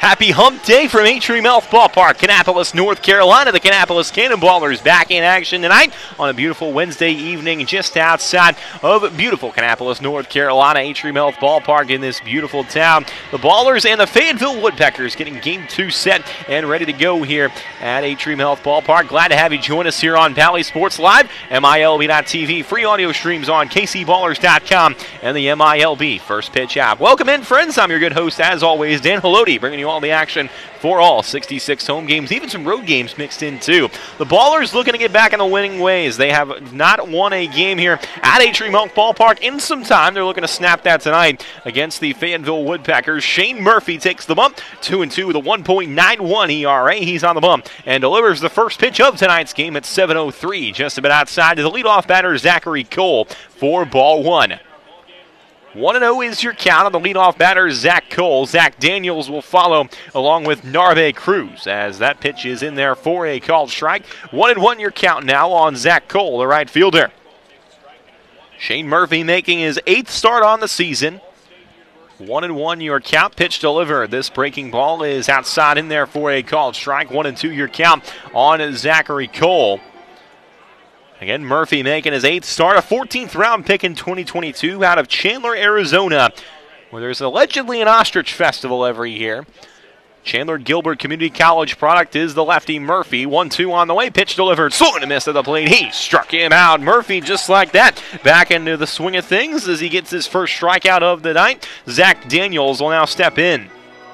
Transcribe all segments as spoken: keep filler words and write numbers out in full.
Happy Hump Day from Atrium Health Ballpark, Kannapolis, North Carolina. The Kannapolis Cannonballers back in action tonight on a beautiful Wednesday evening just outside of beautiful Kannapolis, North Carolina. Atrium Health Ballpark in this beautiful town. The Ballers and the Fayetteville Woodpeckers getting game two set and ready to go here at Atrium Health Ballpark. Glad to have you join us here on Valley Sports Live, M I L B dot T V, free audio streams on K C Ballers dot com and the M I L B First Pitch app. Welcome in, friends. I'm your good host, as always, Dan Haloti, bringing you all the action for all sixty-six home games, even some road games mixed in too. The Ballers looking to get back in the winning ways. They have not won a game here at Atrium Health Ballpark in some time. They're looking to snap that tonight against the Fayetteville Woodpeckers. Shane Murphy takes the bump, two and two with a one point nine one E R A. He's on the bump and delivers the first pitch of tonight's game at seven oh three, just a bit outside to the leadoff batter, Zachary Cole, for ball one. one and oh is your count on the leadoff batter, Zach Cole. Zach Daniels will follow along with Narbe Cruz as that pitch is in there for a called strike. one and one your count now on Zach Cole, the right fielder. Shane Murphy making his eighth start on the season. one and one your count, pitch delivered. This breaking ball is outside in there for a called strike. one and two your count on Zachary Cole. Again, Murphy making his eighth start, a fourteenth round pick in twenty twenty-two out of Chandler, Arizona, where there's allegedly an ostrich festival every year. Chandler Gilbert Community College product is the lefty Murphy. one two on the way, pitch delivered, swung and a miss at the plate. He struck him out. Murphy just like that, back into the swing of things as he gets his first strikeout of the night. Zach Daniels will now step in.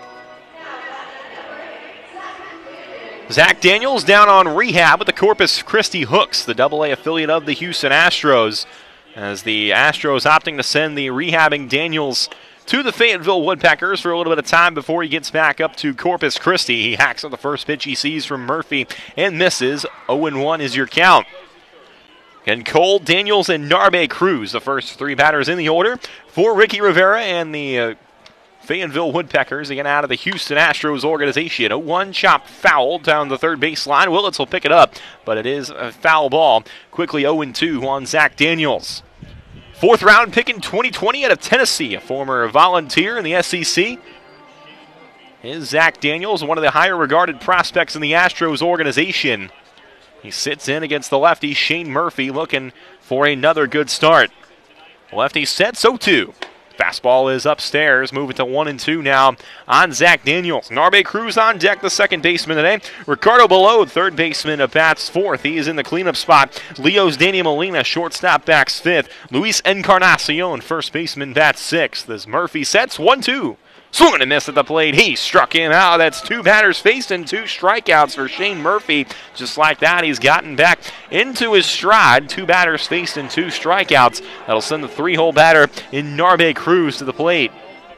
Zach Daniels down on rehab with the Corpus Christi Hooks, the double A affiliate of the Houston Astros, as the Astros opting to send the rehabbing Daniels to the Fayetteville Woodpeckers for a little bit of time before he gets back up to Corpus Christi. He hacks on the first pitch he sees from Murphy and misses. oh and one is your count. And Cole, Daniels, and Narbe Cruz, the first three batters in the order for Ricky Rivera and the uh, Fayetteville Woodpeckers, again out of the Houston Astros organization. oh one chop foul down the third baseline. Willits will pick it up, but it is a foul ball. Quickly oh and two on Zach Daniels. Fourth round pick in twenty twenty out of Tennessee, a former Volunteer in the S E C. Is Zach Daniels, one of the higher regarded prospects in the Astros organization. He sits in against the lefty Shane Murphy, looking for another good start. Lefty set, so too. Fastball is upstairs, moving to one and two now on Zach Daniels. Narbe Cruz on deck, the second baseman today. Ricardo Below, third baseman, bats fourth. He is in the cleanup spot. Leo's Danny Molina, shortstop, backs fifth. Luis Encarnacion, first baseman, bats sixth. As Murphy sets, one two. Swung and a miss at the plate. He struck him out. That's two batters faced and two strikeouts for Shane Murphy. Just like that, he's gotten back into his stride. Two batters faced and two strikeouts. That'll send the three-hole batter in Narbe Cruz to the plate.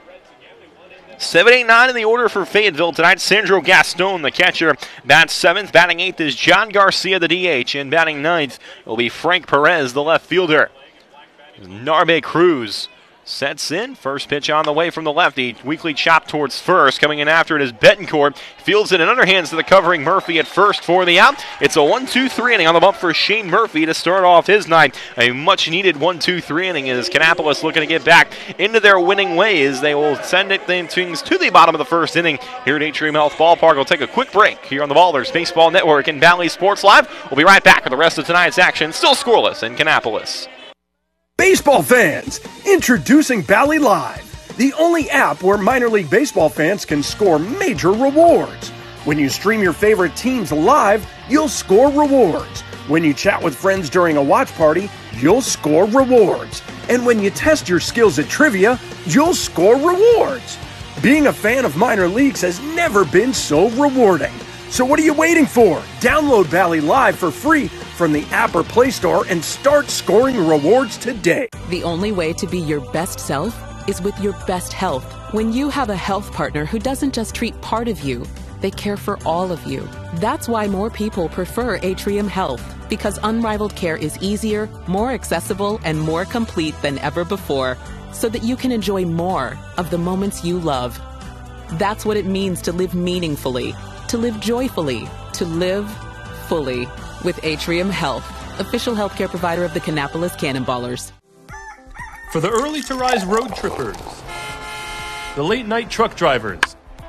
seven eight nine in the order for Fayetteville tonight. Sandro Gaston, the catcher, bats seventh. Batting eighth is John Garcia, the D H. And batting ninth will be Frank Perez, the left fielder. Narbe Cruz sets in. First pitch on the way from the lefty. Weekly chop towards first. Coming in after it is Betancourt. Fields it and underhands to the covering Murphy at first for the out. It's a one two three inning on the bump for Shane Murphy to start off his night. A much-needed one two three inning as Kannapolis looking to get back into their winning ways. They will send it things to the bottom of the first inning here at Atrium Health Ballpark. We'll take a quick break here on the Ballers Baseball Network and Valley Sports Live. We'll be right back with the rest of tonight's action. Still scoreless in Kannapolis. Baseball fans, introducing Bally Live, the only app where minor league baseball fans can score major rewards. When you stream your favorite teams live, you'll score rewards. When you chat with friends during a watch party, you'll score rewards. And when you test your skills at trivia, you'll score rewards. Being a fan of minor leagues has never been so rewarding. So what are you waiting for? Download Valley Live for free from the app or Play Store and start scoring rewards today. The only way to be your best self is with your best health. When you have a health partner who doesn't just treat part of you, they care for all of you. That's why more people prefer Atrium Health, because unrivaled care is easier, more accessible, and more complete than ever before, so that you can enjoy more of the moments you love. That's what it means to live meaningfully, to live joyfully, to live fully with Atrium Health, official healthcare provider of the Kannapolis Cannonballers. For the early to rise road trippers, the late night truck drivers,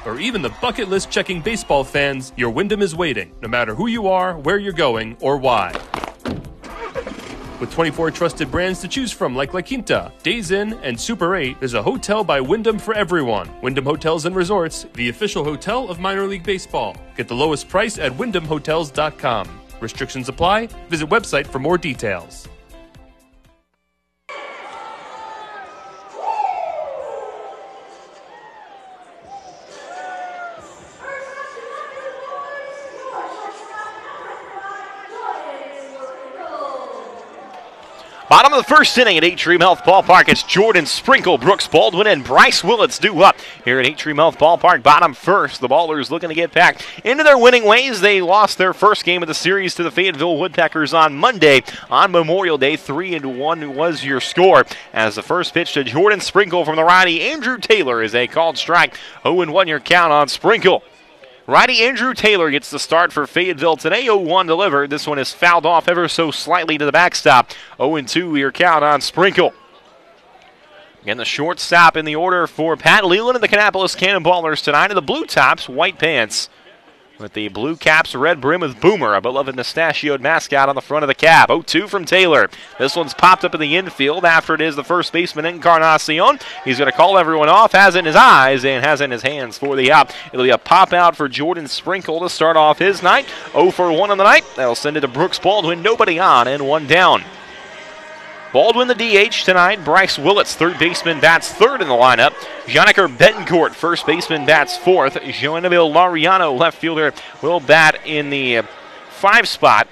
or even the bucket list checking baseball fans, your Wyndham is waiting, no matter who you are, where you're going, or why. With twenty-four trusted brands to choose from like La Quinta, Days Inn, and Super eight, there's a hotel by Wyndham for everyone. Wyndham Hotels and Resorts, the official hotel of minor league baseball. Get the lowest price at wyndham hotels dot com. Restrictions apply. Visit website for more details. Bottom of the first inning at Atrium Health Ballpark. It's Jordan Sprinkle, Brooks Baldwin, and Bryce Willits due up here at Atrium Health Ballpark. Bottom first, the Ballers looking to get back into their winning ways. They lost their first game of the series to the Fayetteville Woodpeckers on Monday on Memorial Day. Three and one was your score. As the first pitch to Jordan Sprinkle from the righty, Andrew Taylor, is a called strike. oh and one your count on Sprinkle. Righty Andrew Taylor gets the start for Fayetteville today. oh one delivered. This one is fouled off ever so slightly to the backstop. oh and two your count on Sprinkle. Again, the shortstop in the order for Pat Leland and the Kannapolis Cannonballers tonight in the blue tops, white pants. With the blue caps, red brim with Boomer, a beloved mustachioed mascot on the front of the cap. oh two from Taylor. This one's popped up in the infield after it is the first baseman, Encarnacion. He's going to call everyone off, has it in his eyes, and has it in his hands for the out. It'll be a pop out for Jordan Sprinkle to start off his night. oh for one on the night. That'll send it to Brooks Baldwin, nobody on, and one down. Baldwin the D H tonight. Bryce Willits, third baseman, bats third in the lineup. Janiker Betancourt, first baseman, bats fourth. Joanville Lariano, left fielder, will bat in the five spot.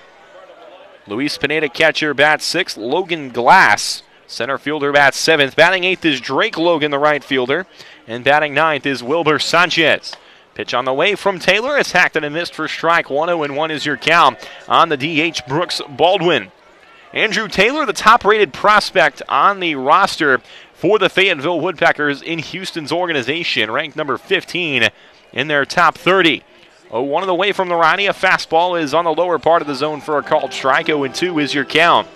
Luis Pineda, catcher, bats sixth. Logan Glass, center fielder, bats seventh. Batting eighth is Drake Logan, the right fielder. And batting ninth is Wilbur Sanchez. Pitch on the way from Taylor. It's hacked and missed for strike. one oh and one is your count on the D H, Brooks Baldwin. Andrew Taylor, the top-rated prospect on the roster for the Fayetteville Woodpeckers in Houston's organization, ranked number fifteen in their top thirty. oh one on the way from the righty. A fastball is on the lower part of the zone for a called strike. oh and two is your count.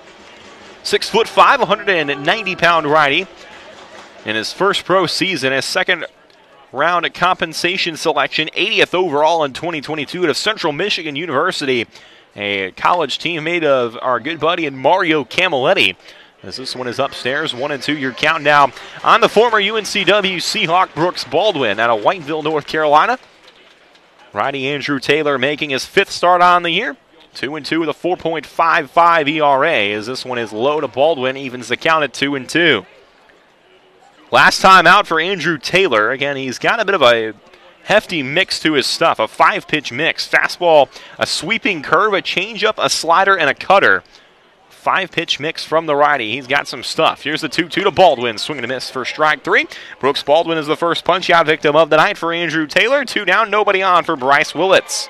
Six foot five, one hundred ninety pound righty. In his first pro season, his second round compensation selection, eightieth overall in twenty twenty-two at Central Michigan University. A college teammate of our good buddy and Mario Camilletti. As this one is upstairs, one and two your count now on the former U N C W Seahawk Brooks Baldwin out of Whiteville, North Carolina. Righty Andrew Taylor making his fifth start on the year. Two and two with a four point five five E R A as this one is low to Baldwin, evens the count at two and two. Last time out for Andrew Taylor. Again, he's got a bit of a hefty mix to his stuff, a five-pitch mix. Fastball, a sweeping curve, a changeup, a slider, and a cutter. Five-pitch mix from the righty. He's got some stuff. Here's the two two to Baldwin. Swing and a miss for strike three. Brooks Baldwin is the first punch-out victim of the night for Andrew Taylor. Two down, nobody on for Bryce Willits.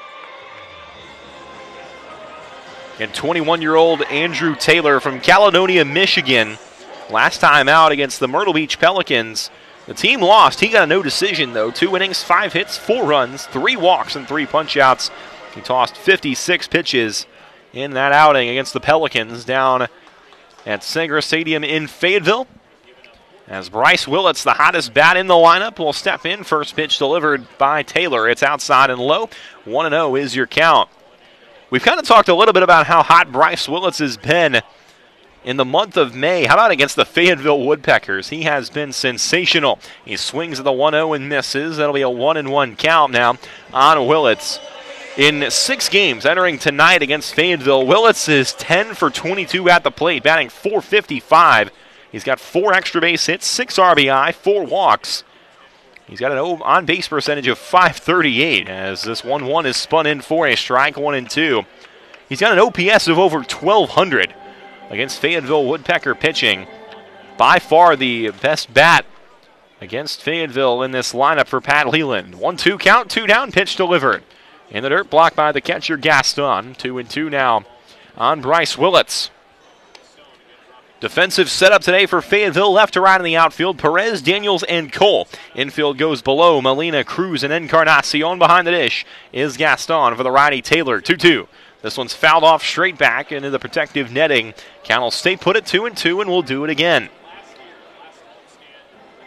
And twenty-one-year-old Andrew Taylor from Caledonia, Michigan. Last time out against the Myrtle Beach Pelicans. The team lost. He got a no decision, though. Two innings, five hits, four runs, three walks, and three punch-outs. He tossed fifty-six pitches in that outing against the Pelicans down at Sanger Stadium in Fayetteville. As Bryce Willits, the hottest bat in the lineup, will step in. First pitch delivered by Taylor. It's outside and low. one and oh is your count. We've kind of talked a little bit about how hot Bryce Willits has been in the month of May. How about against the Fayetteville Woodpeckers? He has been sensational. He swings at the one oh and misses. That'll be a one and one count now on Willits. In six games entering tonight against Fayetteville, Willits is ten for twenty-two at the plate, batting four fifty-five. He's got four extra base hits, six R B I, four walks. He's got an on-base percentage of five thirty-eight as this one one is spun in for a strike, one and two. He's got an O P S of over twelve hundred. Against Fayetteville Woodpecker pitching. By far the best bat against Fayetteville in this lineup for Pat Leland. one two count, two down, pitch delivered. In the dirt, blocked by the catcher Gaston. Two and two now on Bryce Willits. Defensive setup today for Fayetteville. Left to right in the outfield. Perez, Daniels, and Cole. Infield goes below Molina, Cruz, and Encarnacion. Behind the dish is Gaston for the righty Taylor. two two. This one's fouled off straight back into the protective netting. Count will stay put at two and two, and we'll do it again.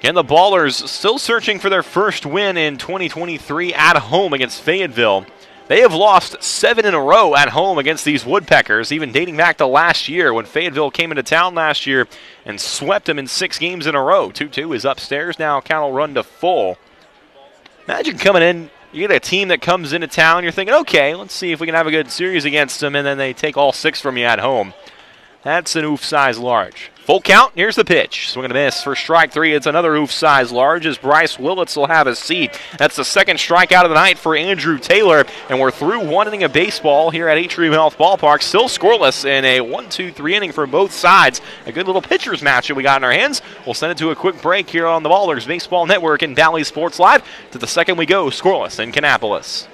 And the Ballers still searching for their first win in twenty twenty-three at home against Fayetteville. They have lost seven in a row at home against these Woodpeckers, even dating back to last year when Fayetteville came into town last year and swept them in six games in a row. two two is upstairs now. Count will run to full. Imagine coming in, you get a team that comes into town, you're thinking, okay, let's see if we can have a good series against them, and then they take all six from you at home. That's an oof size large. Full count, here's the pitch. Swing and a miss for strike three. It's another oof size large as Bryce Willits will have a seat. That's the second strikeout of the night for Andrew Taylor, and we're through one inning of baseball here at Atrium Health Ballpark. Still scoreless in a one two three inning for both sides. A good little pitcher's match that we got in our hands. We'll send it to a quick break here on the Ballers Baseball Network and Valley Sports Live. To the second we go, scoreless in Kannapolis.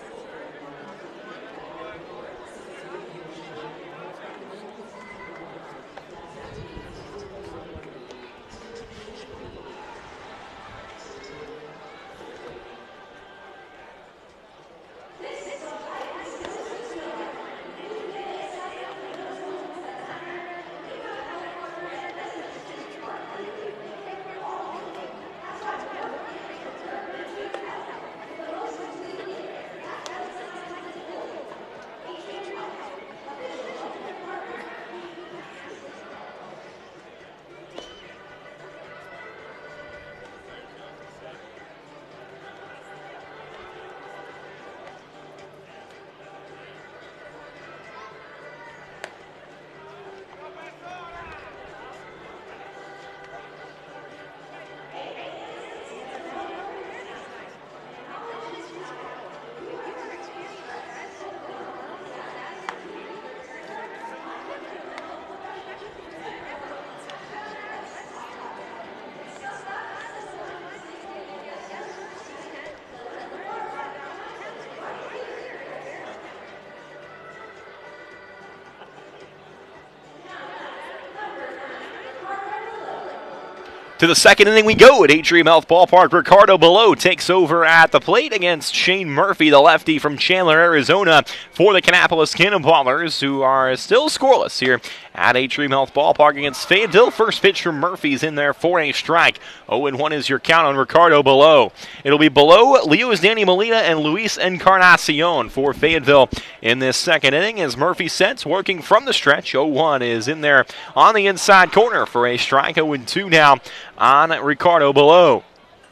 To the second inning we go at Atrium Health Ballpark. Ricardo Below takes over at the plate against Shane Murphy, the lefty from Chandler, Arizona, for the Kannapolis Cannonballers, who are still scoreless here at Atrium Health Ballpark against Fayetteville. First pitch from Murphy's in there for a strike. oh and one is your count on Ricardo Below. It'll be Below, Leo's Danny Molina, and Luis Encarnacion for Fayetteville in this second inning as Murphy sets, working from the stretch. oh one is in there on the inside corner for a strike. oh and two now on Ricardo Below.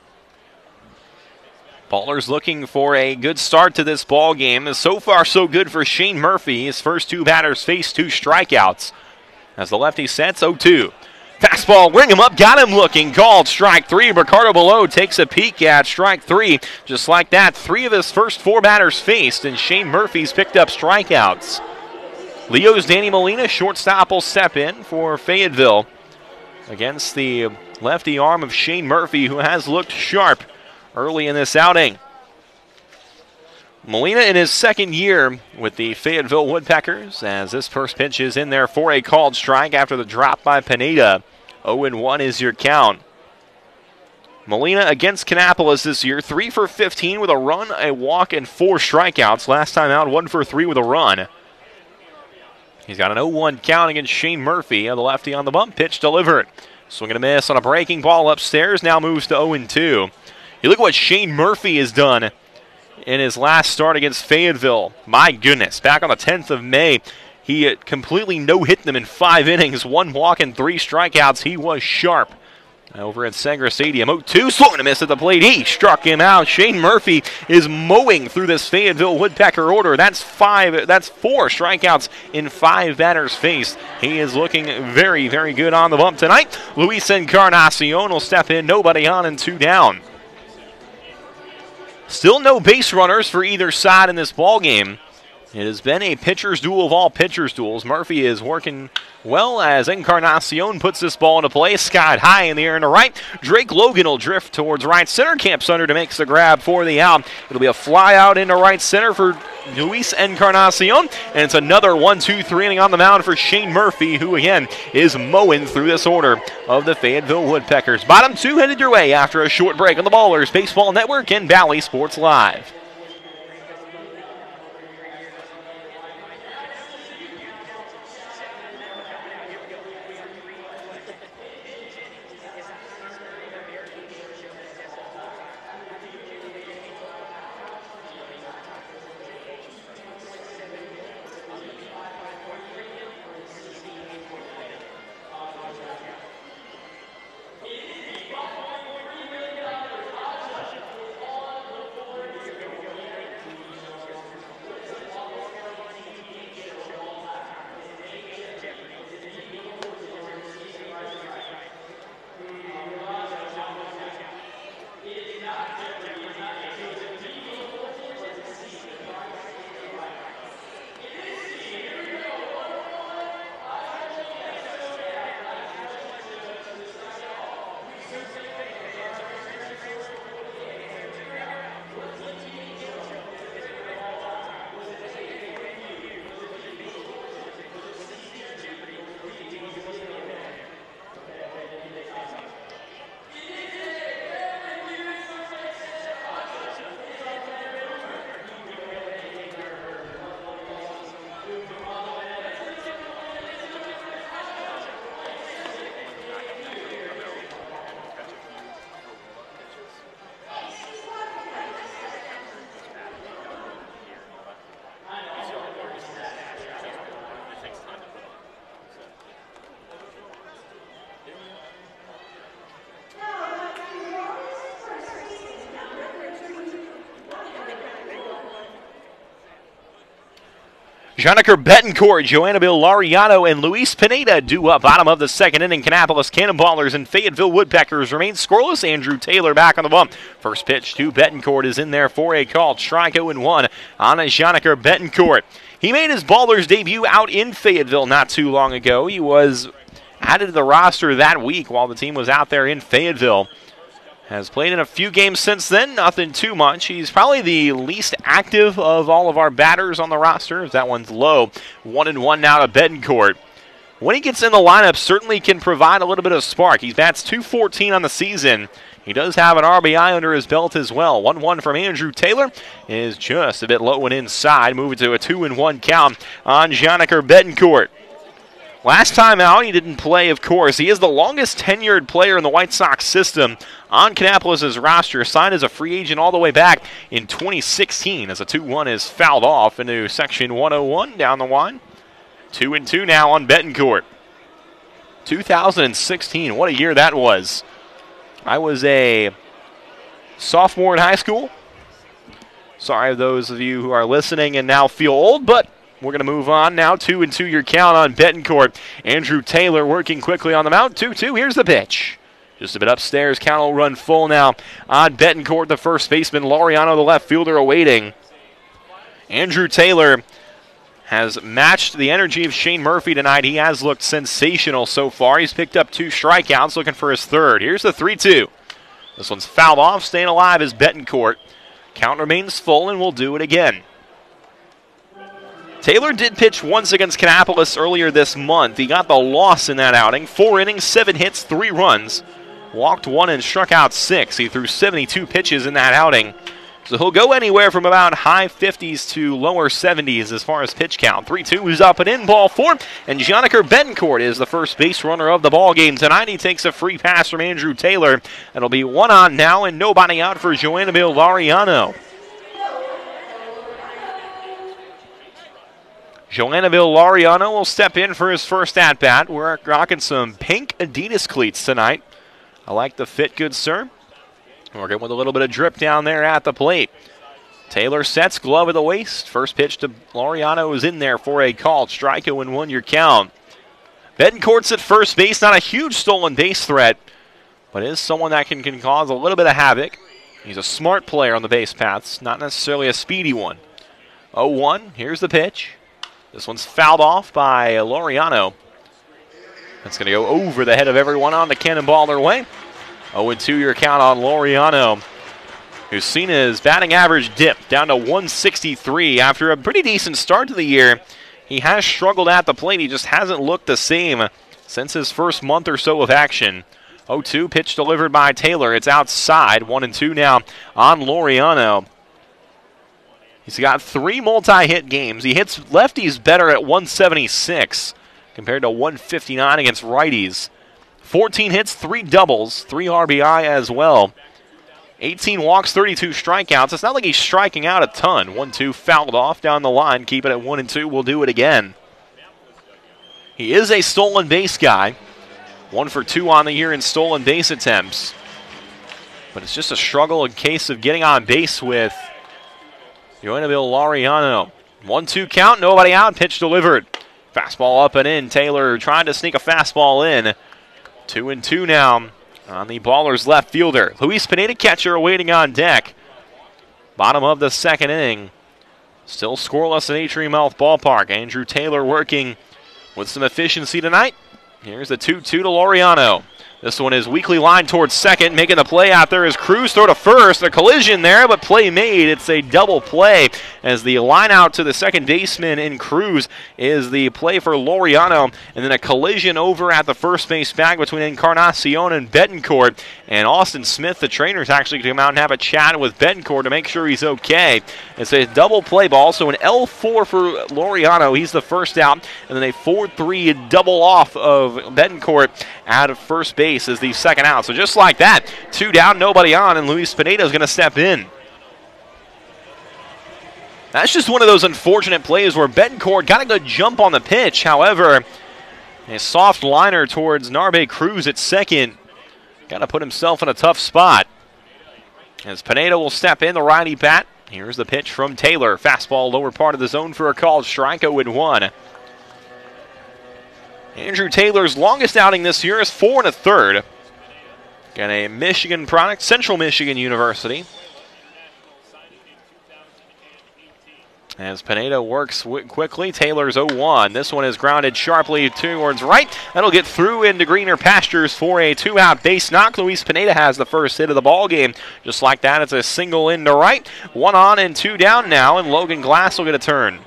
Ballers looking for a good start to this ball game. So far, so good for Shane Murphy. His first two batters face two strikeouts. As the lefty sets, oh two. Fastball, ring him up, got him looking, called strike three. Ricardo Below takes a peek at strike three. Just like that, three of his first four batters faced, and Shane Murphy's picked up strikeouts. Leo's Danny Molina, shortstop, will step in for Fayetteville against the lefty arm of Shane Murphy, who has looked sharp early in this outing. Molina in his second year with the Fayetteville Woodpeckers, as this first pitch is in there for a called strike after the drop by Pineda. oh and one is your count. Molina against Kannapolis this year, three for fifteen with a run, a walk, and four strikeouts. Last time out, one for three with a run. He's got an oh one count against Shane Murphy, the lefty on the bump, pitch delivered. Swing and a miss on a breaking ball upstairs, now moves to oh and two. You look at what Shane Murphy has done in his last start against Fayetteville. My goodness, back on the tenth of May, he completely no-hit them in five innings, one walk and three strikeouts. He was sharp over at Segra Stadium. oh two, swing and a miss at the plate. He struck him out. Shane Murphy is mowing through this Fayetteville Woodpecker order. That's five, that's four strikeouts in five batters faced. He is looking very, very good on the bump tonight. Luis Encarnacion will step in, nobody on and two down. Still no base runners for either side in this ball game. It has been a pitcher's duel of all pitcher's duels. Murphy is working well as Encarnacion puts this ball into play. Skied high in the air and to right. Drake Logan will drift towards right center. Camps under to make the grab for the out. It'll be a fly out into right center for Luis Encarnacion. And it's another one two three inning on the mound for Shane Murphy, who again is mowing through this order of the Fayetteville Woodpeckers. Bottom two headed your way after a short break on the Ballers Baseball Network and Valley Sports Live. Joniker Betancourt, Joanna Laureano, and Luis Pineda do up. Bottom of the second inning, Kannapolis Cannonballers and Fayetteville Woodpeckers remain scoreless. Andrew Taylor back on the bump. First pitch to Betancourt is in there for a call. Strike oh and one on a Joniker Betancourt. He made his Ballers debut out in Fayetteville not too long ago. He was added to the roster that week while the team was out there in Fayetteville. Has played in a few games since then, nothing too much. He's probably the least active of all of our batters on the roster. That one's low. One and one now to Betancourt. When he gets in the lineup, certainly can provide a little bit of spark. He bats two fourteen on the season. He does have an R B I under his belt as well. one one from Andrew Taylor is just a bit low and inside. Moving to a two and one count on Joniker Betancourt. Last time out, he didn't play, of course. He is the longest tenured player in the White Sox system on Kannapolis' roster, signed as a free agent all the way back in twenty sixteen as a two one is fouled off into section one oh one down the line. two and two now on Betancourt. two thousand sixteen, what a year that was. I was a sophomore in high school. Sorry those of you who are listening and now feel old, but we're going to move on now. Two and two your count on Betancourt. Andrew Taylor working quickly on the mound. two two, here's the pitch. Just a bit upstairs, count will run full now on Betancourt, the first baseman. Laureano, the left fielder, awaiting. Andrew Taylor has matched the energy of Shane Murphy tonight. He has looked sensational so far. He's picked up two strikeouts, looking for his third. Here's the three two. This one's fouled off. Staying alive is Betancourt. Count remains full, and we'll do it again. Taylor did pitch once against Kannapolis earlier this month. He got the loss in that outing. Four innings, seven hits, three runs. Walked one and struck out six. He threw seventy-two pitches in that outing. So he'll go anywhere from about high fifties to lower seventies as far as pitch count. three two is up and in, ball four. And Joniker Betancourt is the first base runner of the ball game tonight. He takes a free pass from Andrew Taylor. It'll be one on now and nobody out for Joanna Laureano. Joanna Laureano will step in for his first at-bat. We're rocking some pink Adidas cleats tonight. I like the fit, good sir. Working with a little bit of drip down there at the plate. Taylor sets, glove at the waist. First pitch to Laureano is in there for a call. Strike oh and one your count. Betancourt's at first base. Not a huge stolen base threat, but is someone that can, can cause a little bit of havoc. He's a smart player on the base paths, not necessarily a speedy one. oh one, here's the pitch. This one's fouled off by Laureano. That's going to go over the head of everyone on the Cannonballer way. oh and two your count on Laureano, who's seen his batting average dip down to one sixty-three after a pretty decent start to the year. He has struggled at the plate. He just hasn't looked the same since his first month or so of action. oh two, pitch delivered by Taylor. It's outside. one and two now on Laureano. He's got three multi-hit games. He hits lefties better at one seventy-six compared to one fifty-nine against righties. fourteen hits, three doubles, three R B I as well. eighteen walks, thirty-two strikeouts. It's not like he's striking out a ton. one two fouled off down the line. Keep it at one and two. We'll do it again. He is a stolen base guy. One for two on the year in stolen base attempts. But it's just a struggle in case of getting on base with Joanna Laureano. one two count, nobody out, pitch delivered. Fastball up and in. Taylor trying to sneak a fastball in. Two and two now on the Ballers left fielder. Luis Pineda, catcher, awaiting on deck. Bottom of the second inning. Still scoreless at Atrium Health Ballpark. Andrew Taylor working with some efficiency tonight. Here's the two two to Laureano. This one is weakly lined towards second. Making the play out there is Cruz. Throw to first. A collision there, but play made. It's a double play as the line out to the second baseman in Cruz is the play for Laureano. And then a collision over at the first base bag between Encarnacion and Betancourt. And Austin Smith, the trainer, is actually going to come out and have a chat with Betancourt to make sure he's okay. It's a double play ball. So an L four for Laureano. He's the first out. And then a four three double off of Betancourt out of first base is the second out. So just like that, two down, nobody on, and Luis Pineda is going to step in. That's just one of those unfortunate plays where Betancourt got a good jump on the pitch. However, a soft liner towards Narbe Cruz at second. Got to put himself in a tough spot. As Pineda will step in, the righty bat Here's the pitch from Taylor. Fastball lower part of the zone for a called strike, oh and one. Andrew Taylor's longest outing this year is four and a third. Got a Michigan product, Central Michigan University. As Pineda works quickly, Taylor's oh one. This one is grounded sharply towards right. That'll get through into greener pastures for a two-out base knock. Luis Pineda has the first hit of the ball game. Just like that, it's a single into right. One on and two down now, and Logan Glass will get a turn.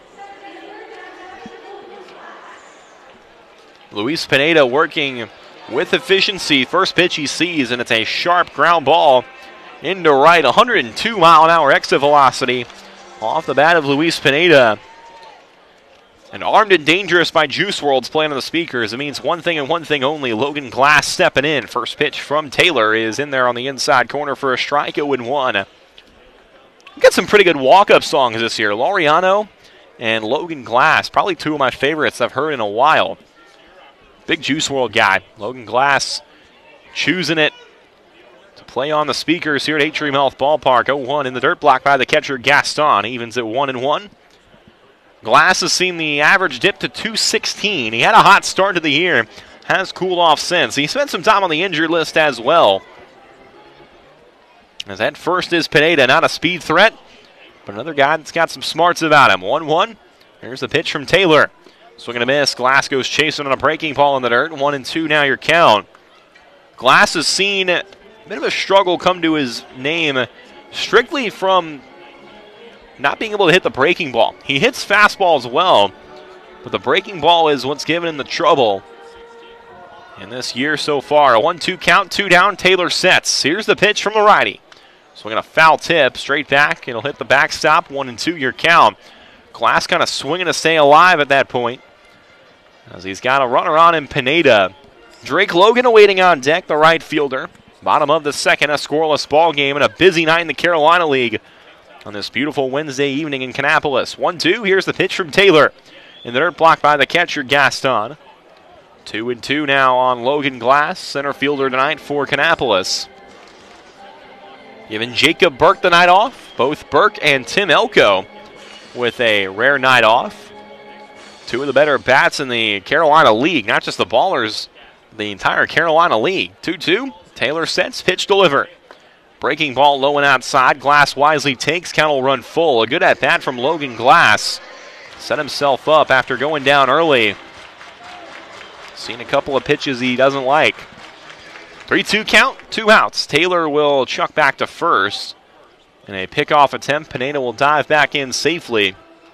Luis Pineda working with efficiency. First pitch he sees, and it's a sharp ground ball into right. one hundred two mile an hour exit velocity off the bat of Luis Pineda. And armed and dangerous by Juice World's playing on the speakers. It means one thing and one thing only. Logan Glass stepping in. First pitch from Taylor is in there on the inside corner for a strike, oh and one. We've got some pretty good walk-up songs this year. Laureano and Logan Glass, probably two of my favorites I've heard in a while. Big Juice World guy. Logan Glass choosing it to play on the speakers here at Atrium Health Ballpark. oh one in the dirt block by the catcher Gaston. Evens at one and one. Glass has seen the average dip to two sixteen. He had a hot start to the year. Has cooled off since. He spent some time on the injured list as well. As at first is Pineda, not a speed threat, but another guy that's got some smarts about him. one one. Here's the pitch from Taylor. Swinging a miss. Glass goes chasing on a breaking ball in the dirt. One and two now your count. Glass has seen a bit of a struggle come to his name strictly from not being able to hit the breaking ball. He hits fastballs well, but the breaking ball is what's given him the trouble in this year so far. A one two count, two down. Taylor sets. Here's the pitch from the righty. Swinging a foul tip straight back. It'll hit the backstop. One and two your count. Glass kind of swinging to stay alive at that point, as he's got a runner on him, Pineda. Drake Logan awaiting on deck, the right fielder. Bottom of the second, a scoreless ball game and a busy night in the Carolina League on this beautiful Wednesday evening in Kannapolis. one two, here's the pitch from Taylor. In the dirt block by the catcher, Gaston. two and two now on Logan Glass, center fielder tonight for Kannapolis. Giving Jacob Burke the night off. Both Burke and Tim Elko with a rare night off. Two of the better bats in the Carolina League, not just the Ballers, the entire Carolina League. two two, Taylor sets, pitch deliver. Breaking ball low and outside. Glass wisely takes, count will run full. A good at-bat from Logan Glass. Set himself up after going down early. Seen a couple of pitches he doesn't like. three two count, two outs. Taylor will chuck back to first. In a pickoff attempt, Pineda will dive back in safely.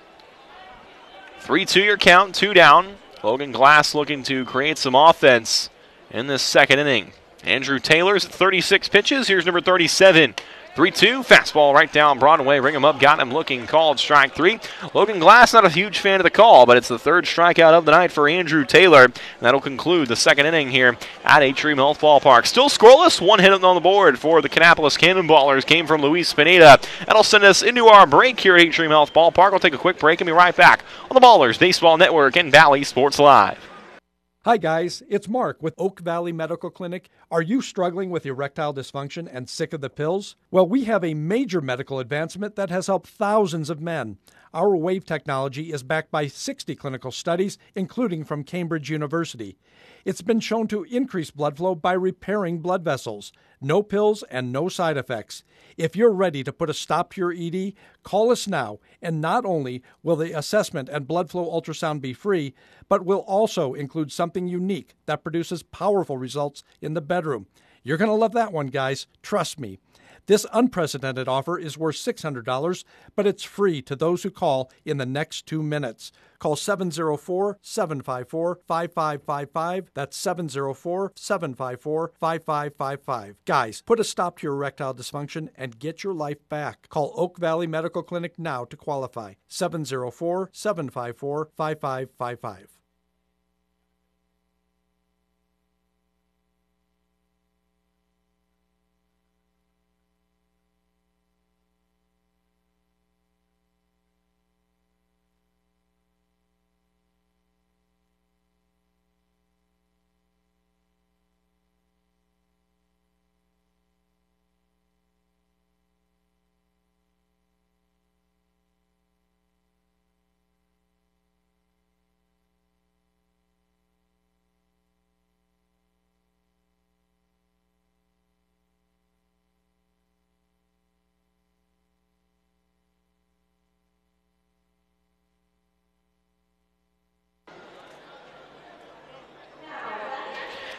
three two your count, two down. Logan Glass looking to create some offense in this second inning. Andrew Taylor's at thirty-six pitches. Here's number thirty-seven. three two, fastball right down Broadway. Ring him up, got him looking, called strike three. Logan Glass, not a huge fan of the call, but it's the third strikeout of the night for Andrew Taylor. And that'll conclude the second inning here at Atrium Health Ballpark. Still scoreless, one hit on the board for the Kannapolis Cannonballers. Came from Luis Pineda. That'll send us into our break here at Atrium Health Ballpark. We'll take a quick break and be right back on the Ballers Baseball Network and Valley Sports Live. Hi guys, it's Mark with Oak Valley Medical Clinic. Are you struggling with erectile dysfunction and sick of the pills? Well, we have a major medical advancement that has helped thousands of men. Our wave technology is backed by sixty clinical studies, including from Cambridge University. It's been shown to increase blood flow by repairing blood vessels. No pills and no side effects. If you're ready to put a stop to your E D, call us now, and not only will the assessment and blood flow ultrasound be free, but will also include something unique that produces powerful results in the bedroom. You're going to love that one, guys. Trust me. This unprecedented offer is worth six hundred dollars, but it's free to those who call in the next two minutes. Call seven oh four, seven five four, five five five five. That's seven oh four, seven five four, five five five five. Guys, put a stop to your erectile dysfunction and get your life back. Call Oak Valley Medical Clinic now to qualify. seven oh four, seven five four, five five five five.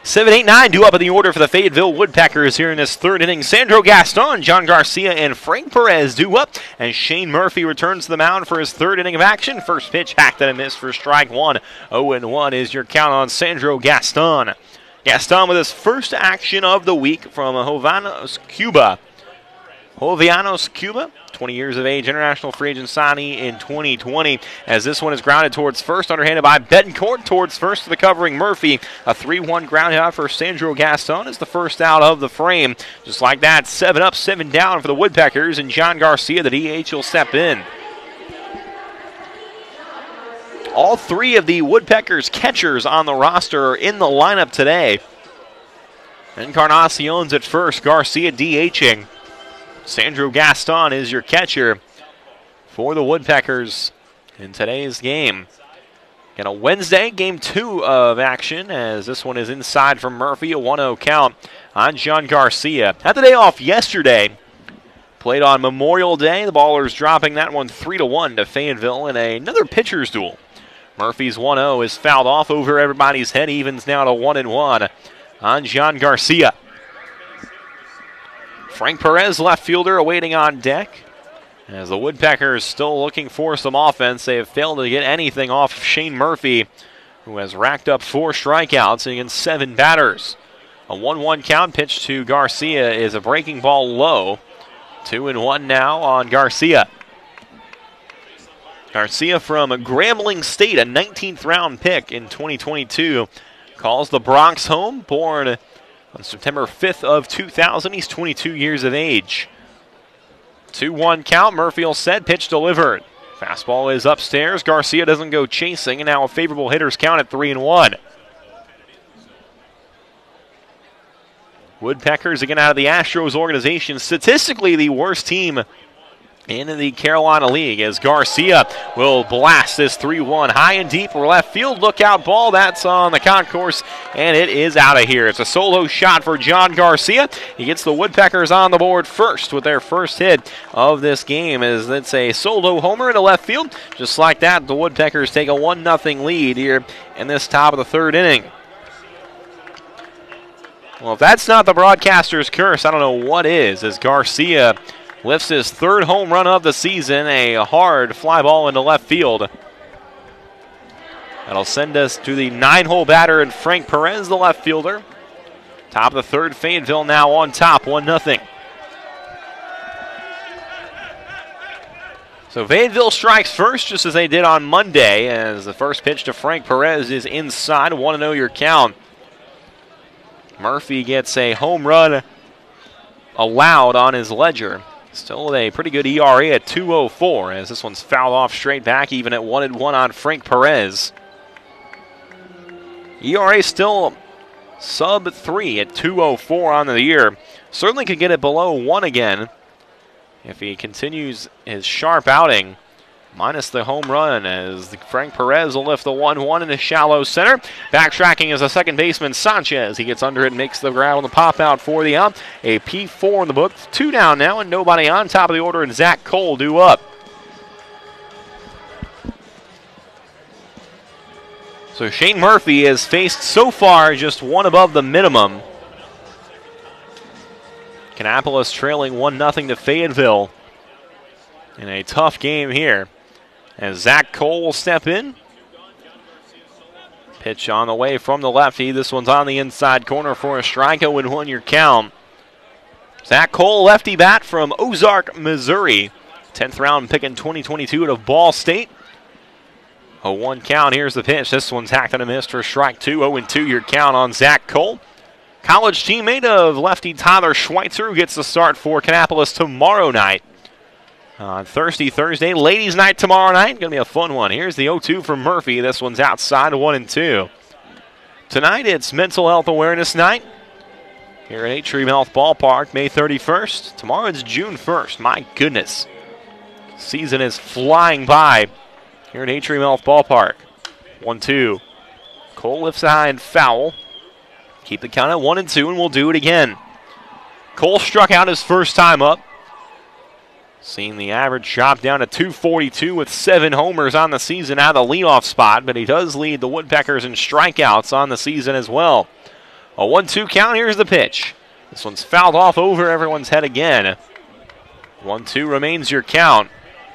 seven, eight, nine due up in the order for the Fayetteville Woodpeckers here in this third inning. Sandro Gaston, John Garcia, and Frank Perez due up, and Shane Murphy returns to the mound for his third inning of action. First pitch hacked and a miss for strike one. oh and one is your count on Sandro Gaston. Gaston with his first action of the week from Jovanos, Cuba. Jovellanos, Cuba, twenty years of age, international free agent signing in twenty twenty. As this one is grounded towards first, underhanded by Betancourt towards first to the covering Murphy. A three one ground out for Sandro Gaston is the first out of the frame. Just like that, seven up, seven down for the Woodpeckers, and John Garcia, the D H, will step in. All three of the Woodpeckers catchers on the roster are in the lineup today. Encarnacion's at first, Garcia DHing. Sandro Gaston is your catcher for the Woodpeckers in today's game. Got a Wednesday, game two of action, as this one is inside from Murphy, a one oh count on John Garcia. Had the day off yesterday. Played on Memorial Day. The Ballers dropping that one three to one to Fayetteville in another pitcher's duel. Murphy's one oh is fouled off over everybody's head, evens now to one and one on John Garcia. Frank Perez, left fielder, awaiting on deck. As the Woodpeckers still looking for some offense, they have failed to get anything off of Shane Murphy, who has racked up four strikeouts against seven batters. A one one count pitch to Garcia is a breaking ball low. Two and one now on Garcia. Garcia from Grambling State, a nineteenth round pick in twenty twenty-two, calls the Bronx home, born on September fifth of two thousand. He's twenty-two years of age. two one count. Murphy will set. Pitch delivered. Fastball is upstairs. Garcia doesn't go chasing, and now a favorable hitter's count at three and one. Woodpeckers again out of the Astros organization. Statistically, the worst team in the Carolina League, as Garcia will blast this three one high and deep for left field. Lookout ball. That's on the concourse, and it is out of here. It's a solo shot for John Garcia. He gets the Woodpeckers on the board first with their first hit of this game, as it's a solo homer into left field. Just like that, the Woodpeckers take a one nothing lead here in this top of the third inning. Well, if that's not the broadcaster's curse, I don't know what is, as Garcia lifts his third home run of the season, a hard fly ball into left field. That'll send us to the nine-hole batter and Frank Perez, the left fielder. Top of the third, Fayetteville now on top, one nothing. So Fayetteville strikes first, just as they did on Monday, as the first pitch to Frank Perez is inside, one oh your count. Murphy gets a home run allowed on his ledger. Still a pretty good E R A at two oh four, as this one's fouled off straight back, even at one and one on Frank Perez. E R A still sub three at two oh four on the year. Certainly could get it below one again if he continues his sharp outing. Minus the home run, as Frank Perez will lift the one one in the shallow center. Backtracking is a second baseman, Sanchez. He gets under it and makes the grab on the pop out for the out. A P four in the book. Two down now, and nobody on top of the order, and Zach Cole due up. So Shane Murphy has faced so far just one above the minimum. Kannapolis trailing one nothing to Fayetteville in a tough game here. As Zach Cole will step in. Pitch on the way from the lefty. This one's on the inside corner for a strike. oh and one your count. Zach Cole, lefty bat from Ozark, Missouri. tenth round pick in twenty twenty-two out of Ball State. oh one count. Here's the pitch. This one's hacked and a miss for strike two. oh and two your count on Zach Cole. College teammate of lefty Tyler Schweitzer, who gets the start for Kannapolis tomorrow night. On Thursday, Thursday, ladies' night tomorrow night. Going to be a fun one. Here's the oh two from Murphy. This one's outside, one and two. Tonight, it's Mental Health Awareness Night here at Atrium Health Ballpark, May thirty-first. Tomorrow, it's June first. My goodness. Season is flying by here at Atrium Health Ballpark. one two. Cole lifts high and foul. Keep the count at one and two, and we'll do it again. Cole struck out his first time up. Seeing the average drop down to two forty-two with seven homers on the season out of the leadoff spot, but he does lead the Woodpeckers in strikeouts on the season as well. A one two count. Here's the pitch. This one's fouled off over everyone's head again. one two remains your count.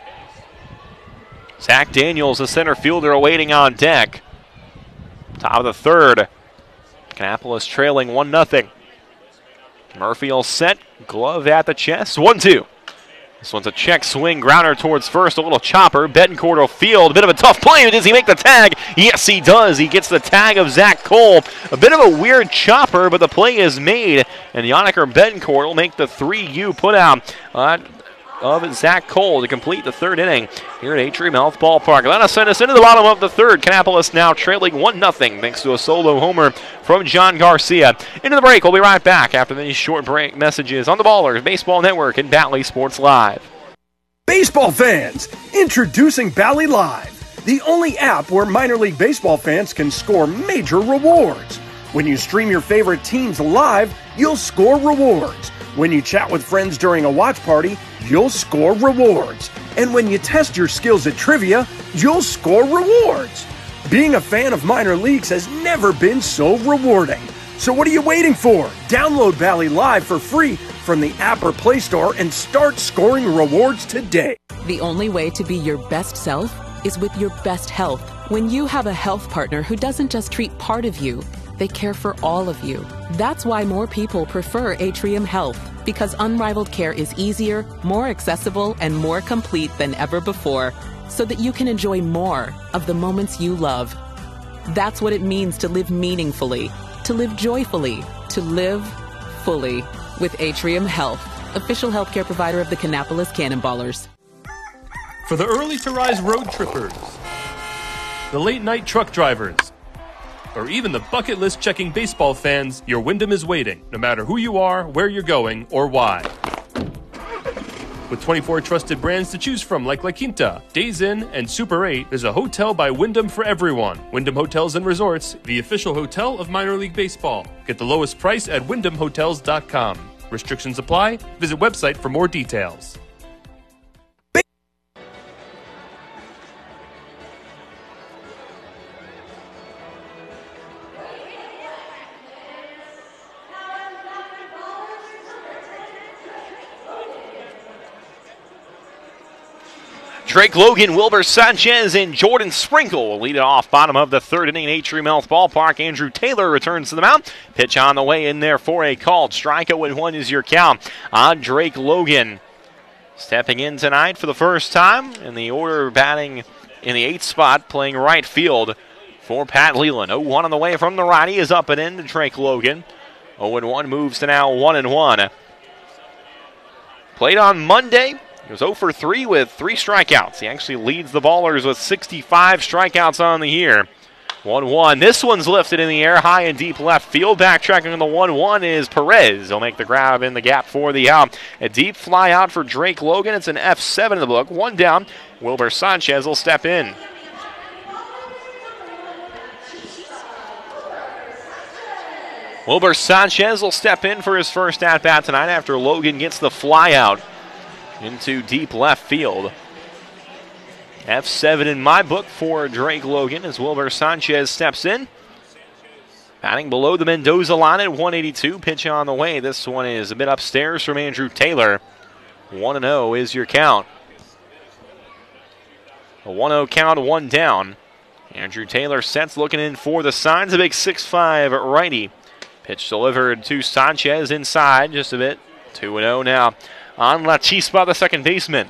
Zach Daniels, the center fielder, awaiting on deck. Top of the third. Kannapolis trailing one nothing. Murphy will set. Glove at the chest. one two. This one's a check swing. Grounder towards first. A little chopper. Betancourt will field. A bit of a tough play. Does he make the tag? Yes, he does. He gets the tag of Zach Cole. A bit of a weird chopper, but the play is made. And Yannicker Betancourt will make the three U putout uh, of Zach Cole to complete the third inning here at Atrium Health Ballpark. That'll send us into the bottom of the third. Kannapolis now trailing one nothing thanks to a solo homer from John Garcia. Into the break. We'll be right back after these short break messages on the Ballers Baseball Network and Bally Sports Live. Baseball fans, introducing Bally Live, the only app where minor league baseball fans can score major rewards. When you stream your favorite teams live, you'll score rewards. When you chat with friends during a watch party, you'll score rewards. And when you test your skills at trivia, you'll score rewards. Being a fan of minor leagues has never been so rewarding. So what are you waiting for? Download Bally Live for free from the app or Play Store and start scoring rewards today. The only way to be your best self is with your best health. When you have a health partner who doesn't just treat part of you, they care for all of you. That's why more people prefer Atrium Health, because unrivaled care is easier, more accessible, and more complete than ever before, so that you can enjoy more of the moments you love. That's what it means to live meaningfully, to live joyfully, to live fully with Atrium Health, official healthcare provider of the Kannapolis Cannonballers. For the early to rise road trippers, the late night truck drivers, or even the bucket list checking baseball fans, your Wyndham is waiting, no matter who you are, where you're going, or why. With twenty-four trusted brands to choose from like La Quinta, Days Inn, and Super eight, there's a hotel by Wyndham for everyone. Wyndham Hotels and Resorts, the official hotel of minor league baseball. Get the lowest price at wyndham hotels dot com. Restrictions apply. Visit website for more details. Drake Logan, Wilber Sanchez, and Jordan Sprinkle will lead it off bottom of the third inning at Atrium Health Ballpark. Andrew Taylor returns to the mound. Pitch on the way in there for a called strike. oh and one is your count on Drake Logan. Stepping in tonight for the first time in the order, batting in the eighth spot, playing right field for Pat Leland. oh one on the way from the righty is up and in to Drake Logan. oh and one moves to now one and one. Played on Monday. He was oh for three with three strikeouts. He actually leads the Ballers with sixty-five strikeouts on the year. one one. This one's lifted in the air, high and deep left field. Backtracking on the one one is Perez. He'll make the grab in the gap for the out. A deep fly out for Drake Logan. It's an F seven in the book. One down. Wilber Sanchez will step in. Wilber Sanchez will step in for his first at-bat tonight after Logan gets the fly out into deep left field. F seven in my book for Drake Logan as Wilber Sanchez steps in. Batting below the Mendoza line at one eighty-two. Pitch on the way. This one is a bit upstairs from Andrew Taylor. one and oh is your count. A one oh count, one down. Andrew Taylor sets, looking in for the signs. A big six five righty. Pitch delivered to Sanchez inside just a bit. two and oh now on La Chispa, the second baseman.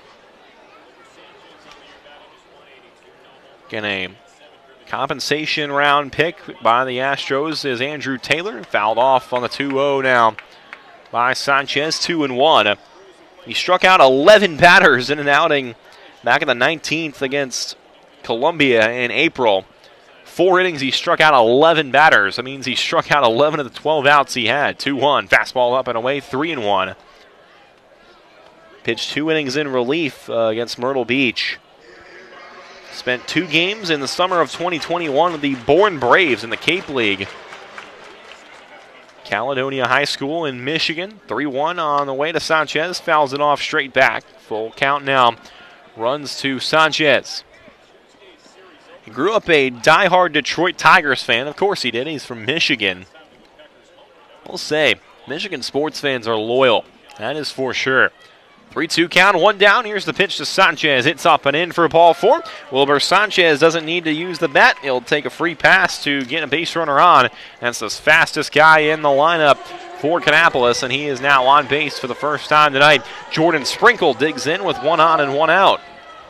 Again, a compensation round pick by the Astros is Andrew Taylor. Fouled off on the two oh now by Sanchez, two and one. He struck out eleven batters in an outing back in the nineteenth against Columbia in April. Four innings, he struck out eleven batters. That means he struck out eleven of the twelve outs he had. two one. Fastball up and away, three and one. Pitched two innings in relief uh, against Myrtle Beach. Spent two games in the summer of twenty twenty-one with the Bourne Braves in the Cape League. Caledonia High School in Michigan. three one on the way to Sanchez. Fouls it off straight back. Full count now. Runs to Sanchez. He grew up a diehard Detroit Tigers fan. Of course he did. He's from Michigan. We'll say Michigan sports fans are loyal. That is for sure. three two count, one down. Here's the pitch to Sanchez. It's up and in for ball four. Wilbur Sanchez doesn't need to use the bat. He'll take a free pass to get a base runner on. That's the fastest guy in the lineup for Kannapolis, and he is now on base for the first time tonight. Jordan Sprinkle digs in with one on and one out.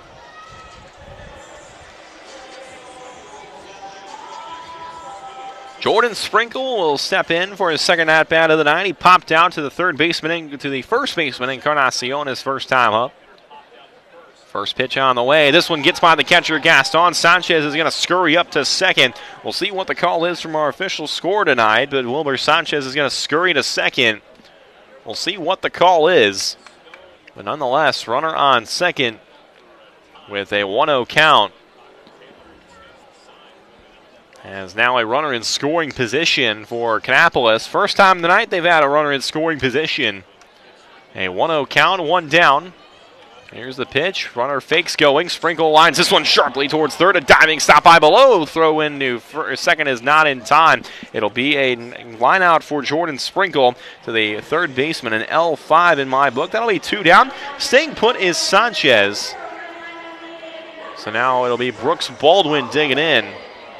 Jordan Sprinkle will step in for his second at-bat of the night. He popped out to the third baseman, to the first baseman, Encarnacion, his first time up. First pitch on the way. This one gets by the catcher, Gaston. Sanchez is going to scurry up to second. We'll see what the call is from our official score tonight, but Wilbur Sanchez is going to scurry to second. We'll see what the call is. But nonetheless, runner on second with a one oh count. As now a runner in scoring position for Kannapolis. First time tonight they've had a runner in scoring position. A one oh count, one down. Here's the pitch. Runner fakes going. Sprinkle lines this one sharply towards third. A diving stop by below. Throw into first, second is not in time. It'll be a line out for Jordan Sprinkle to the third baseman. An L five in my book. That'll be two down. Staying put is Sanchez. So now it'll be Brooks Baldwin digging in.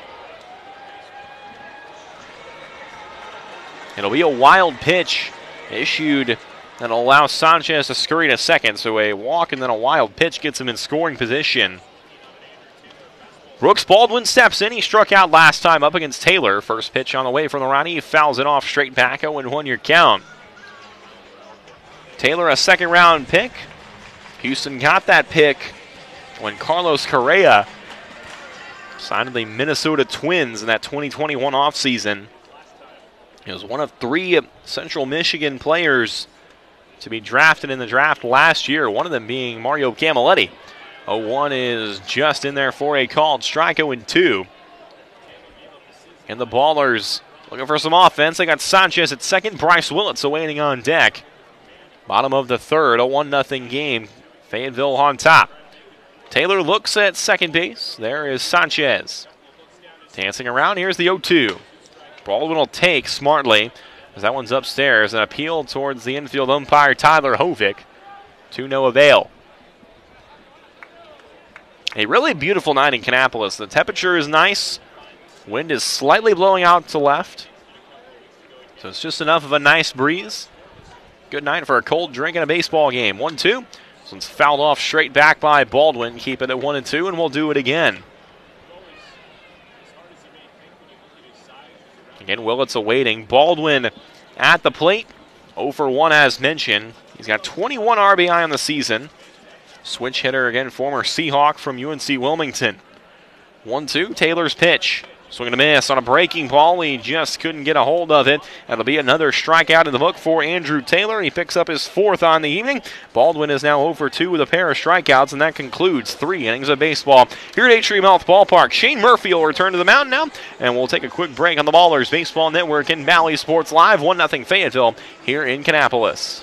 It'll be a wild pitch issued that'll allow Sanchez to scurry to second. So a walk and then a wild pitch gets him in scoring position. Brooks Baldwin steps in. He struck out last time up against Taylor. First pitch on the way from the righty. He fouls it off straight back. oh and one your count. Taylor a second round pick. Houston got that pick when Carlos Correa signed to the Minnesota Twins in that twenty twenty-one offseason. He was one of three Central Michigan players to be drafted in the draft last year, one of them being Mario Camilletti. oh one is just in there for a called strike, oh and two. And the Ballers looking for some offense. They got Sanchez at second, Bryce Willits awaiting on deck. Bottom of the third, a one nothing game. Fayetteville on top. Taylor looks at second base. There is Sanchez. Dancing around, here's the oh two. Baldwin will take smartly as that one's upstairs. An appeal towards the infield umpire, Tyler Hovick, to no avail. A really beautiful night in Kannapolis. The temperature is nice. Wind is slightly blowing out to left. So it's just enough of a nice breeze. Good night for a cold drink in a baseball game. one two. This one's fouled off straight back by Baldwin. Keep it at one and two, and we'll do it again. Again, Willits awaiting. Baldwin at the plate. oh for one as mentioned. He's got twenty-one R B I on the season. Switch hitter again, former Seahawk from U N C Wilmington. one two, Taylor's pitch. Swing and a miss on a breaking ball. He just couldn't get a hold of it. That'll be another strikeout in the book for Andrew Taylor. He picks up his fourth on the evening. Baldwin is now oh for two with a pair of strikeouts, and that concludes three innings of baseball here at Atrium Health Ballpark. Shane Murphy will return to the mound now, and we'll take a quick break on the Ballers Baseball Network and Valley Sports Live. one nothing Fayetteville here in Kannapolis.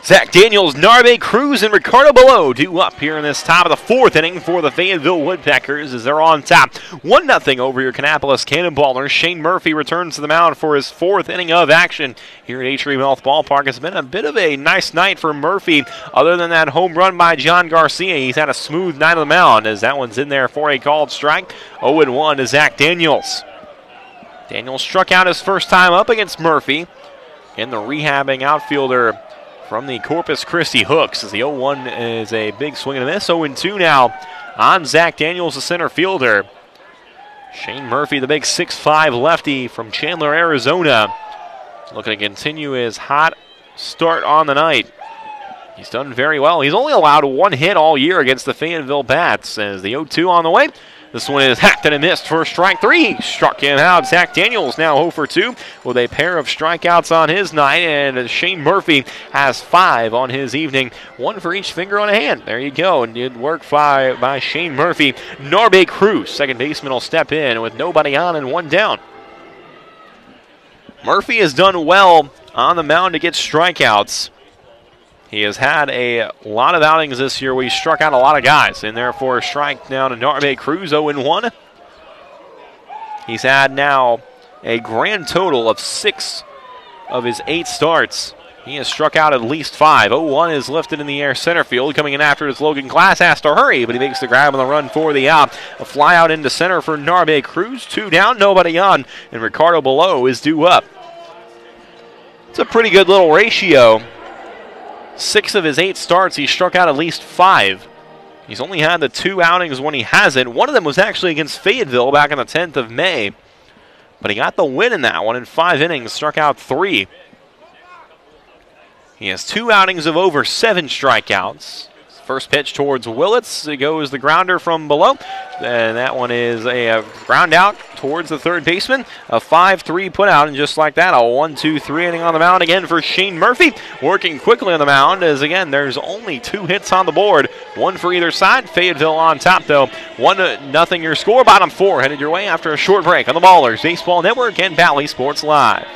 Zach Daniels, Narbe Cruz, and Ricardo Below due up here in this top of the fourth inning for the Fayetteville Woodpeckers as they're on top. one nothing over your Kannapolis Cannonballers. Shane Murphy returns to the mound for his fourth inning of action here at Atrium Health Ballpark. It's been a bit of a nice night for Murphy. Other than that home run by John Garcia, he's had a smooth night on the mound as that one's in there for a called strike. oh and one to Zach Daniels. Daniels struck out his first time up against Murphy. And the rehabbing outfielder from the Corpus Christi Hooks as the oh one is a big swing and a miss. oh and two now on Zach Daniels, the center fielder. Shane Murphy, the big six five lefty from Chandler, Arizona, looking to continue his hot start on the night. He's done very well. He's only allowed one hit all year against the Fayetteville Bats as the oh two on the way. This one is hacked and a missed for strike three. Struck him out. Zach Daniels now oh for two with a pair of strikeouts on his night. And Shane Murphy has five on his evening. One for each finger on a hand. There you go. And good work by, by Shane Murphy. Narbe Cruz, second baseman, will step in with nobody on and one down. Murphy has done well on the mound to get strikeouts. He has had a lot of outings this year where he struck out a lot of guys, and therefore a strike down to Narbe Cruz, oh and one. He's had now a grand total of six of his eight starts. He has struck out at least five. oh one is lifted in the air center field. Coming in after his Logan Glass has to hurry, but he makes the grab on the run for the out. A fly out into center for Narbe Cruz. Two down, nobody on, and Ricardo Below is due up. It's a pretty good little ratio. Six of his eight starts, he struck out at least five. He's only had the two outings when he hasn't. One of them was actually against Fayetteville back on the tenth of May. But he got the win in that one in five innings, struck out three. He has two outings of over seven strikeouts. First pitch towards Willits. It goes the grounder from Below. And that one is a, a ground out towards the third baseman. A five three put out, and just like that, a one two three inning on the mound again for Shane Murphy. Working quickly on the mound as, again, there's only two hits on the board. One for either side. Fayetteville on top, though. One nothing your score. Bottom four headed your way after a short break on the Ballers Baseball Network and Valley Sports Live.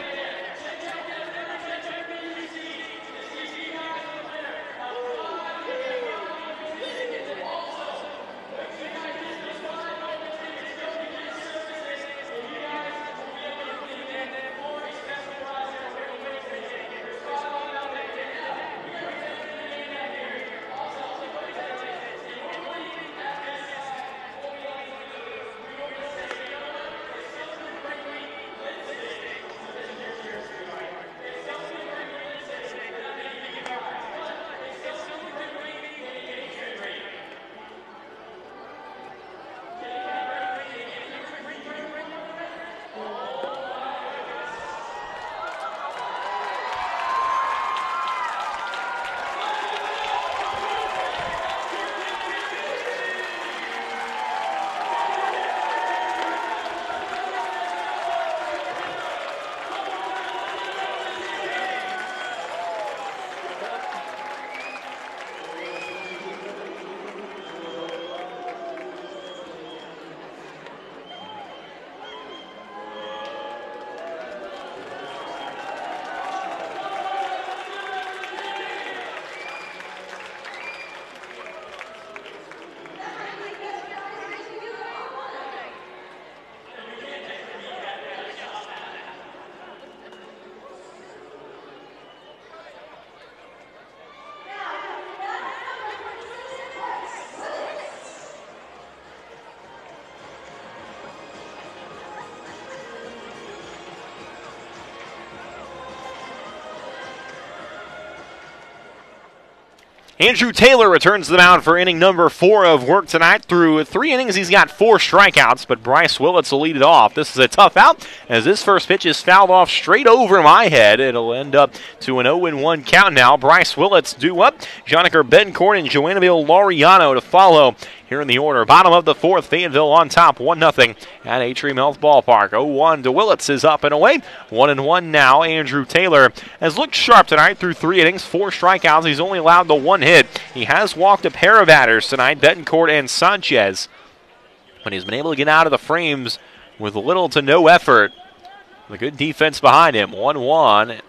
Andrew Taylor returns to the mound for inning number four of work tonight. Through three innings, he's got four strikeouts, but Bryce Willits will lead it off. This is a tough out as this first pitch is fouled off straight over my head. It'll end up to an oh and one count now. Bryce Willits due up. Joniker Bencourt and Joannaville Laureano to follow here in the order. Bottom of the fourth, Fayetteville on top, one nothing at Atrium Health Ballpark. oh one to Willits is up and away. one and one now. Andrew Taylor has looked sharp tonight through three innings, four strikeouts. He's only allowed the one hit. He has walked a pair of batters tonight, Betancourt and Sanchez, but he's been able to get out of the frames with little to no effort. The good defense behind him. one one.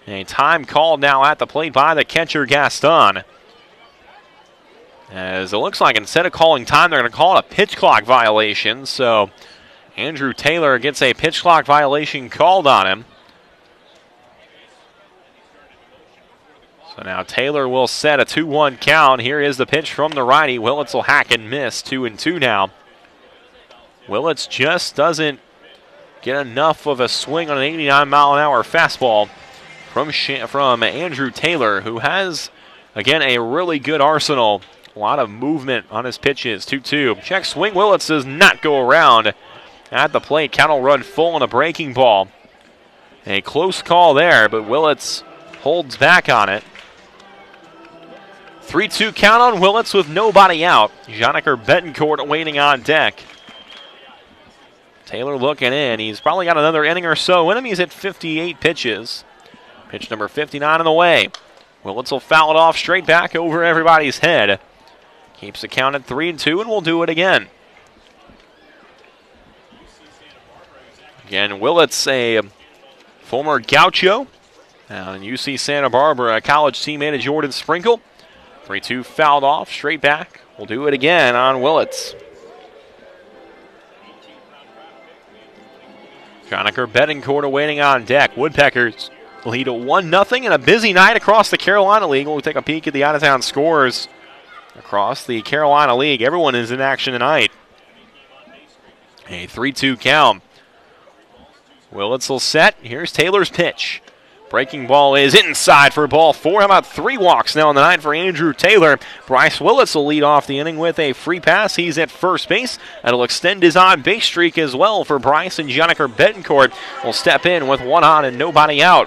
A time called now at the plate by the catcher, Gaston. As it looks like instead of calling time, they're going to call it a pitch clock violation. So Andrew Taylor gets a pitch clock violation called on him. So now Taylor will set a two one count. Here is the pitch from the righty. Willits will hack and miss. Two and two now. Willits just doesn't get enough of a swing on an eighty-nine mile an hour fastball from, from Andrew Taylor, who has, again, a really good arsenal. A lot of movement on his pitches. two two. Check swing. Willits does not go around at the plate. Count will run full on a breaking ball. A close call there, but Willits holds back on it. three two count on Willits with nobody out. Joniker Betancourt waiting on deck. Taylor looking in. He's probably got another inning or so in him. He's at fifty-eight pitches. Pitch number fifty-nine in the way. Willits will foul it off straight back over everybody's head. Keeps the count at three and two, and we'll do it again. Again, Willits, a former Gaucho. Now in U C Santa Barbara, a college teammate of Jordan Sprinkle. three two fouled off, straight back. We'll do it again on Willits. Joniker Betancourt awaiting on deck. Woodpeckers lead at one nothing, and a busy night across the Carolina League. We'll take a peek at the out-of-town scores across the Carolina League. Everyone is in action tonight. A three two count. Willits will set. Here's Taylor's pitch. Breaking ball is inside for ball four. How about three walks now on the night for Andrew Taylor? Bryce Willits will lead off the inning with a free pass. He's at first base. That'll extend his on-base streak as well for Bryce, and Joniker Betancourt will step in with one on and nobody out.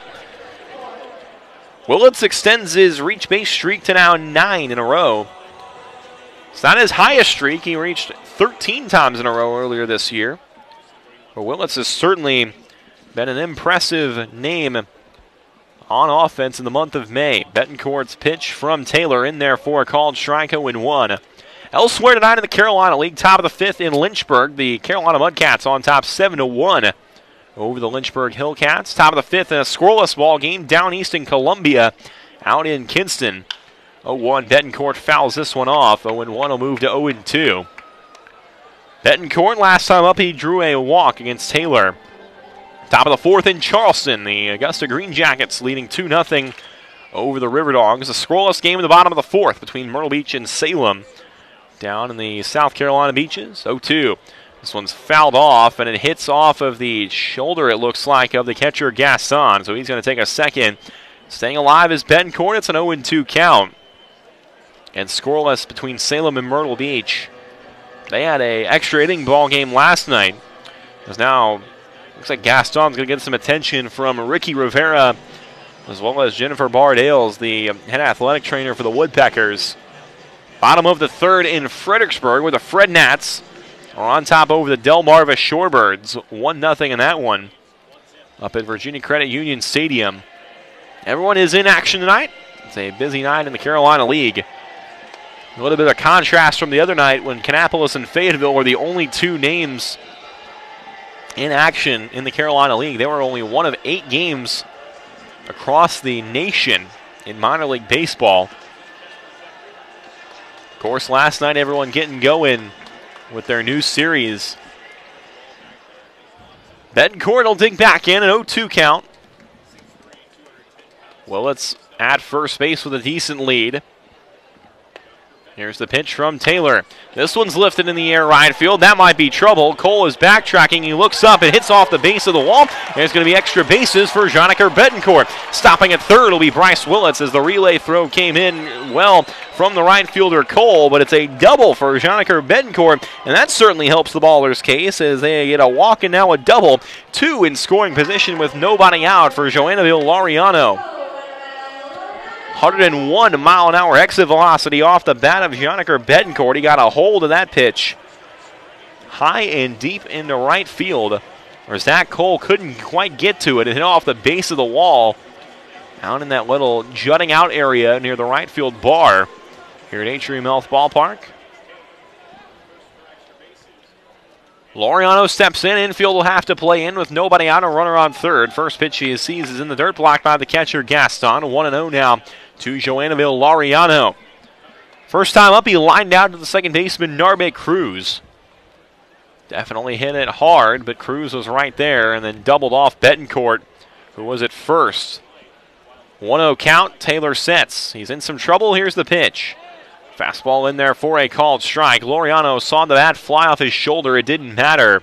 Willits extends his reach base streak to now nine in a row. It's not his highest streak. He reached thirteen times in a row earlier this year. But Willits has certainly been an impressive name on offense in the month of May. Betancourt's pitch from Taylor in there for a called strike, oh and one. Elsewhere tonight in the Carolina League, top of the fifth in Lynchburg, the Carolina Mudcats on top seven to one over the Lynchburg Hillcats. Top of the fifth in a scoreless ball game down east in Columbia, out in Kinston. oh one, Betancourt fouls this one off. oh and one will move to oh and two. Betancourt, last time up, he drew a walk against Taylor. Top of the fourth in Charleston, the Augusta Green Jackets leading two nothing over the River Dogs. A scoreless game in the bottom of the fourth between Myrtle Beach and Salem down in the South Carolina beaches. oh two. This one's fouled off, and it hits off of the shoulder, it looks like, of the catcher Gaston. So he's going to take a second. Staying alive is Betancourt. It's an oh and two count. And scoreless between Salem and Myrtle Beach. They had a extra inning ball game last night. Because now looks like Gaston's going to get some attention from Ricky Rivera as well as Jennifer Bardales, the head athletic trainer for the Woodpeckers. Bottom of the third in Fredericksburg, where the Fred Nats are on top over the Delmarva Shorebirds. one nothing in that one up at Virginia Credit Union Stadium. Everyone is in action tonight. It's a busy night in the Carolina League. A little bit of contrast from the other night when Kannapolis and Fayetteville were the only two names in action in the Carolina League. They were only one of eight games across the nation in minor league baseball. Of course, last night everyone getting going with their new series. Betancourt will dig back in, an oh two count. Willits at first base with a decent lead. Here's the pitch from Taylor. This one's lifted in the air right field. That might be trouble. Cole is backtracking. He looks up. It hits off the base of the wall. There's going to be extra bases for Joniker Betancourt. Stopping at third will be Bryce Willits as the relay throw came in well from the right fielder Cole, but it's a double for Joniker Betancourt, and that certainly helps the Ballers' case as they get a walk and now a double. Two in scoring position with nobody out for Joannaville Laureano. one oh one mile an hour exit velocity off the bat of Joniker Betancourt. He got a hold of that pitch high and deep into right field, where Zach Cole couldn't quite get to it. It hit off the base of the wall out in that little jutting out area near the right field bar here at Atrium Health Ballpark. Laureano steps in. Infield will have to play in with nobody out. A runner on third. First pitch he sees is in the dirt, blocked by the catcher Gaston. one and oh now to Joannaville Laureano. First time up, he lined out to the second baseman, Narbe Cruz. Definitely hit it hard, but Cruz was right there and then doubled off Betancourt, who was at first. one oh count. Taylor sets. He's in some trouble. Here's the pitch. Fastball in there for a called strike. Laureano saw the bat fly off his shoulder. It didn't matter.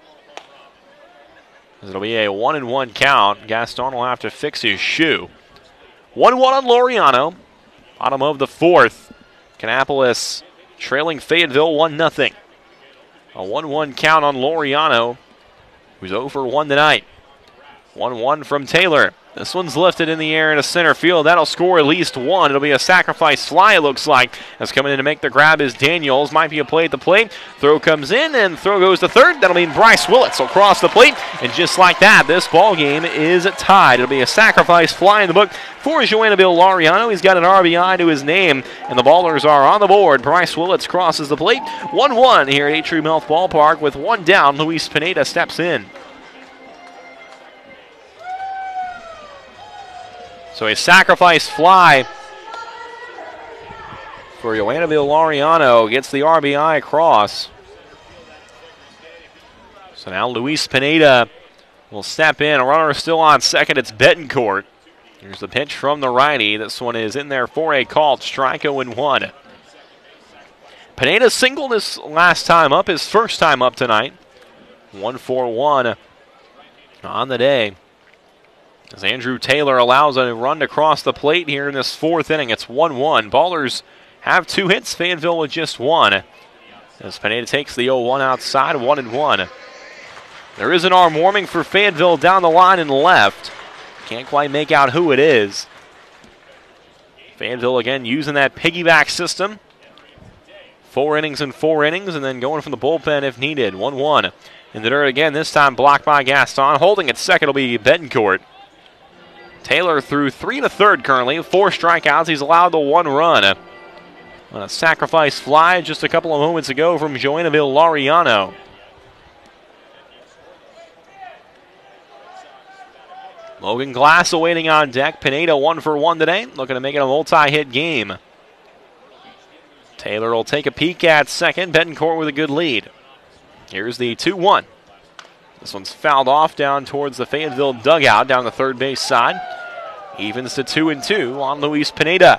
It'll be a one and one count. Gaston will have to fix his shoe. one one on Laureano. Bottom of the fourth. Kannapolis trailing Fayetteville one nothing. A one one count on Laureano, who's oh for one tonight. one one from Taylor. This one's lifted in the air into center field. That'll score at least one. It'll be a sacrifice fly, it looks like. As coming in to make the grab is Daniels. Might be a play at the plate. Throw comes in, and throw goes to third. That'll mean Bryce Willits will cross the plate. And just like that, this ball game is tied. It'll be a sacrifice fly in the book for Joannaville Laureano. He's got an R B I to his name, and the Ballers are on the board. Bryce Willits crosses the plate. one one here at Atrium Health Ballpark with one down. Luis Pineda steps in. So a sacrifice fly for Joannaville Laureano, gets the R B I across. So now Luis Pineda will step in. A runner still on second. It's Betancourt. Here's the pitch from the righty. This one is in there for a called strike. oh and one. Pineda singled his last time up, his first time up tonight. one for one on the day. As Andrew Taylor allows a run to cross the plate here in this fourth inning. It's one one. Ballers have two hits. Fayetteville with just one. As Pineda takes the oh one outside, one and one. There is an arm warming for Fayetteville down the line and left. Can't quite make out who it is. Fayetteville again using that piggyback system. Four innings and four innings, and then going from the bullpen if needed. one one. In the dirt again, this time blocked by Gaston. Holding at second will be Betancourt. Taylor threw three to third currently. Four strikeouts. He's allowed the one run. On a sacrifice fly just a couple of moments ago from Joannaville Laureano. Logan Glass awaiting on deck. Pineda one for one today. Looking to make it a multi-hit game. Taylor will take a peek at second. Betancourt with a good lead. Here's the two one. This one's fouled off down towards the Fayetteville dugout down the third base side. Evens to two and two on Luis Pineda.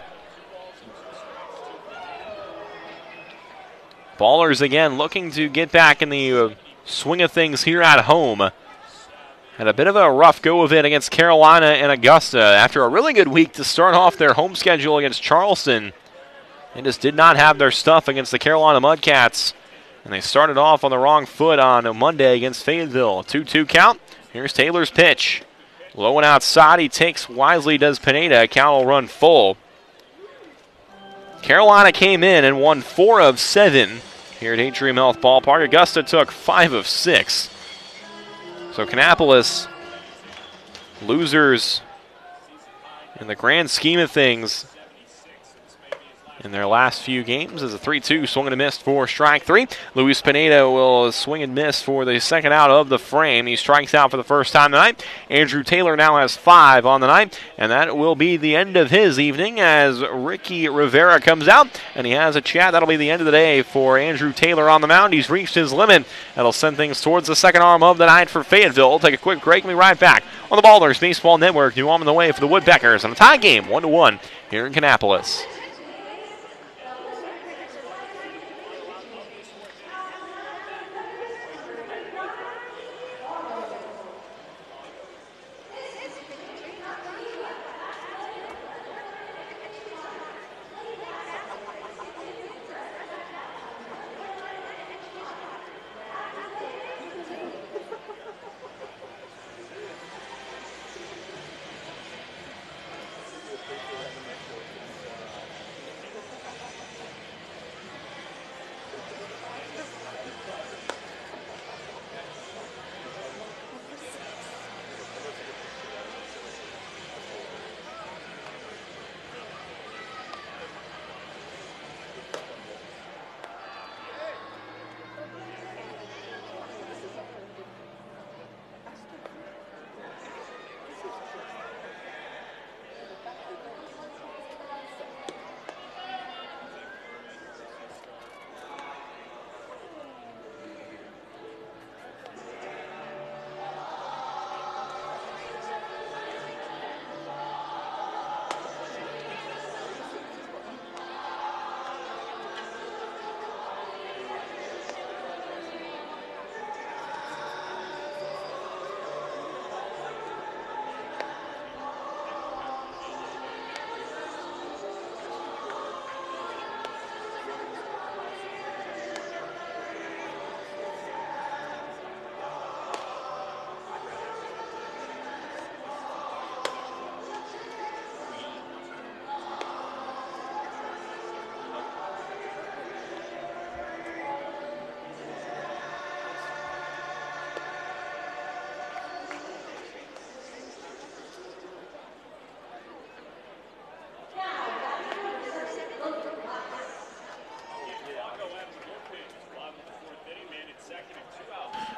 Ballers again looking to get back in the uh, swing of things here at home. Had a bit of a rough go of it against Carolina and Augusta after a really good week to start off their home schedule against Charleston. They just did not have their stuff against the Carolina Mudcats. And they started off on the wrong foot on a Monday against Fayetteville. two two count. Here's Taylor's pitch. Low and outside. He takes wisely, does Pineda. Count will run full. Carolina came in and won four of seven here at Atrium Health Ballpark. Augusta took five of six. So Kannapolis, losers in the grand scheme of things in their last few games, as a three two swung and a miss for strike three. Luis Pineda will swing and miss for the second out of the frame. He strikes out for the first time tonight. Andrew Taylor now has five on the night, and that will be the end of his evening as Ricky Rivera comes out, and he has a chat. That'll be the end of the day for Andrew Taylor on the mound. He's reached his limit. That'll send things towards the second arm of the night for Fayetteville. We'll take a quick break and be right back on the Ballers Baseball Network. New arm on the way for the Woodpeckers on a tie game, one to one here in Kannapolis.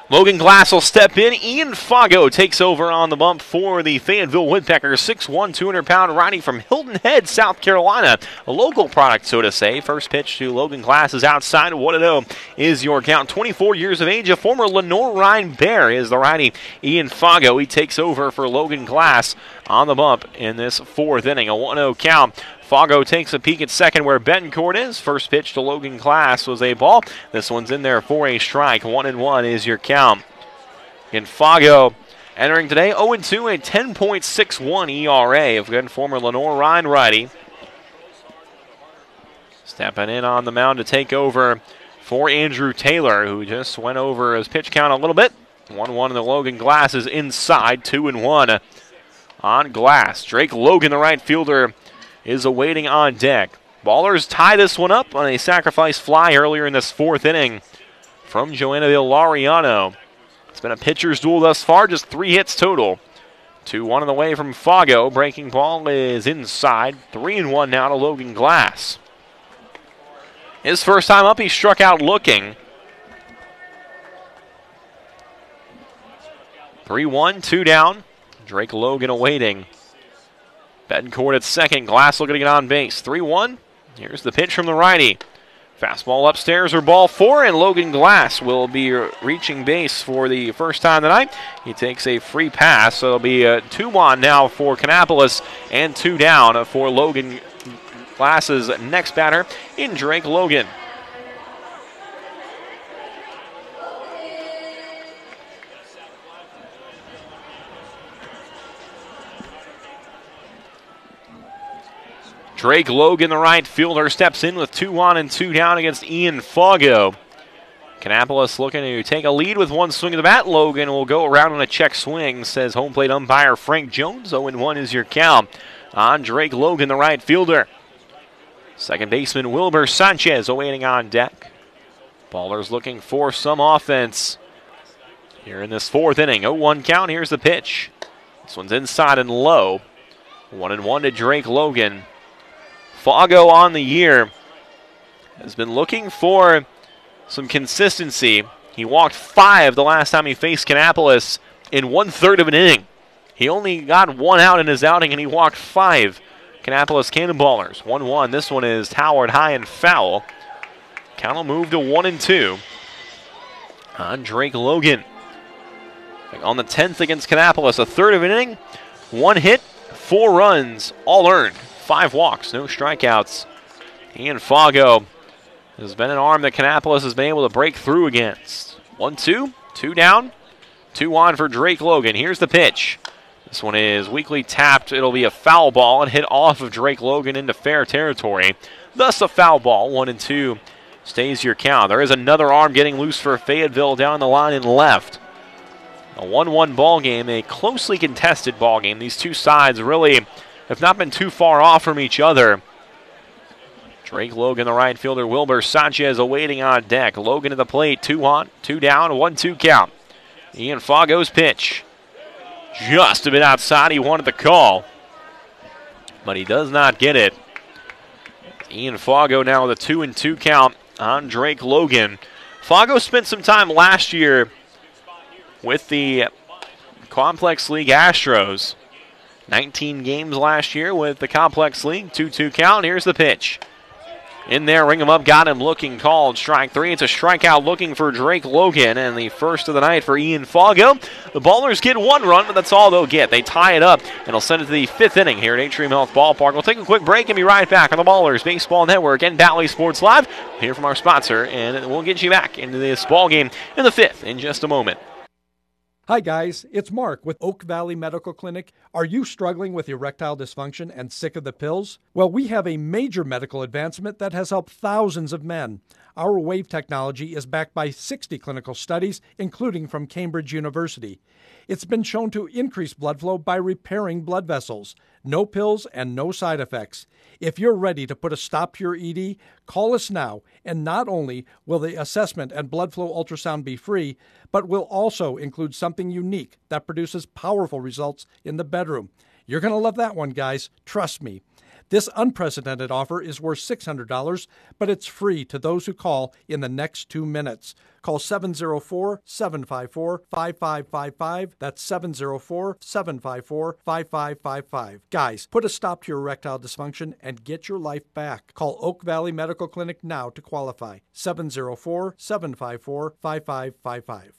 Logan Glass will step in. Ian Fago takes over on the bump for the Fayetteville Woodpeckers. six one, two hundred pound righty from Hilton Head, South Carolina. A local product, so to say. First pitch to Logan Glass is outside. one and oh is your count. twenty-four years of age. A former Lenore Rhine Bear is the righty Ian Fago. He takes over for Logan Glass on the bump in this fourth inning. A one oh count. Fago takes a peek at second where Betancourt is. First pitch to Logan Glass was a ball. This one's in there for a strike. One and one is your count. And Fago entering today oh and two, a ten point six one E R A of good former Lenore Rhine righty. Stepping in on the mound to take over for Andrew Taylor, who just went over his pitch count a little bit. one one, and the Logan Glass is inside, two and one on Glass. Drake Logan, the right fielder, is awaiting on deck. Ballers tie this one up on a sacrifice fly earlier in this fourth inning from Joanna Villariano. It's been a pitcher's duel thus far, just three hits total. two one on the way from Fago. Breaking ball is inside. three and one now to Logan Glass. His first time up, he struck out looking. three one, two down. Drake Logan awaiting. Betancourt at second. Glass looking to get on base. three one. Here's the pitch from the righty. Fastball upstairs or ball four, and Logan Glass will be reaching base for the first time tonight. He takes a free pass, so it'll be a two one now for Kannapolis and two down for Logan Glass's next batter in Drake Logan. Drake Logan, the right fielder, steps in with two on and two down against Ian Fago. Kannapolis looking to take a lead with one swing of the bat. Logan will go around on a check swing, says home plate umpire Frank Jones. oh and one is your count on Drake Logan, the right fielder. Second baseman Wilbur Sanchez awaiting on deck. Ballers looking for some offense here in this fourth inning. oh one count. Here's the pitch. This one's inside and low. one and one to Drake Logan. Fago on the year has been looking for some consistency. He walked five the last time he faced Kannapolis in one-third of an inning. He only got one out in his outing, and he walked five Kannapolis Cannonballers. one one. This one is towered high and foul. Count will move to one and two on Drake Logan. On the tenth against Kannapolis, a third of an inning, one hit, four runs, all earned. Five walks, no strikeouts. Ian Fago has been an arm that Kannapolis has been able to break through against. One, two, two down, two on for Drake Logan. Here's the pitch. This one is weakly tapped. It'll be a foul ball and hit off of Drake Logan into fair territory. Thus a foul ball. One and two stays your count. There is another arm getting loose for Fayetteville down the line and left. A one one ball game, a closely contested ball game. These two sides really have not been too far off from each other. Drake Logan, the right fielder. Wilbur Sanchez awaiting on deck. Logan at the plate. Two on, two down, one two count. Ian Fago's pitch. Just a bit outside. He wanted the call, but he does not get it. Ian Fago now with a two and two count on Drake Logan. Fago spent some time last year with the Complex League Astros. nineteen games last year with the Complex League. two two count. Here's the pitch. In there, ring him up, got him looking, called strike three. It's a strikeout looking for Drake Logan, and the first of the night for Ian Fago. The Ballers get one run, but that's all they'll get. They tie it up, and they'll send it to the fifth inning here at Atrium Health Ballpark. We'll take a quick break and be right back on the Ballers Baseball Network and Valley Sports Live. We'll hear from our sponsor, and we'll get you back into this ball game in the fifth in just a moment. Hi guys, it's Mark with Oak Valley Medical Clinic. Are you struggling with erectile dysfunction and sick of the pills? Well, we have a major medical advancement that has helped thousands of men. Our wave technology is backed by sixty clinical studies, including from Cambridge University. It's been shown to increase blood flow by repairing blood vessels. No pills and no side effects. If you're ready to put a stop to your E D, call us now, and not only will the assessment and blood flow ultrasound be free, but will also include something unique that produces powerful results in the bedroom. You're going to love that one, guys. Trust me. This unprecedented offer is worth six hundred dollars, but it's free to those who call in the next two minutes. Call seven oh four, seven five four, five five five five. That's seven oh four, seven five four, five five five five. Guys, put a stop to your erectile dysfunction and get your life back. Call Oak Valley Medical Clinic now to qualify. seven oh four, seven five four, five five five five.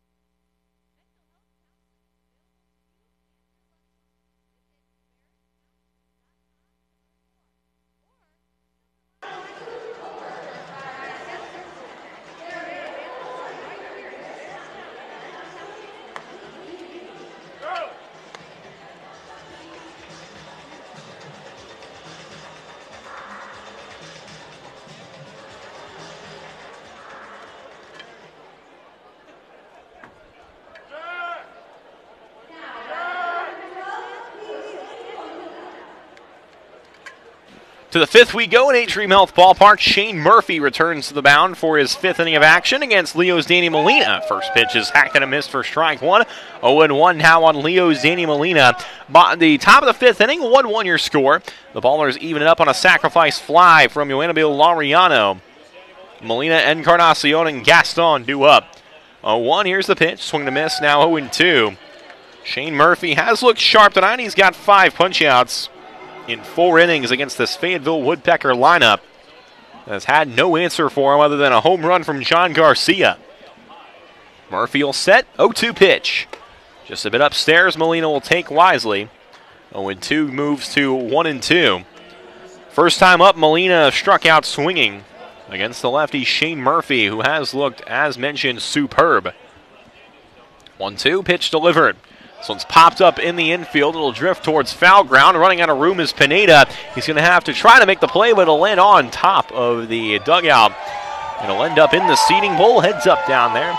To the fifth we go at Atrium Health Ballpark. Shane Murphy returns to the mound for his fifth inning of action against Leo's Danny Molina. First pitch is hacked and a miss for strike one. oh and one now on Leo's Danny Molina. By the top of the fifth inning, one one your score. The Ballers even it up on a sacrifice fly from Yoannabil Laureano. Molina, Encarnacion, and Gaston do up. oh one, here's the pitch. Swing to miss, now oh and two. Shane Murphy has looked sharp tonight. He's got five punch-outs in four innings against this Fayetteville Woodpecker lineup has had no answer for him other than a home run from John Garcia. Murphy will set, oh two pitch. Just a bit upstairs, Molina will take wisely. oh and two moves to one and two. First time up, Molina struck out swinging against the lefty Shane Murphy, who has looked, as mentioned, superb. one two, pitch delivered. This one's popped up in the infield. It'll drift towards foul ground. Running out of room is Pineda. He's going to have to try to make the play, but it'll land on top of the dugout. It'll end up in the seating bowl. Heads up down there.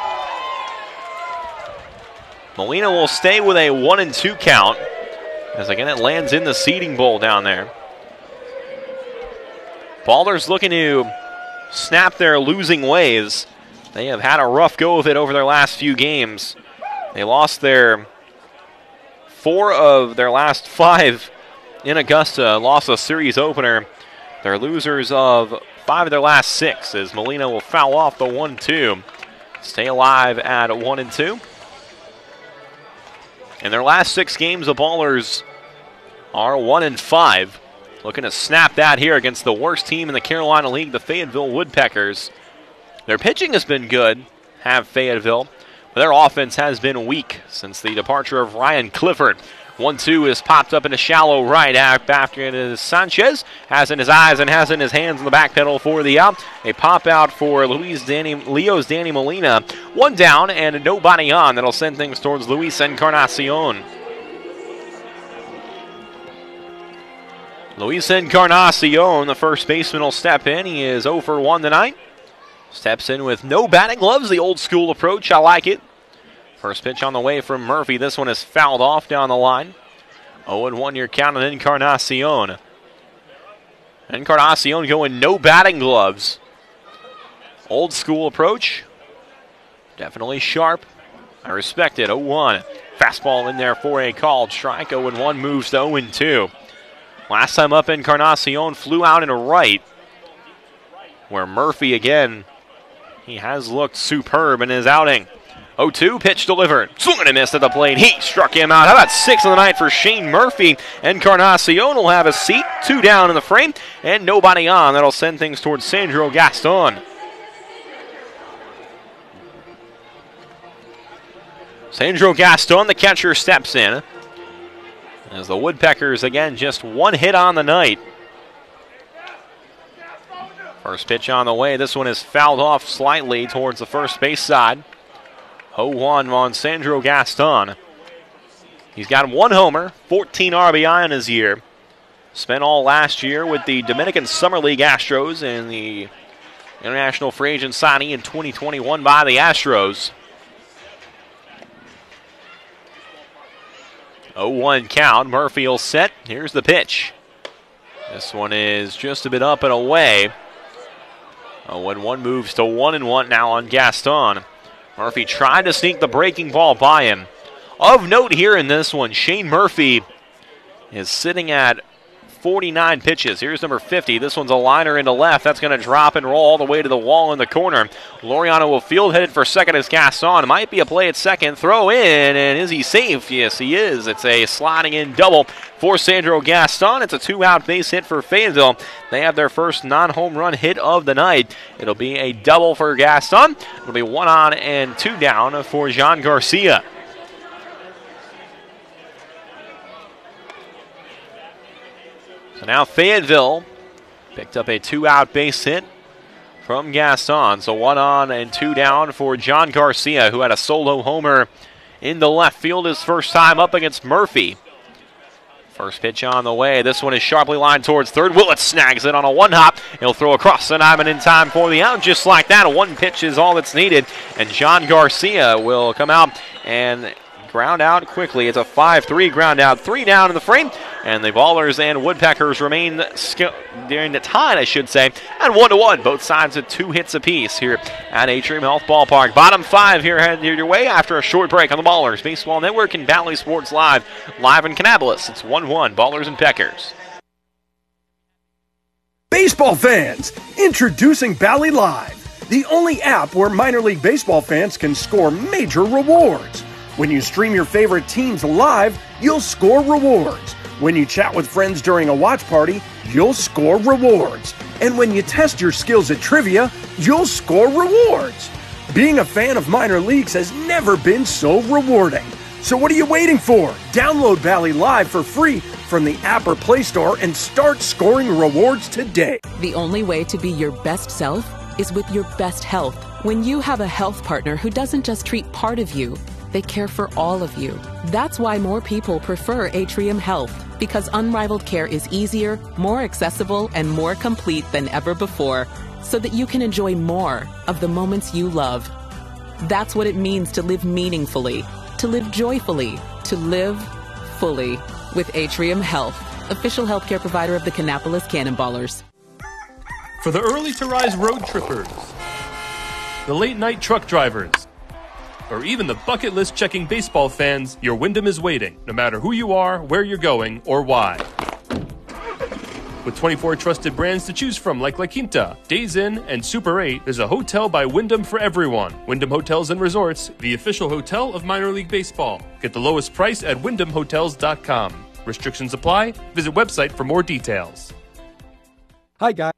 Molina will stay with a one and two count, as again it lands in the seating bowl down there. Ballers looking to snap their losing ways. They have had a rough go of it over their last few games. They lost their four of their last five in Augusta, lost a series opener. They're losers of five of their last six, as Molina will foul off the one two. Stay alive at one and two. In their last six games, the Ballers are one and five. Looking to snap that here against the worst team in the Carolina League, the Fayetteville Woodpeckers. Their pitching has been good, have Fayetteville. Their offense has been weak since the departure of Ryan Clifford. one two is popped up in a shallow right after it is Sanchez. Has in his eyes and has in his hands in the back pedal for the out. A pop out for Luis Danny, Leo's Danny Molina. One down and nobody on. That'll send things towards Luis Encarnacion. Luis Encarnacion, the first baseman, will step in. He is oh for one tonight. Steps in with no batting gloves, the old school approach. I like it. First pitch on the way from Murphy. This one is fouled off down the line. oh and one your count on Encarnacion. Encarnacion going no batting gloves. Old school approach. Definitely sharp. I respect it. oh one. Fastball in there for a called strike. oh and one moves to oh and two. Last time up, Encarnacion flew out into right, where Murphy again, he has looked superb in his outing. oh two, pitch delivered. Swung and a miss at the plate. He struck him out. How about six of the night for Shane Murphy? Encarnacion will have a seat. Two down in the frame and nobody on. That'll send things towards Sandro Gaston. Sandro Gaston, the catcher, steps in. As the Woodpeckers, again, just one hit on the night. First pitch on the way. This one is fouled off slightly towards the first base side. oh one on Sandro Gaston. He's got one homer, fourteen R B I in his year. Spent all last year with the Dominican Summer League Astros and the international free agent signing in twenty twenty-one by the Astros. oh one count. Murphy will set. Here's the pitch. This one is just a bit up and away. oh and one moves to one and one now on Gaston. Murphy tried to sneak the breaking ball by him. Of note here in this one, Shane Murphy is sitting at forty-nine pitches. Here's number fifty. This one's a liner into left. That's going to drop and roll all the way to the wall in the corner. Laureano will field, headed for second as Gaston. Might be a play at second. Throw in, and is he safe? Yes, he is. It's a sliding in double for Sandro Gaston. It's a two-out base hit for Fayetteville. They have their first non-home run hit of the night. It'll be a double for Gaston. It'll be one on and two down for Jean Garcia. So now Fayetteville picked up a two-out base hit from Gaston. So one on and two down for John Garcia, who had a solo homer in the left field his first time up against Murphy. First pitch on the way. This one is sharply lined towards third. Willett snags it on a one-hop. He'll throw across the diamond in time for the out. Just like that, a one pitch is all that's needed. And John Garcia will come out and ground out quickly. It's a five three ground out. Three down in the frame. And the Ballers and Woodpeckers remain sk- during the tie, I should say, at one to one. Both sides with two hits apiece here at Atrium Health Ballpark. Bottom five here headed your way after a short break on the Ballers Baseball Network and Valley Sports Live. Live in Kannapolis. It's one one, Ballers and Peckers. Baseball fans, introducing Bally Live, the only app where minor league baseball fans can score major rewards. When you stream your favorite teams live, you'll score rewards. When you chat with friends during a watch party, you'll score rewards. And when you test your skills at trivia, you'll score rewards. Being a fan of minor leagues has never been so rewarding. So what are you waiting for? Download Bally Live for free from the app or Play Store and start scoring rewards today. The only way to be your best self is with your best health. When you have a health partner who doesn't just treat part of you, they care for all of you. That's why more people prefer Atrium Health, because unrivaled care is easier, more accessible, and more complete than ever before, so that you can enjoy more of the moments you love. That's what it means to live meaningfully, to live joyfully, to live fully with Atrium Health, official healthcare provider of the Kannapolis Cannonballers. For the early to rise road trippers, the late night truck drivers, or even the bucket list checking baseball fans, your Wyndham is waiting, no matter who you are, where you're going, or why. With twenty-four trusted brands to choose from like La Quinta, Days Inn, and Super eight, there's a hotel by Wyndham for everyone. Wyndham Hotels and Resorts, the official hotel of minor league baseball. Get the lowest price at wyndham hotels dot com. Restrictions apply. Visit website for more details. Hi, guys.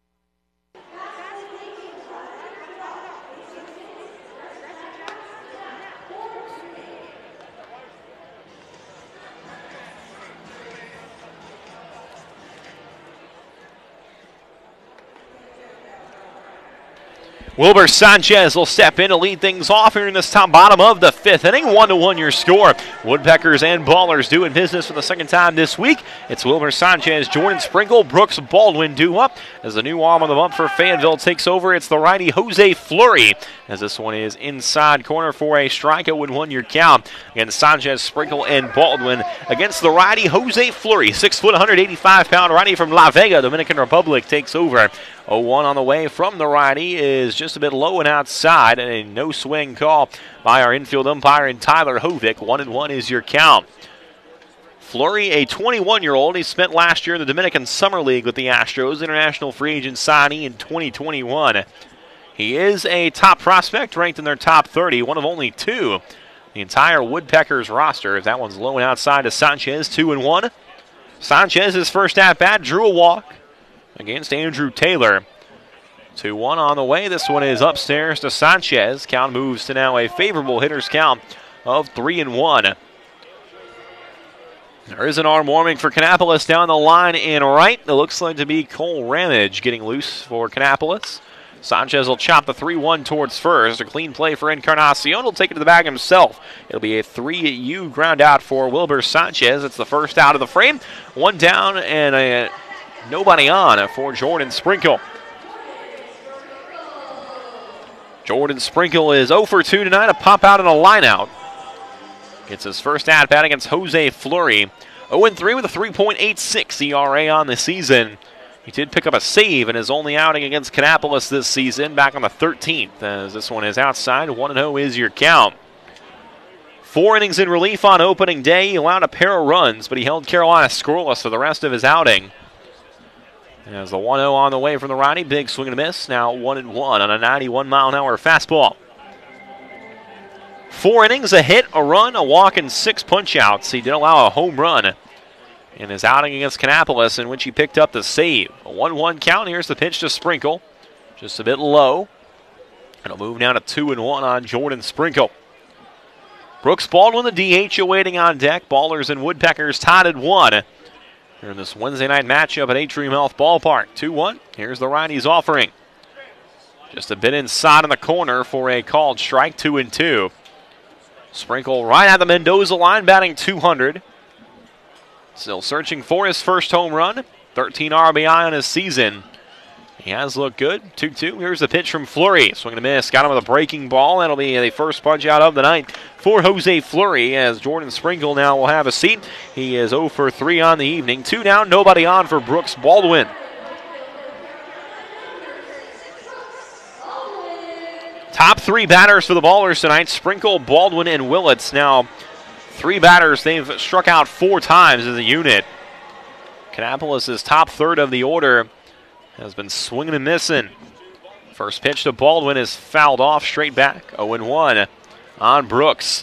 Wilber Sanchez will step in to lead things off here in this top bottom of the fifth inning. One to one your score. Woodpeckers and Ballers doing business for the second time this week. It's Wilber Sanchez, Jordan Sprinkle, Brooks Baldwin due up as the new arm on the bump for Fayetteville takes over. It's the righty Jose Fleury as this one is inside corner for a strikeout with one your count. Again, Sanchez, Sprinkle, and Baldwin against the righty Jose Fleury. Six foot, one hundred eighty-five pound righty from La Vega, Dominican Republic takes over. oh one on the way from the righty is just a bit low and outside, and a no swing call by our infield umpire and Tyler Hovick. One and one is your count. Fleury, a twenty-one-year-old. He spent last year in the Dominican Summer League with the Astros, international free agent signee in twenty twenty-one. He is a top prospect, ranked in their top thirty, one of only two. The entire Woodpeckers roster, if that one's low and outside to Sanchez, two and one. Sanchez's first at-bat drew a walk against Andrew Taylor. two one on the way. This one is upstairs to Sanchez. Count moves to now a favorable hitter's count of three and one. There is an arm warming for Kannapolis down the line in right. It looks like to be Cole Ramage getting loose for Kannapolis. Sanchez will chop the three one towards first. A clean play for Encarnacion. He'll take it to the bag himself. It'll be a three U ground out for Wilber Sanchez. It's the first out of the frame. One down and a nobody on for Jordan Sprinkle. Jordan Sprinkle is oh for two tonight. A pop out and a line out. Gets his first at-bat against Jose Fleury. oh and three with a three point eight six E R A on the season. He did pick up a save in his only outing against Kannapolis this season back on the thirteenth, as this one is outside. one and oh is your count. Four innings in relief on opening day. He allowed a pair of runs, but he held Carolina scoreless for the rest of his outing. As the one oh on the way from the righty, big swing and a miss. Now one and one on a ninety-one mile an hour fastball. Four innings, a hit, a run, a walk, and six punch-outs. He did allow a home run in his outing against Kannapolis, in which he picked up the save. A one one count. Here's the pitch to Sprinkle. Just a bit low. It'll move now to two and one on Jordan Sprinkle. Brooks Baldwin, the D H, awaiting on deck. Ballers and Woodpeckers tied at one. Here in this Wednesday night matchup at Atrium Health Ballpark. two one. Here's the righty's offering. Just a bit inside in the corner for a called strike, two and two. Sprinkle right at the Mendoza line, batting two hundred. Still searching for his first home run. thirteen R B I on his season. He has looked good. two two. Here's the pitch from Fleury. Swing and a miss. Got him with a breaking ball. That'll be the first punch out of the night for Jose Fleury, as Jordan Sprinkle now will have a seat. He is oh for three on the evening. Two down, nobody on for Brooks Baldwin. Top three batters for the Ballers tonight: Sprinkle, Baldwin, and Willits. Now, three batters, they've struck out four times as a unit. Kannapolis' top third of the order has been swinging and missing. First pitch to Baldwin is fouled off straight back. oh and one on Brooks.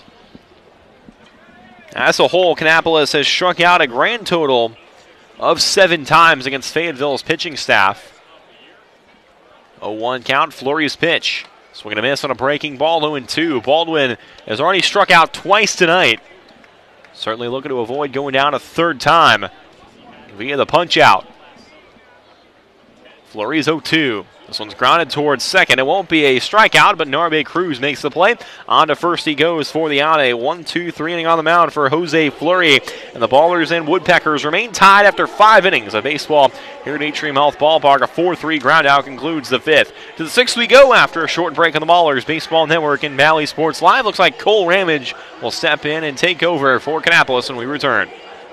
As a whole, Kannapolis has struck out a grand total of seven times against Fayetteville's pitching staff. oh one count, Fleury's pitch. Swing and a miss on a breaking ball, oh and two. Baldwin has already struck out twice tonight. Certainly looking to avoid going down a third time via the punch out. Fleury's oh two. This one's grounded towards second. It won't be a strikeout, but Narbe Cruz makes the play. On to first he goes for the out. A one two three inning on the mound for Jose Fleury. And the Ballers and Woodpeckers remain tied after five innings of baseball here at Atrium Health Ballpark. A four three ground out concludes the fifth. To the sixth we go after a short break on the Ballers Baseball Network and Valley Sports Live. Looks like Cole Ramage will step in and take over for Kannapolis when we return.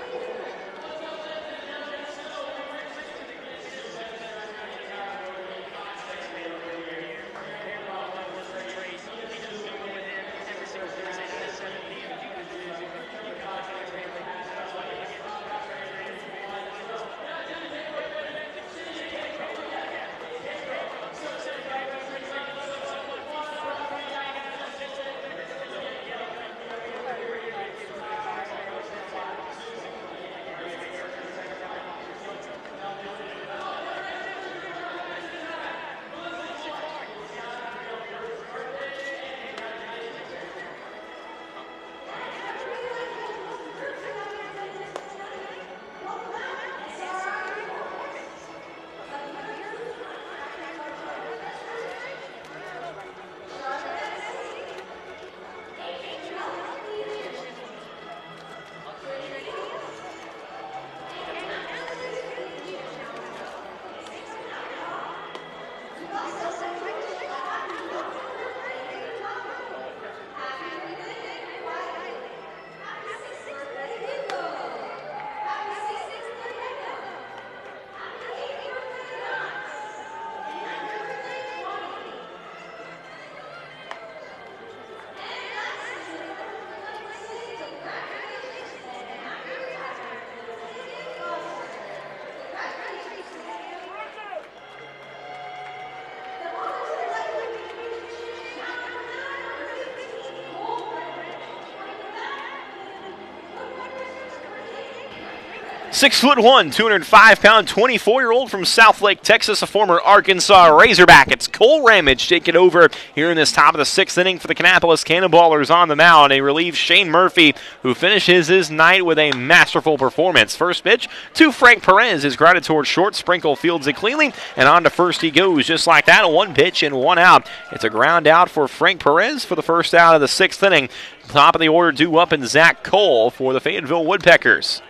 Six foot one, two hundred five pound, twenty-four-year-old from Southlake, Texas, a former Arkansas Razorback. It's Cole Ramage taking over here in this top of the sixth inning for the Kannapolis Cannonballers on the mound. He relieves Shane Murphy, who finishes his night with a masterful performance. First pitch to Frank Perez is grounded towards short. Sprinkle fields it cleanly, and on to first he goes just like that. A one pitch and one out. It's a ground out for Frank Perez for the first out of the sixth inning. Top of the order due up in Zach Cole for the Fayetteville Woodpeckers.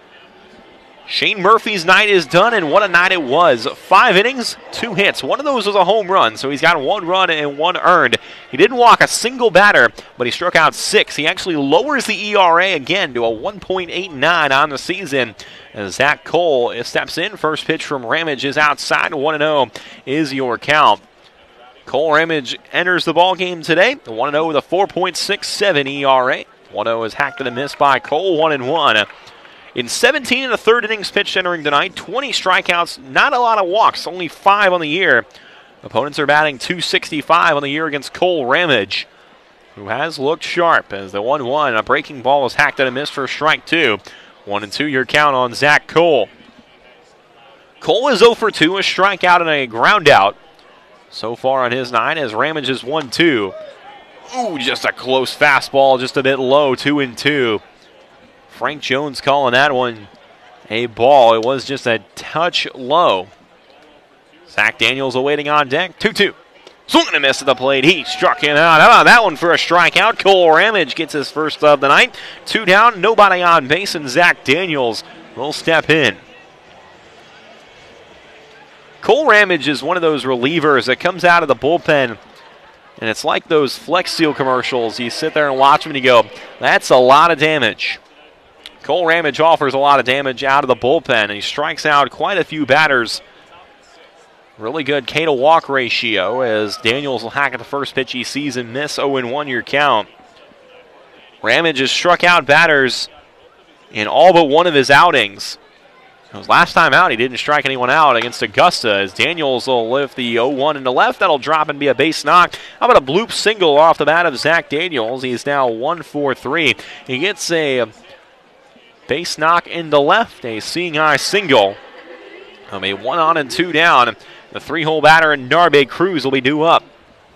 Shane Murphy's night is done, and what a night it was. Five innings, two hits. One of those was a home run, so he's got one run and one earned. He didn't walk a single batter, but he struck out six. He actually lowers the E R A again to a one point eight nine on the season. As Zach Cole steps in, first pitch from Ramage is outside. one and oh is your count. Cole Ramage enters the ballgame today, one and oh with a four point six seven E R A. one oh is hacked and a miss by Cole, one and one. In seventeen and a third innings pitched entering tonight, twenty strikeouts, not a lot of walks, only five on the year. Opponents are batting two sixty-five on the year against Cole Ramage, who has looked sharp as the one one. A breaking ball is hacked and a miss for strike two. one and two your count on Zach Cole. Cole is oh for two, a strikeout and a ground out so far on his nine as Ramage is one two. Ooh, just a close fastball, just a bit low, two and two. Frank Jones calling that one a ball. It was just a touch low. Zach Daniels awaiting on deck, two two. Swing and a miss at the plate. He struck him out. How about that one for a strikeout? Cole Ramage gets his first of the night. Two down, nobody on base, and Zach Daniels will step in. Cole Ramage is one of those relievers that comes out of the bullpen, and it's like those Flex Seal commercials. You sit there and watch them and you go, that's a lot of damage. Cole Ramage offers a lot of damage out of the bullpen, and he strikes out quite a few batters. Really good K to walk ratio as Daniels will hack at the first pitch he sees and miss. oh and one your count. Ramage has struck out batters in all but one of his outings. His last time out, he didn't strike anyone out against Augusta as Daniels will lift the oh one into left. That'll drop and be a base knock. How about a bloop single off the bat of Zach Daniels? He's now one for three. He gets a base knock into left, a seeing eye single. I mean, one on and two down. The three-hole batter and Darby Cruz will be due up.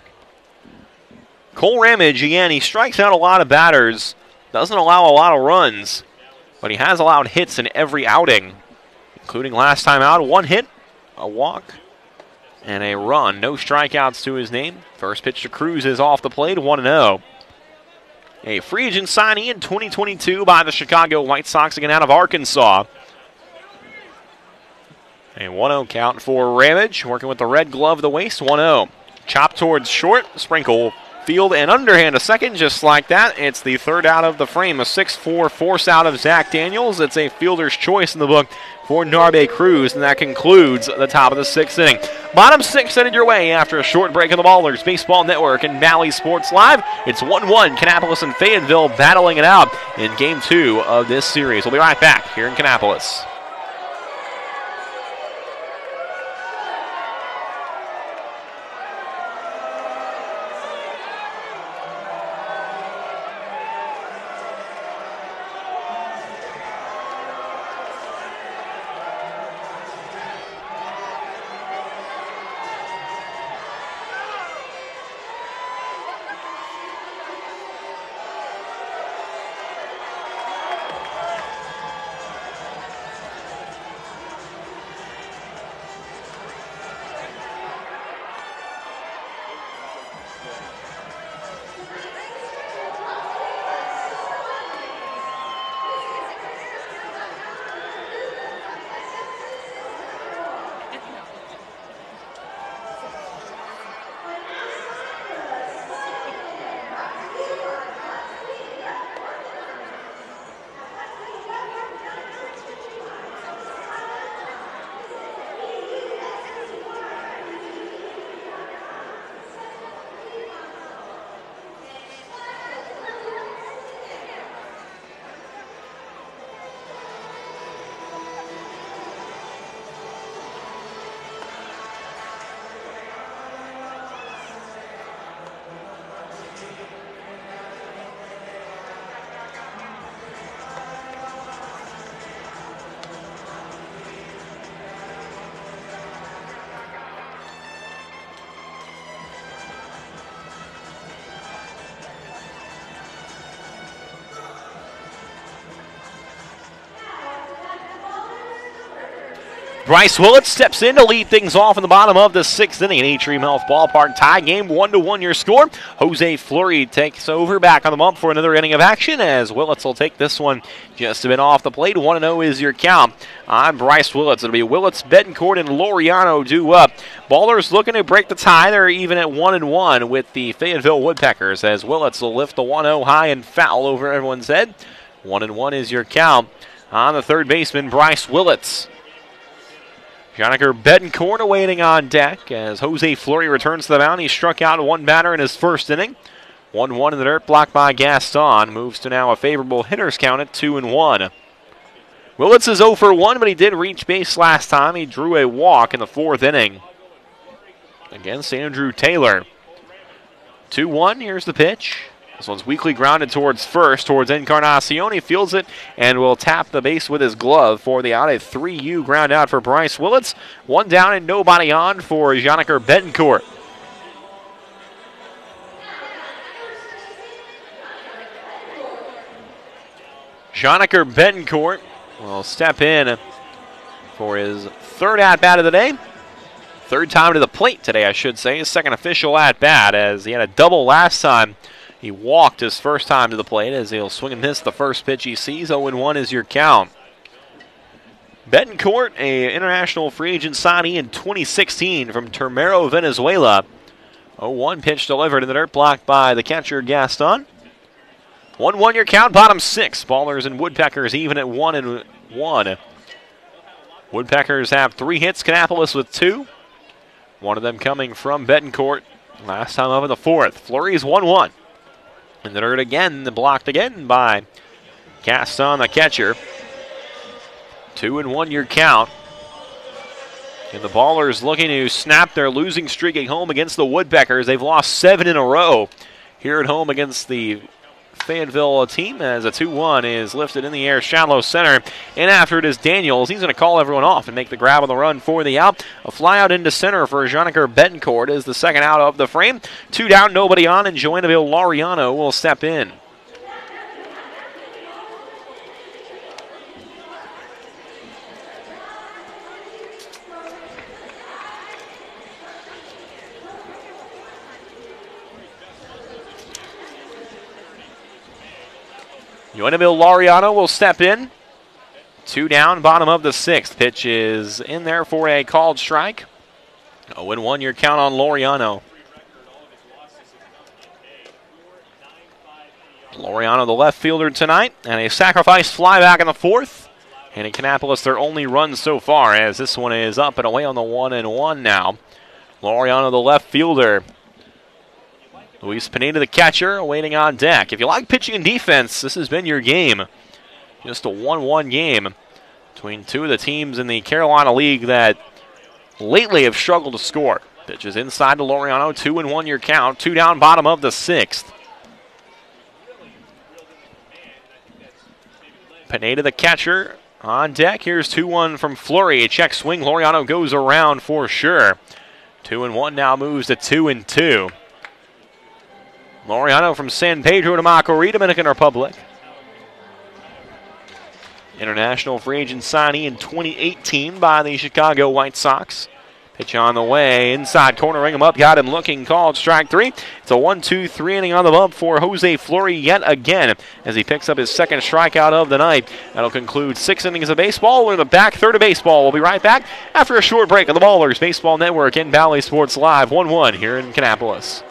Cole Ramage, again, he strikes out a lot of batters, doesn't allow a lot of runs, but he has allowed hits in every outing, including last time out, one hit, a walk, and a run. No strikeouts to his name. First pitch to Cruz is off the plate, one and oh. A free agent signee in twenty twenty-two by the Chicago White Sox, again out of Arkansas. A one oh count for Ramage, working with the red glove of the waist, one oh. Chop towards short, sprinkle field and underhand a second, just like that. It's the third out of the frame, a six four force out of Zach Daniels. It's a fielder's choice in the book for Darby Cruz, and that concludes the top of the sixth inning. Bottom six headed your way after a short break on the Ballers Baseball Network and Valley Sports Live. It's one one, Kannapolis and Fayetteville battling it out in game two of this series. We'll be right back here in Kannapolis. Bryce Willett steps in to lead things off in the bottom of the sixth inning. An Atrium Health Ballpark tie game, one to one your score. Jose Fleury takes over back on the bump for another inning of action as Willets will take this one just a bit off the plate. one and oh is your count on Bryce Willets. It'll be Willets, Betancourt, and Laureano due up. Ballers looking to break the tie. They're even at one and one with the Fayetteville Woodpeckers as Willets will lift the one oh high and foul over everyone's head. one and one is your count on the third baseman, Bryce Willets. Joniker Betancourt awaiting on deck as Jose Fleury returns to the mound. He struck out one batter in his first inning. one one in the dirt, blocked by Gaston. Moves to now a favorable hitter's count at two and one. Willits is oh for one, but he did reach base last time. He drew a walk in the fourth inning against Andrew Taylor. two one, here's the pitch. This one's weakly grounded towards first, towards Encarnacion. He fields it and will tap the base with his glove for the out. A three U ground out for Bryce Willits. One down and nobody on for Janiker Betancourt. Janiker Betancourt will step in for his third at-bat of the day. Third time to the plate today, I should say. His second official at-bat, as he had a double last time. He walked his first time to the plate as he'll swing and miss the first pitch he sees. oh and one is your count. Betancourt, a international free agent signee in twenty sixteen from Termero, Venezuela. oh one pitch delivered in the dirt, blocked by the catcher Gaston. one one your count, bottom six. Ballers and Woodpeckers even at one and one. Woodpeckers have three hits, Kannapolis with two. One of them coming from Betancourt last time up in the fourth. Flurry's one one. In the dirt again, blocked again by Gaston, the catcher. Two and one your count. And the Ballers looking to snap their losing streak at home against the Woodpeckers. They've lost seven in a row here at home against the Fayetteville team, as a two one is lifted in the air, shallow center. And after it is Daniels. He's going to call everyone off and make the grab on the run for the out. A fly out into center for Janiker Betancourt is the second out of the frame. Two down, nobody on, and Joanaville Laureano will step in. Joanaville Laureano will step in. Two down, bottom of the sixth. Pitch is in there for a called strike. oh and one your count on Laureano. Laureano, the left fielder tonight, and a sacrifice fly back in the fourth. And in Kannapolis, their only run so far, as this one is up and away on the one and one now. Laureano, the left fielder. Luis Pineda, the catcher, awaiting on deck. If you like pitching and defense, this has been your game. Just a one one game between two of the teams in the Carolina League that lately have struggled to score. Pitches inside to Laureano, two and one your count. Two down, bottom of the sixth. Pineda, the catcher, on deck. Here's two one from Fleury. A check swing. Laureano goes around for sure. Two and one now moves to two and two. Laureano from San Pedro de Macorís, Dominican Republic. International free agent signee in twenty eighteen by the Chicago White Sox. Pitch on the way, inside corner, ring him up, got him looking, called strike three. It's a one two three inning on the bump for Jose Fleury yet again as he picks up his second strikeout of the night. That'll conclude six innings of baseball. We're in the back third of baseball. We'll be right back after a short break on the Ballers Baseball Network in Valley Sports Live, one one here in Kannapolis.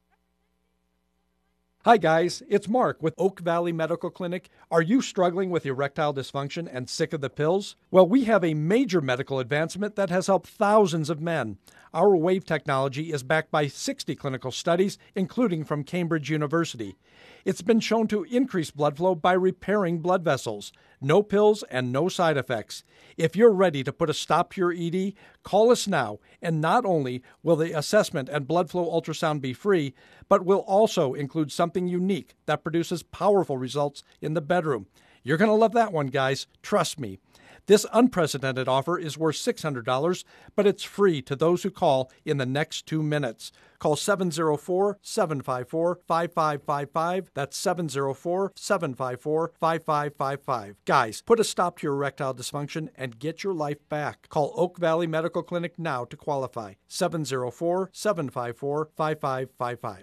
Hi guys, it's Mark with Oak Valley Medical Clinic. Are you struggling with erectile dysfunction and sick of the pills? Well, we have a major medical advancement that has helped thousands of men. Our wave technology is backed by sixty clinical studies, including from Cambridge University. It's been shown to increase blood flow by repairing blood vessels. No pills and no side effects. If you're ready to put a stop to your E D, call us now, and not only will the assessment and blood flow ultrasound be free, but will also include something unique that produces powerful results in the bedroom. You're going to love that one, guys. Trust me. This unprecedented offer is worth six hundred dollars, but it's free to those who call in the next two minutes. Call seven oh four, seven five four, five five five five. That's seven oh four, seven five four, five five five five. Guys, put a stop to your erectile dysfunction and get your life back. Call Oak Valley Medical Clinic now to qualify. seven oh four, seven five four, five five five five.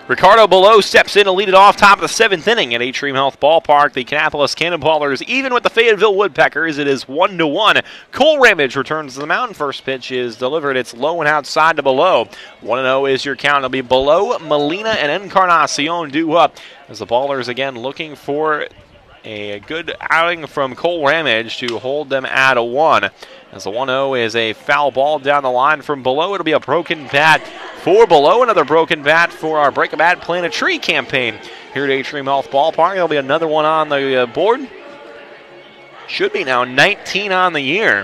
Ricardo Below steps in to lead it off top of the seventh inning at Atrium Health Ballpark. The Kannapolis Cannonballers even with the Fayetteville Woodpeckers. It is one to one. Cole Ramage returns to the mound. First pitch is delivered. It's low and outside to Below. one and oh is your count. It'll be Below, Molina, and Encarnacion due up as the Ballers again looking for a good outing from Cole Ramage to hold them at a one. As the one oh is a foul ball down the line from Below. It'll be a broken bat for Below. Another broken bat for our Break a Bat, Plant a Tree campaign here at Atrium Health Ballpark. There'll be another one on the uh, board. Should be now nineteen on the year.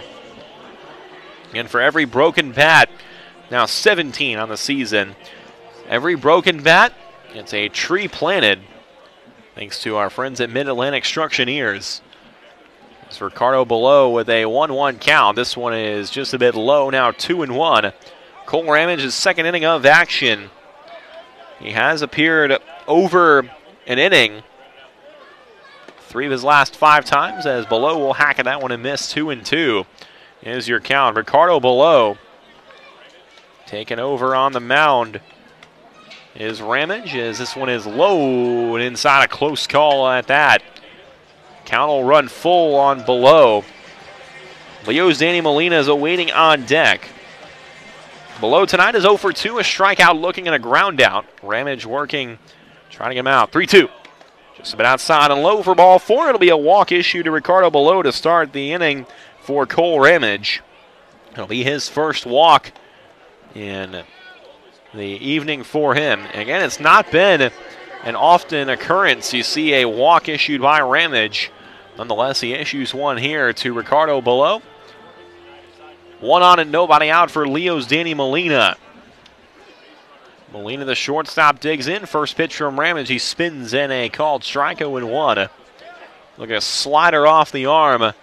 And for every broken bat, now seventeen on the season. Every broken bat, it's a tree planted. Thanks to our friends at Mid-Atlantic Structioneers. It's Ricardo Below with a one one count. This one is just a bit low, now two and one. Cole Ramage's second inning of action. He has appeared over an inning three of his last five times, as Below will hack at that one and miss two and two. Is your count. Ricardo Below taking over on the mound is Ramage, as this one is low and inside, a close call at that. Count will run full on Below. Leo's Danny Molina is awaiting on deck. Below tonight is oh for two, a strikeout looking at a ground out. Ramage working, trying to get him out. three two. Just a bit outside and low for ball four. It'll be a walk issue to Ricardo Below to start the inning for Cole Ramage. It'll be his first walk in the evening for him. Again, it's not been an often occurrence you see a walk issued by Ramage. Nonetheless, he issues one here to Ricardo Below. One on and nobody out for Leo's Danny Molina. Molina, the shortstop, digs in. First pitch from Ramage. He spins in a called strike, oh and one. Look at a slider off the arm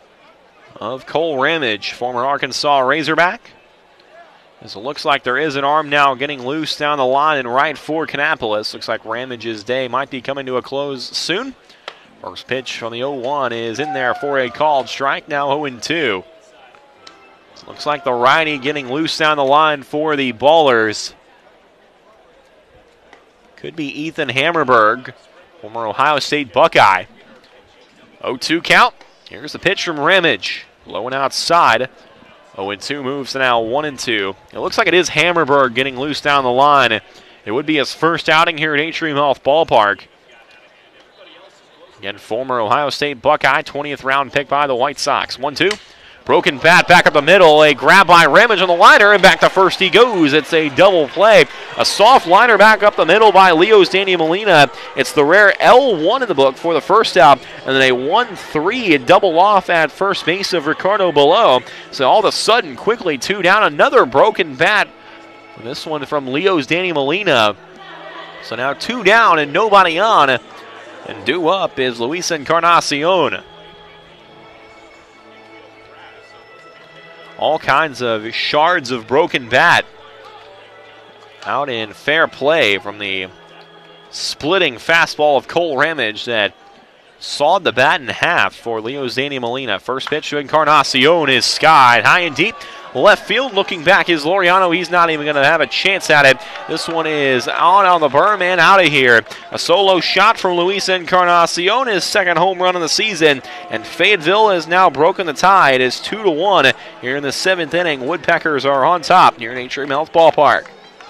of Cole Ramage, former Arkansas Razorback. As it looks like there is an arm now getting loose down the line in right for Kannapolis. Looks like Ramage's day might be coming to a close soon. First pitch from the oh one is in there for a called strike, now oh and two. Looks like the righty getting loose down the line for the Ballers. Could be Ethan Hammerberg, former Ohio State Buckeye. oh two count. Here's the pitch from Ramage. Low and outside. oh and two moves to now one and two. It looks like it is Hammerberg getting loose down the line. It would be his first outing here at Atrium Health Ballpark. Again, former Ohio State Buckeye, twentieth round pick by the White Sox. one two. Broken bat back up the middle. A grab by Ramage on the liner, and back to first he goes. It's a double play. A soft liner back up the middle by Leo's Danny Molina. It's the rare L one in the book for the first out, and then a one three double off at first base of Ricardo Below. So all of a sudden, quickly two down. Another broken bat. This one from Leo's Danny Molina. So now two down and nobody on. And due up is Luis Encarnacion. All kinds of shards of broken bat out in fair play from the splitting fastball of Cole Ramage that sawed the bat in half for Leo's Danny Molina. First pitch to Encarnacion is skied high and deep. Left field, looking back is Laureano. He's not even going to have a chance at it. This one is on on the berm and out of here. A solo shot from Luis Encarnacion, his second home run of the season. And Fayetteville has now broken the tie. It is two to one here in the seventh inning. Woodpeckers are on top here in Atrium Health Ballpark.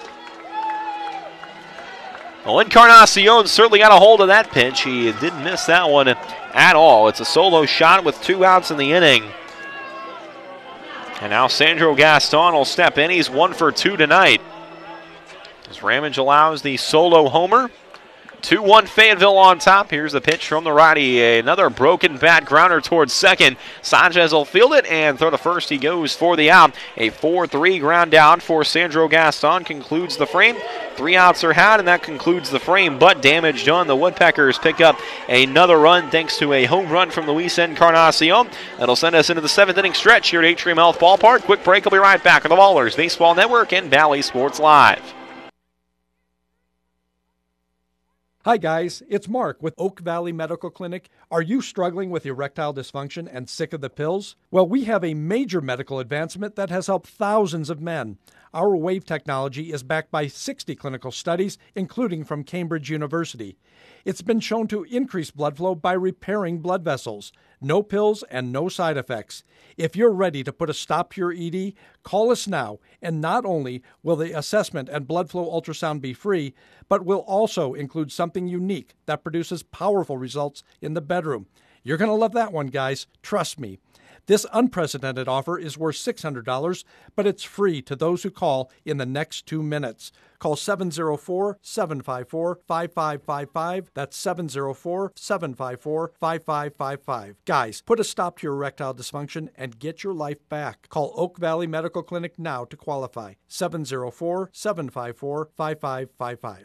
Well, Encarnacion certainly got a hold of that pitch. He didn't miss that one at all. It's a solo shot with two outs in the inning. And now Sandro Gaston will step in. He's one for two tonight. As Ramage allows the solo homer. two one Fayetteville on top. Here's the pitch from the righty. Another broken bat grounder towards second. Sanchez will field it and throw to first. He goes for the out. A four three ground out for Sandro Gaston concludes the frame. Three outs are had, and that concludes the frame, but damage done. The Woodpeckers pick up another run thanks to a home run from Luis Encarnacion. That'll send us into the seventh inning stretch here at Atrium Health Ballpark. Quick break. We'll be right back on the Ballers Baseball Network and Valley Sports Live. Hi guys, it's Mark with Oak Valley Medical Clinic. Are you struggling with erectile dysfunction and sick of the pills? Well, we have a major medical advancement that has helped thousands of men. Our wave technology is backed by sixty clinical studies, including from Cambridge University. It's been shown to increase blood flow by repairing blood vessels. No pills and no side effects. If you're ready to put a stop to your E D, call us now, and not only will the assessment and blood flow ultrasound be free, but will also include something unique that produces powerful results in the bedroom. You're going to love that one, guys. Trust me. This unprecedented offer is worth six hundred dollars, but it's free to those who call in the next two minutes. Call seven oh four, seven five four, five five five five. That's seven oh four, seven five four, five five five five. Guys, put a stop to your erectile dysfunction and get your life back. Call Oak Valley Medical Clinic now to qualify. seven oh four, seven five four, five five five five.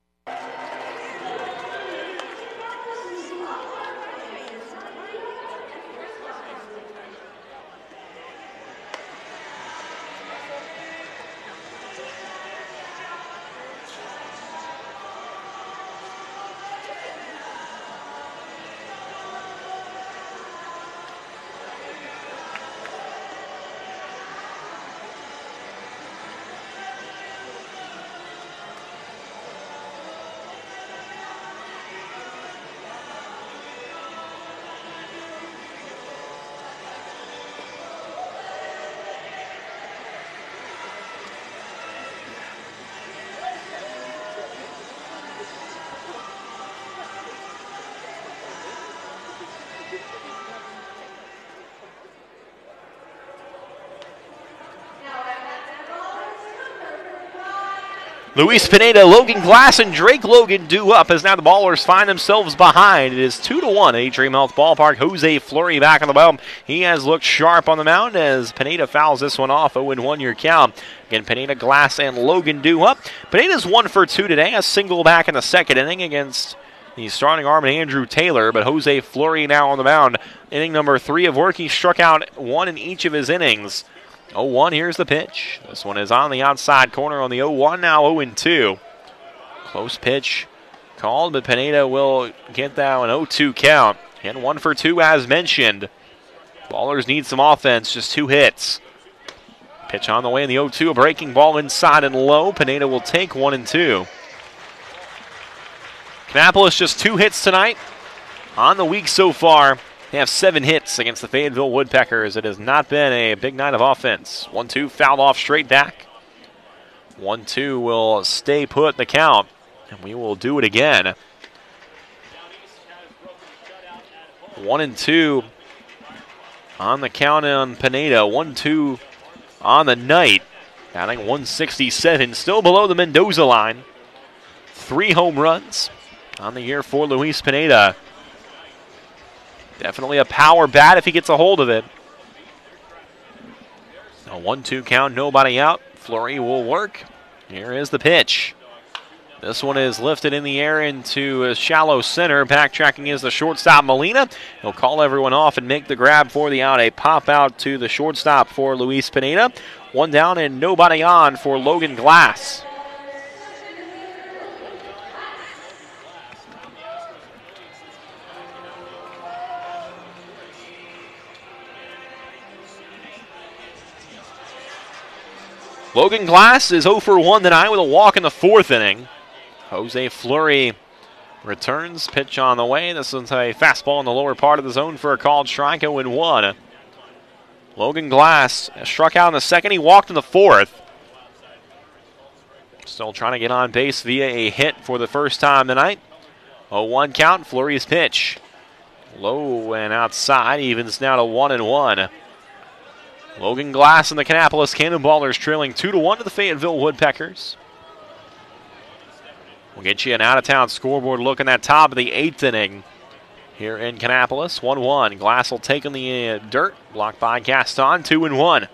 Luis Pineda, Logan Glass, and Drake Logan due up as now the Ballers find themselves behind. It is two to one at Atrium Health Ballpark. Jose Fleury back on the mound. He has looked sharp on the mound as Pineda fouls this one off. oh and one your count. Again, Pineda, Glass, and Logan due up. Pineda's one for two today. A single back in the second inning against the starting arm Andrew Taylor. But Jose Fleury now on the mound. Inning number three of work. He struck out one in each of his innings. oh one, here's the pitch. This one is on the outside corner on the oh one, now oh and two. Close pitch called, but Pineda will get that an oh two count. And one for two as mentioned. Ballers need some offense, just two hits. Pitch on the way in the oh two, a breaking ball inside and low. Pineda will take one and two. Kannapolis just two hits tonight on the week so far. They have seven hits against the Fayetteville Woodpeckers. It has not been a big night of offense. one two fouled off straight back. one two will stay put in the count, and we will do it again. one and two on the count on Pineda. one two on the night. Batting one sixty-seven, still below the Mendoza line. Three home runs on the year for Luis Pineda. Definitely a power bat if he gets a hold of it. A one two count, nobody out. Fleury will work. Here is the pitch. This one is lifted in the air into a shallow center. Backtracking is the shortstop, Molina. He'll call everyone off and make the grab for the out. A pop out to the shortstop for Luis Pineda. One down and nobody on for Logan Glass. Logan Glass is oh for one tonight with a walk in the fourth inning. Jose Fleury returns, pitch on the way. This is a fastball in the lower part of the zone for a called strike, oh and one. Logan Glass struck out in the second. He walked in the fourth. Still trying to get on base via a hit for the first time tonight. oh one count, Fleury's pitch. Low and outside, evens now to one and one. Logan Glass and the Kannapolis Cannonballers trailing two to one to the Fayetteville Woodpeckers. We'll get you an out-of-town scoreboard look in that top of the eighth inning here in Kannapolis. one one. Glass will take in the uh, dirt. Blocked by Gaston. two and one.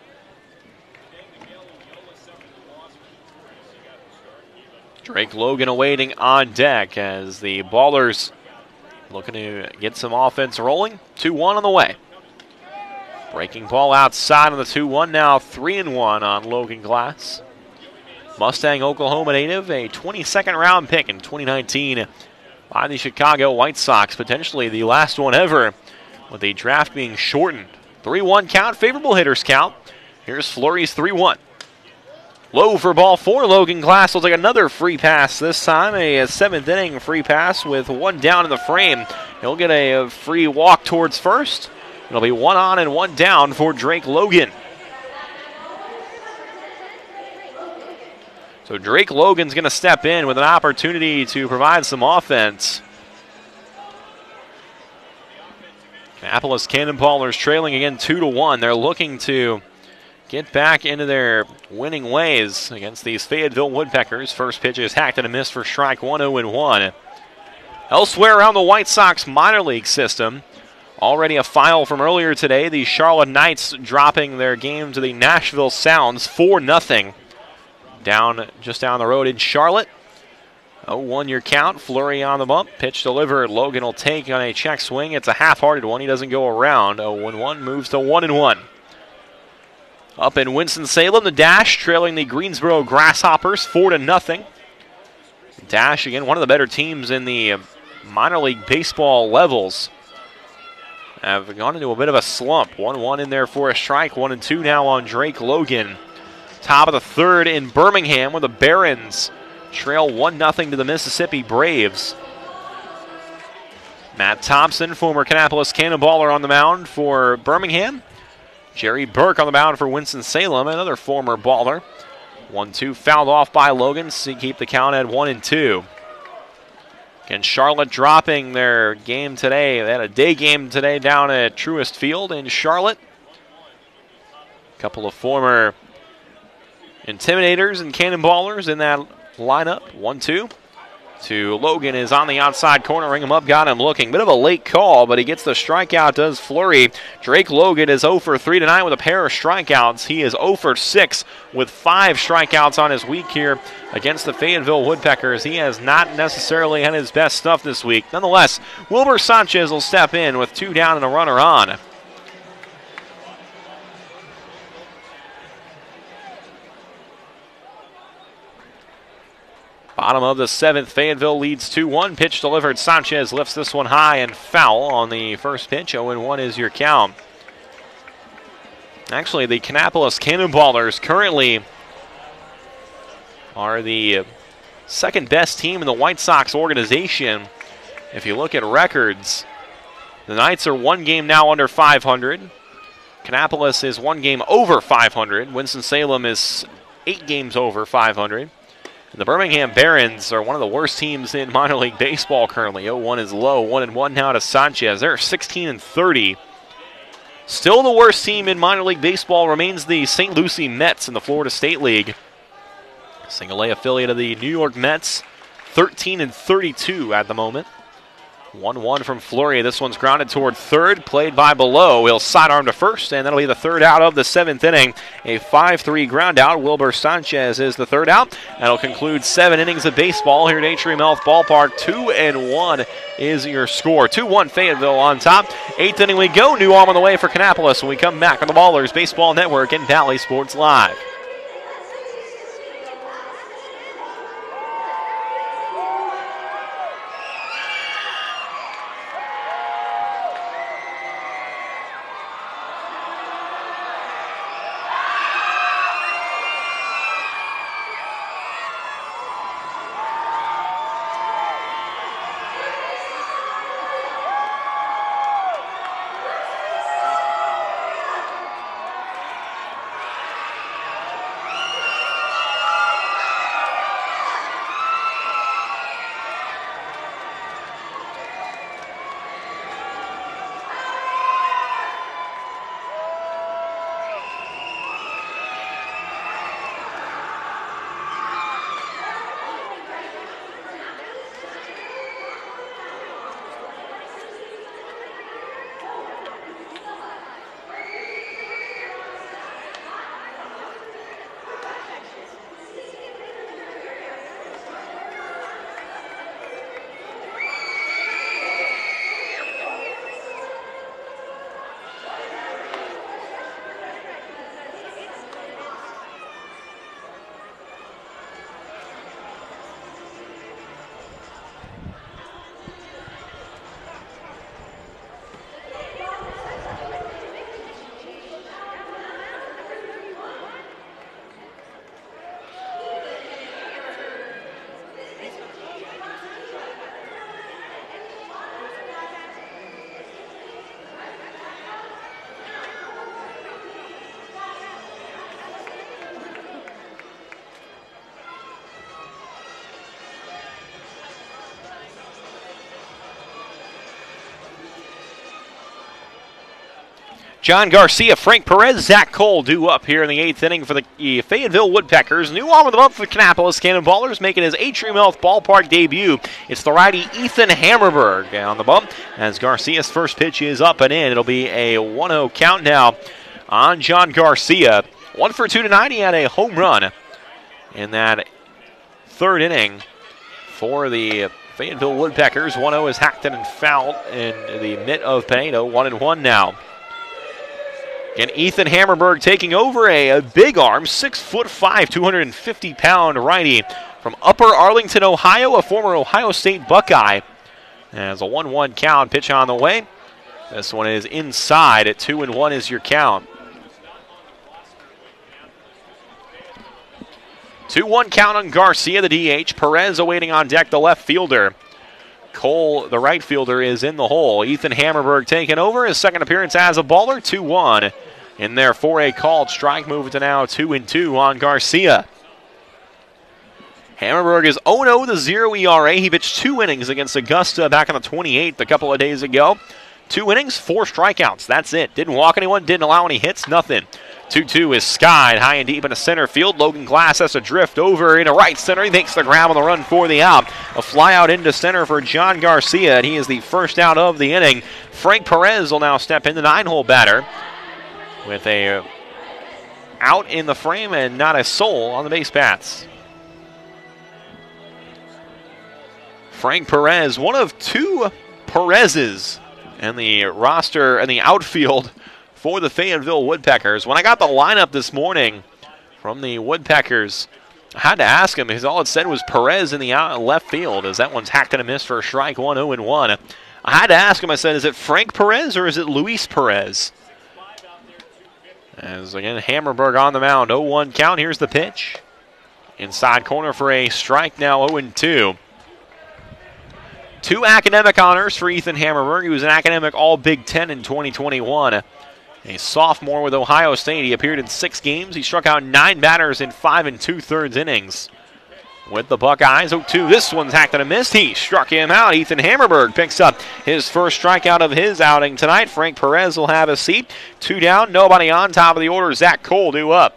Drake Logan awaiting on deck as the Ballers looking to get some offense rolling. two one on the way. Breaking ball outside on the two one. Now three and one on Logan Glass. Mustang, Oklahoma native, a twenty-second round pick in twenty nineteen by the Chicago White Sox. Potentially the last one ever, with the draft being shortened. three one count, favorable hitters count. Here's Fleury's three one. Low for ball four. Logan Glass will take another free pass this time. A seventh inning free pass with one down in the frame. He'll get a free walk towards first. It'll be one on and one down for Drake Logan. So Drake Logan's going to step in with an opportunity to provide some offense. Kannapolis Cannonballers trailing again two to one. They're looking to get back into their winning ways against these Fayetteville Woodpeckers. First pitch is hacked and a miss for strike one, oh and one. Elsewhere around the White Sox minor league system, already a file from earlier today, the Charlotte Knights dropping their game to the Nashville Sounds four nothing. Down just down the road in Charlotte. oh one your count. Fleury on the bump. Pitch delivered. Logan will take on a check swing. It's a half-hearted one. He doesn't go around. oh one one moves to one and one. Up in Winston-Salem, the Dash trailing the Greensboro Grasshoppers four to nothing. Dash, again, one of the better teams in the minor league baseball levels, have gone into a bit of a slump. one one in there for a strike. one and two now on Drake Logan. Top of the third in Birmingham, where the Barons trail one nothing to the Mississippi Braves. Matt Thompson, former Kannapolis Cannonballer, on the mound for Birmingham. Jerry Burke on the mound for Winston-Salem, another former baller. one two fouled off by Logan, so keep the count at one and two. Again, Charlotte dropping their game today. They had a day game today down at Truist Field in Charlotte. A couple of former Intimidators and Cannonballers in that lineup. one two. To Logan is on the outside corner. Ring him up, got him looking. Bit of a late call, but he gets the strikeout, does Fleury. Drake Logan is oh for three tonight with a pair of strikeouts. He is oh for six with five strikeouts on his week here against the Fayetteville Woodpeckers. He has not necessarily had his best stuff this week. Nonetheless, Wilbur Sanchez will step in with two down and a runner on. Bottom of the seventh, Fayetteville leads two one. Pitch delivered. Sanchez lifts this one high and foul on the first pitch. oh and one is your count. Actually, the Kannapolis Cannonballers currently are the second best team in the White Sox organization. If you look at records, the Knights are one game now under five hundred. Kannapolis is one game over five hundred. Winston-Salem is eight games over five hundred. The Birmingham Barons are one of the worst teams in minor league baseball currently. oh one is low. one and one now to Sanchez. They're sixteen and thirty. Still the worst team in minor league baseball remains the Saint Lucie Mets in the Florida State League. Single A affiliate of the New York Mets. thirteen and thirty-two at the moment. one one from Fleury. This one's grounded toward third, played by Below. He'll sidearm to first, and that'll be the third out of the seventh inning. A five three ground out. Wilbur Sanchez is the third out. That'll conclude seven innings of baseball here at Atrium Health Ballpark. Two and one is your score. two one Fayetteville on top. Eighth inning we go. New arm on the way for Kannapolis when we come back on the Ballers Baseball Network and Valley Sports Live. John Garcia, Frank Perez, Zach Cole due up here in the eighth inning for the Fayetteville Woodpeckers. New arm of the month for Kannapolis Cannonballers, making his Atrium Health Ballpark debut. It's the righty Ethan Hammerberg on the bump as Garcia's first pitch is up and in. It'll be a one oh count now on John Garcia. One for two tonight. He had a home run in that third inning for the Fayetteville Woodpeckers. one oh is hacked and fouled in the mitt of Pinedo. one and one now. Again, Ethan Hammerberg taking over, a, a big arm, six foot five, two hundred fifty pound righty from Upper Arlington, Ohio, a former Ohio State Buckeye. As a one one count, pitch on the way. This one is inside at two and one is your count. two one count on Garcia, the D H. Perez awaiting on deck, the left fielder. Cole, the right fielder, is in the hole. Ethan Hammerberg taking over his second appearance as a baller. two one in there for a called strike. Moving to now two and two on Garcia. Hammerberg is oh and oh, the zero E R A. He pitched two innings against Augusta back on the twenty-eighth a couple of days ago. Two innings, four strikeouts. That's it. Didn't walk anyone, didn't allow any hits, nothing. two two is skied high and deep into center field. Logan Glass has to drift over into right center. He makes the grab on the run for the out. A fly out into center for John Garcia, and he is the first out of the inning. Frank Perez will now step in, the nine-hole batter, with a uh, out in the frame and not a soul on the base paths. Frank Perez, one of two Perez's in the roster and the outfield for the Fayetteville Woodpeckers. When I got the lineup this morning from the Woodpeckers, I had to ask him because all it said was Perez in the out left field, as that one's hacked and a miss for a strike, one oh and one. I had to ask him, I said, is it Frank Perez or is it Luis Perez? As again, Hammerberg on the mound, oh one count. Here's the pitch. Inside corner for a strike, now oh and two. Two academic honors for Ethan Hammerberg. He was an academic All-Big Ten in twenty twenty-one. A sophomore with Ohio State. He appeared in six games. He struck out nine batters in five and two-thirds innings. With the Buckeyes, oh two. This one's hacked and a miss. He struck him out. Ethan Hammerberg picks up his first strikeout of his outing tonight. Frank Perez will have a seat. Two down, nobody on. Top of the order, Zach Cole due up.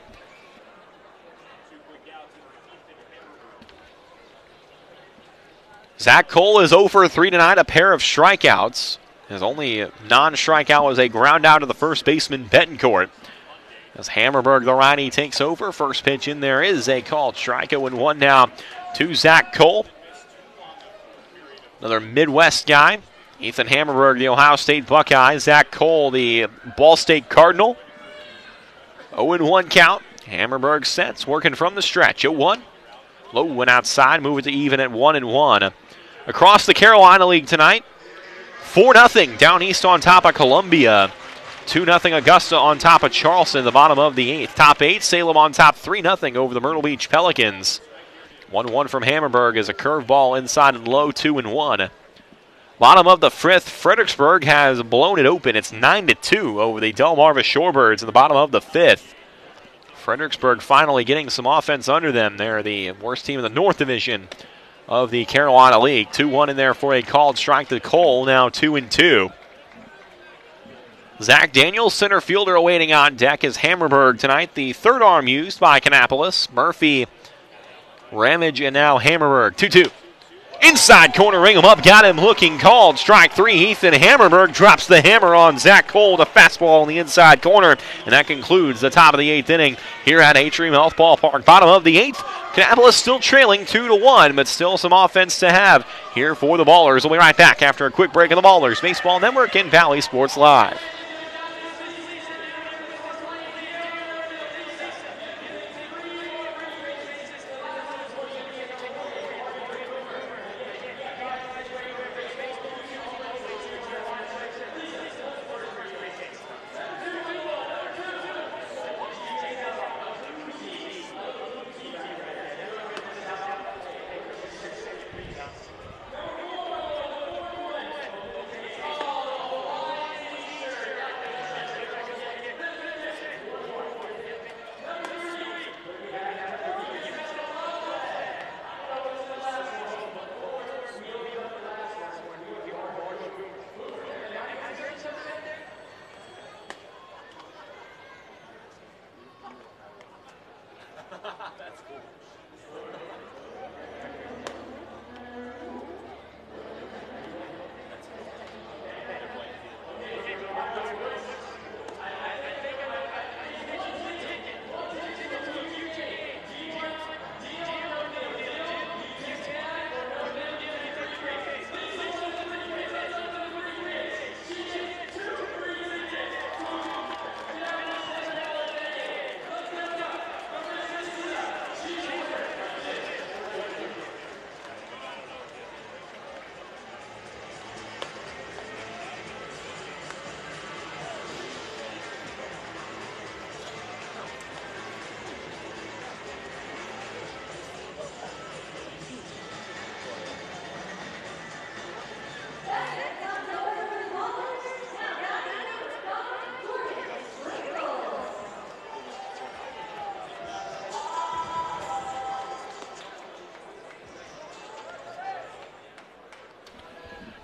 Zach Cole is oh for three tonight, a pair of strikeouts. His only non-strikeout was a ground out to the first baseman, Betancourt. As Hammerberg, the righty, takes over. First pitch in there is a called strike. oh and one now to Zach Cole. Another Midwest guy. Ethan Hammerberg, the Ohio State Buckeye. Zach Cole, the Ball State Cardinal. oh and one count. Hammerberg sets, working from the stretch. oh one. Low went outside, move it to even at one and one. Across the Carolina League tonight, four nothing down east on top of Columbia. two nothing Augusta on top of Charleston, the bottom of the eighth. Top eight, Salem on top three nothing over the Myrtle Beach Pelicans. one one from Hammerberg is a curveball inside and low, two and one. Bottom of the fifth, Fredericksburg has blown it open. It's nine to two over the Delmarva Shorebirds in the bottom of the fifth. Fredericksburg finally getting some offense under them. They're the worst team in the North Division of the Carolina League. two one in there for a called strike to Cole, now two and two. Zach Daniels, center fielder, awaiting on deck is Hammerberg tonight. The third arm used by Kannapolis. Murphy, Ramage, and now Hammerberg. two two. Inside corner, ring him up, got him looking, called strike three. Ethan Hammerberg drops the hammer on Zach Cole, the fastball in the inside corner. And that concludes the top of the eighth inning here at Atrium Health Ballpark. Bottom of the eighth, Kannapolis still trailing two to one, but still some offense to have here for the Ballers. We'll be right back after a quick break of the Ballers Baseball Network and Valley Sports Live.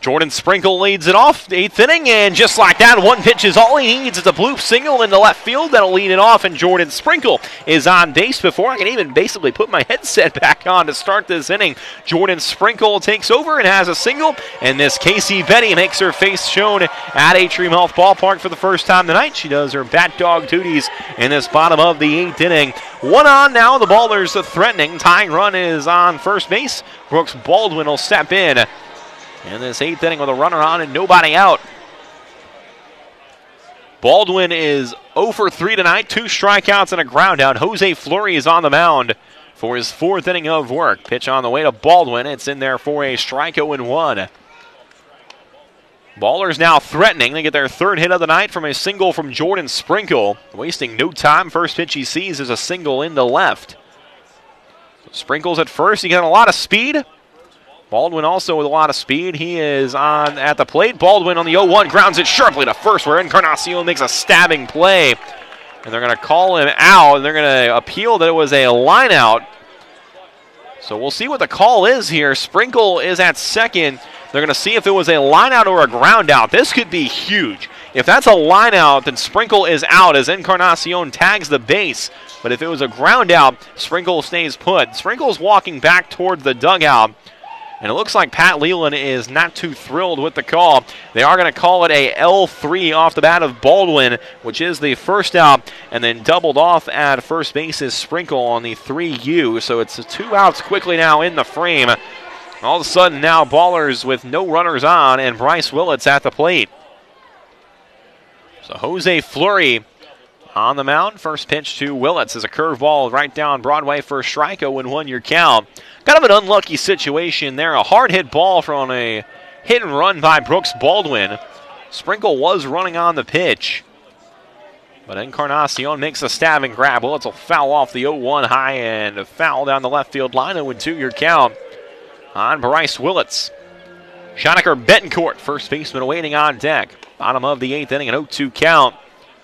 Jordan Sprinkle leads it off, eighth inning, and just like that, one pitch is all he needs. It's a bloop single into left field that'll lead it off, and Jordan Sprinkle is on base before I can even basically put my headset back on to start this inning. Jordan Sprinkle takes over and has a single, and this Casey Betty makes her face shown at Atrium Health Ballpark for the first time tonight. She does her bat dog duties in this bottom of the eighth inning. One on now, the Ballers are threatening. Tying run is on first base. Brooks Baldwin will step in in this eighth inning with a runner on and nobody out. Baldwin is oh for three tonight, two strikeouts and a ground out. Jose Fleury is on the mound for his fourth inning of work. Pitch on the way to Baldwin. It's in there for a strikeout and one. Ballers now threatening. They get their third hit of the night from a single from Jordan Sprinkle. Wasting no time. First pitch he sees is a single into left. Sprinkle's at first. He got a lot of speed. Baldwin also with a lot of speed. He is on at the plate. Baldwin on the oh one grounds it sharply to first where Encarnacion makes a stabbing play. And they're going to call him out, and they're going to appeal that it was a line out. So we'll see what the call is here. Sprinkle is at second. They're going to see if it was a line out or a ground out. This could be huge. If that's a line out, then Sprinkle is out as Encarnacion tags the base. But if it was a ground out, Sprinkle stays put. Sprinkle's walking back towards the dugout. And it looks like Pat Leland is not too thrilled with the call. They are going to call it a L three off the bat of Baldwin, which is the first out, and then doubled off at first base is Sprinkle on the three U. So it's two outs quickly now in the frame. All of a sudden now Ballers with no runners on, and Bryce Willits at the plate. So Jose Fleury on the mound. First pitch to Willits is a curveball right down Broadway for a strikeout and one your count. Kind of an unlucky situation there. A hard hit ball from a hit and run by Brooks Baldwin. Sprinkle was running on the pitch, but Encarnacion makes a stab and grab. Willits will foul off the oh one high and foul down the left field line. oh two your count on Bryce Willits. Schoenecker Betancourt, first baseman, waiting on deck. Bottom of the eighth inning, an oh two count.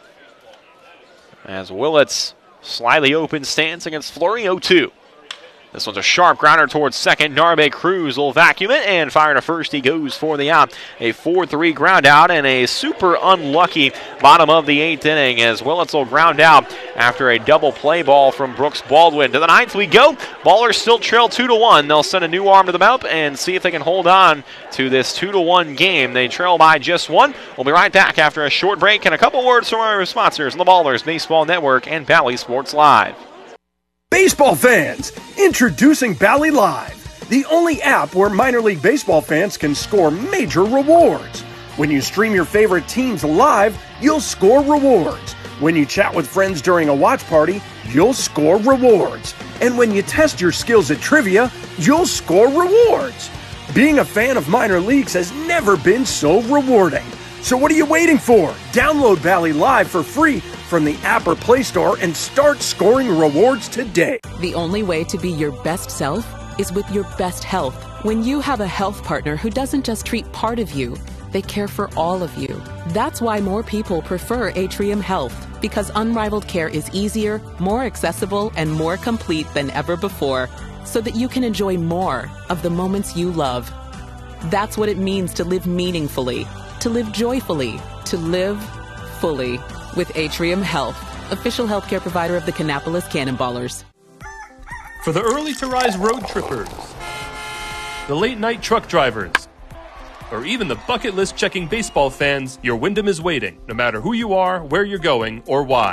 As Willits slightly open stance against Fleury, oh two. This one's a sharp grounder towards second. Narbe Cruz will vacuum it and fire to first. He goes for the out. A four three ground out and a super unlucky bottom of the eighth inning as Willits will ground out after a double play ball from Brooks Baldwin. To the ninth we go. Ballers still trail two to one. They'll send a new arm to the mound and see if they can hold on to this two to one game. They trail by just one. We'll be right back after a short break and a couple words from our sponsors on the Ballers Baseball Network and Bally Sports Live. Baseball fans, introducing Bally Live, the only app where minor league baseball fans can score major rewards. When you stream your favorite teams live, you'll score rewards. When you chat with friends during a watch party, you'll score rewards. And when you test your skills at trivia, you'll score rewards. Being a fan of minor leagues has never been so rewarding. So what are you waiting for? Download Bally Live for free from the app or Play Store and start scoring rewards today. The only way to be your best self is with your best health. When you have a health partner who doesn't just treat part of you, they care for all of you. That's why more people prefer Atrium Health, because unrivaled care is easier, more accessible, and more complete than ever before, so that you can enjoy more of the moments you love. That's what it means to live meaningfully, to live joyfully, to live fully with Atrium Health, official healthcare provider of the Kannapolis Cannonballers. For the early to rise road trippers, the late night truck drivers, or even the bucket list checking baseball fans, your Wyndham is waiting, no matter who you are, where you're going, or why.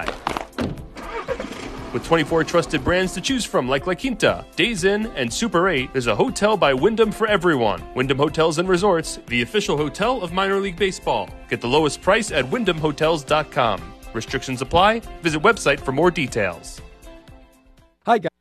With twenty-four trusted brands to choose from like La Quinta, Days Inn, and Super eight, there's a hotel by Wyndham for everyone. Wyndham Hotels and Resorts, the official hotel of minor league baseball. Get the lowest price at wyndham hotels dot com. Restrictions apply. Visit website for more details. Hi, guys.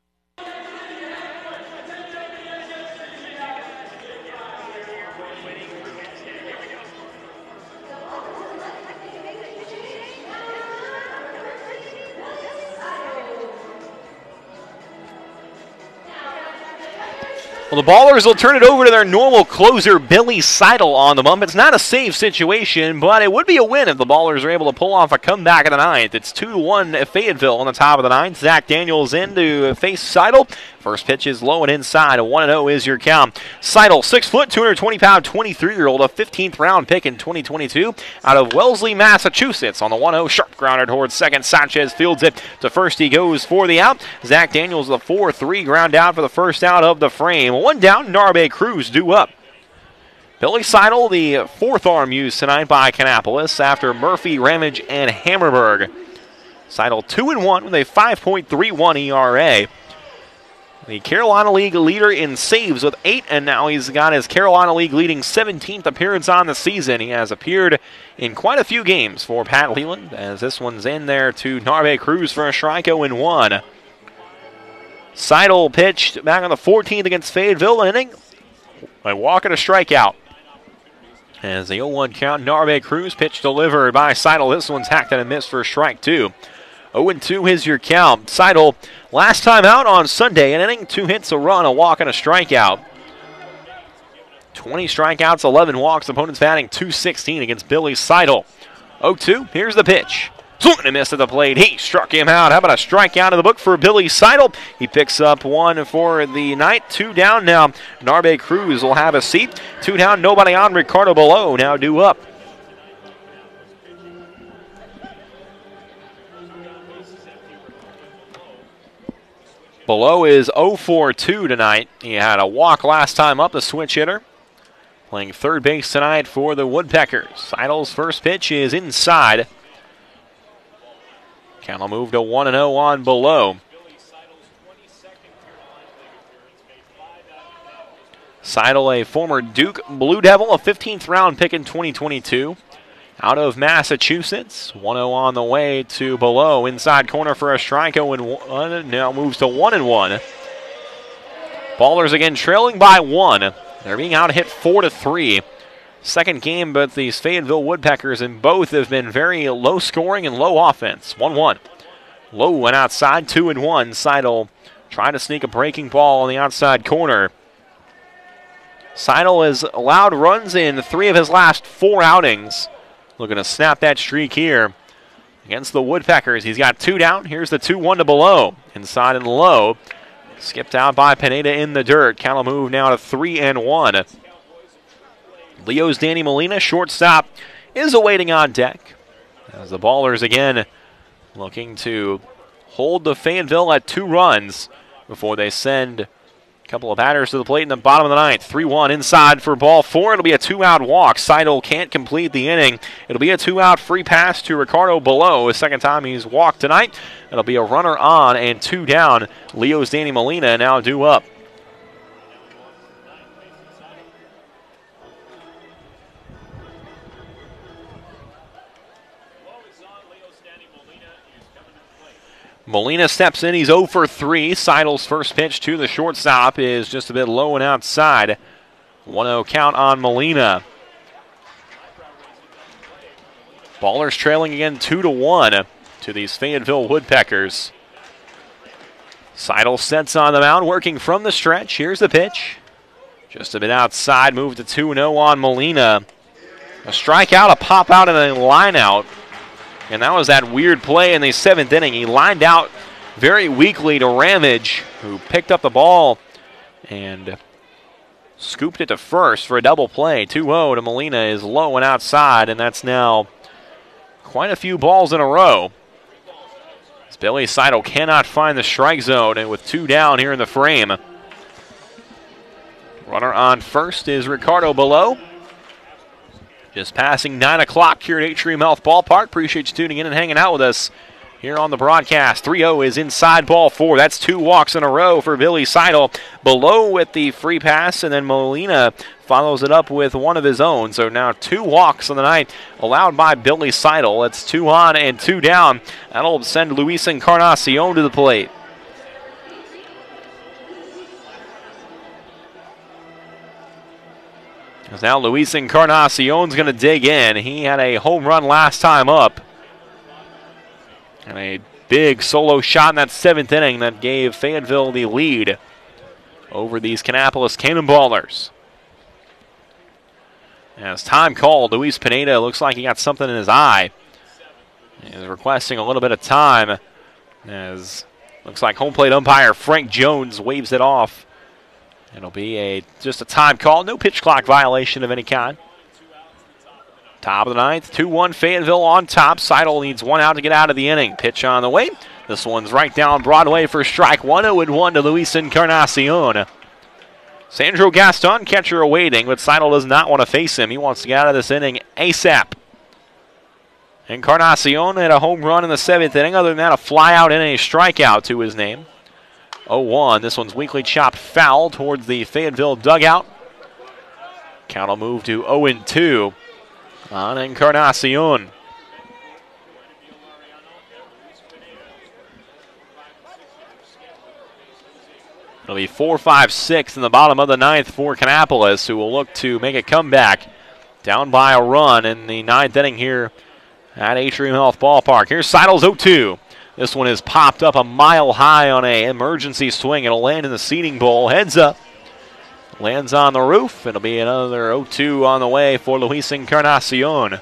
Well, the Ballers will turn it over to their normal closer, Billy Seidel, on the bump. It's not a save situation, but it would be a win if the Ballers are able to pull off a comeback in the ninth. It's two to one at Fayetteville on the top of the ninth. Zach Daniels in to face Seidel. First pitch is low and inside. A one and oh is your count. Seidel, six foot, two hundred twenty pound, twenty-three-year-old, a fifteenth round pick in twenty twenty-two out of Wellesley, Massachusetts. On the one oh, sharp grounder towards second. Sanchez fields it to first. He goes for the out. Zach Daniels, the four three ground out for the first out of the frame. One down, Narbe Cruz due up. Billy Seidel, the fourth arm used tonight by Kannapolis after Murphy, Ramage, and Hammerberg. Seidel two and one with a five point three one E R A. The Carolina League leader in saves with eight, and now he's got his Carolina League leading seventeenth appearance on the season. He has appeared in quite a few games for Pat Leland, as this one's in there to Narbe Cruz for a strikeout in one. Seidel pitched back on the fourteenth against Fayetteville, an inning, a walk and a strikeout. As the oh one count, Narbe Cruz pitch delivered by Seidel. This one's hacked and a miss for strike two. oh and two is your count. Seidel, last time out on Sunday, an inning, two hits, a run, a walk, and a strikeout. twenty strikeouts, eleven walks. Opponents batting two sixteen against Billy Seidel. oh two, here's the pitch. Swung and a miss at the plate. He struck him out. How about a strikeout in the book for Billy Seidel? He picks up one for the night. Two down now. Narbe Cruz will have a seat. Two down, nobody on. Ricardo Below now due up. Below is oh for two tonight. He had a walk last time up, the switch hitter. Playing third base tonight for the Woodpeckers. Seidel's first pitch is inside. Count will move to one and oh on Below. Seidel, a former Duke Blue Devil, a fifteenth round pick in twenty twenty-two. Out of Massachusetts, one oh on the way to Below. Inside corner for a strikeout and one. Now moves to one and one. Ballers again trailing by one. They're being out hit four to three. Second game, but these Fayetteville Woodpeckers and both have been very low scoring and low offense. one one. Low went outside, two and one. Seidel trying to sneak a breaking ball on the outside corner. Seidel has allowed runs in three of his last four outings. Looking to snap that streak here against the Woodpeckers. He's got two down. Here's the two one to Below. Inside and low. Skipped out by Pineda in the dirt. Count will move now to three and one. Leo's Danny Molina, shortstop, is awaiting on deck. As the Ballers again looking to hold the Fayetteville at two runs before they send a couple of batters to the plate in the bottom of the ninth. three one inside for ball four. It'll be a two-out walk. Seidel can't complete the inning. It'll be a two-out free pass to Ricardo Below. His second time he's walked tonight. It'll be a runner on and two down. Leo's Danny Molina now due up. Molina steps in. He's oh for three. Seidel's first pitch to the shortstop is just a bit low and outside. one oh count on Molina. Ballers trailing again two to one to these Fayetteville Woodpeckers. Seidel sets on the mound, working from the stretch. Here's the pitch. Just a bit outside. Move to two and oh on Molina. A strikeout, a pop out, and a line out. And that was that weird play in the seventh inning. He lined out very weakly to Ramage, who picked up the ball and scooped it to first for a double play. two oh to Molina is low and outside, and that's now quite a few balls in a row. As Billy Seidel cannot find the strike zone, and with two down here in the frame. Runner on first is Ricardo Below. Just passing nine o'clock here at Atrium Health Ballpark. Appreciate you tuning in and hanging out with us here on the broadcast. three oh is inside ball four. That's two walks in a row for Billy Seidel. Below with the free pass, and then Molina follows it up with one of his own. So now two walks on the night allowed by Billy Seidel. It's two on and two down. That'll send Luis Encarnacion to the plate. Because now Luis Encarnacion's going to dig in. He had a home run last time up. And a big solo shot in that seventh inning that gave Fayetteville the lead over these Kannapolis Cannonballers. As time called, Luis Pineda looks like he got something in his eye. He's requesting a little bit of time as Looks like home plate umpire Frank Jones waves it off. It'll be a just a time call, no pitch clock violation of any kind. Top of the ninth, two one Fayetteville on top. Seidel needs one out to get out of the inning. Pitch on the way. This one's right down Broadway for strike. one oh one to Luis Encarnacion. Sandro Gaston, catcher awaiting, but Seidel does not want to face him. He wants to get out of this inning ASAP. Encarnacion had a home run in the seventh inning. Other than that, a flyout and a strikeout to his name. oh one. This one's weakly chopped foul towards the Fayetteville dugout. Count will move to oh two on Encarnacion. It'll be four five six in the bottom of the ninth for Kannapolis, who will look to make a comeback down by a run in the ninth inning here at Atrium Health Ballpark. Here's Seidel's oh two. This one is popped up a mile high on an emergency swing. It'll land in the seating bowl. Heads up. Lands on the roof. It'll be another oh two on the way for Luis Encarnacion.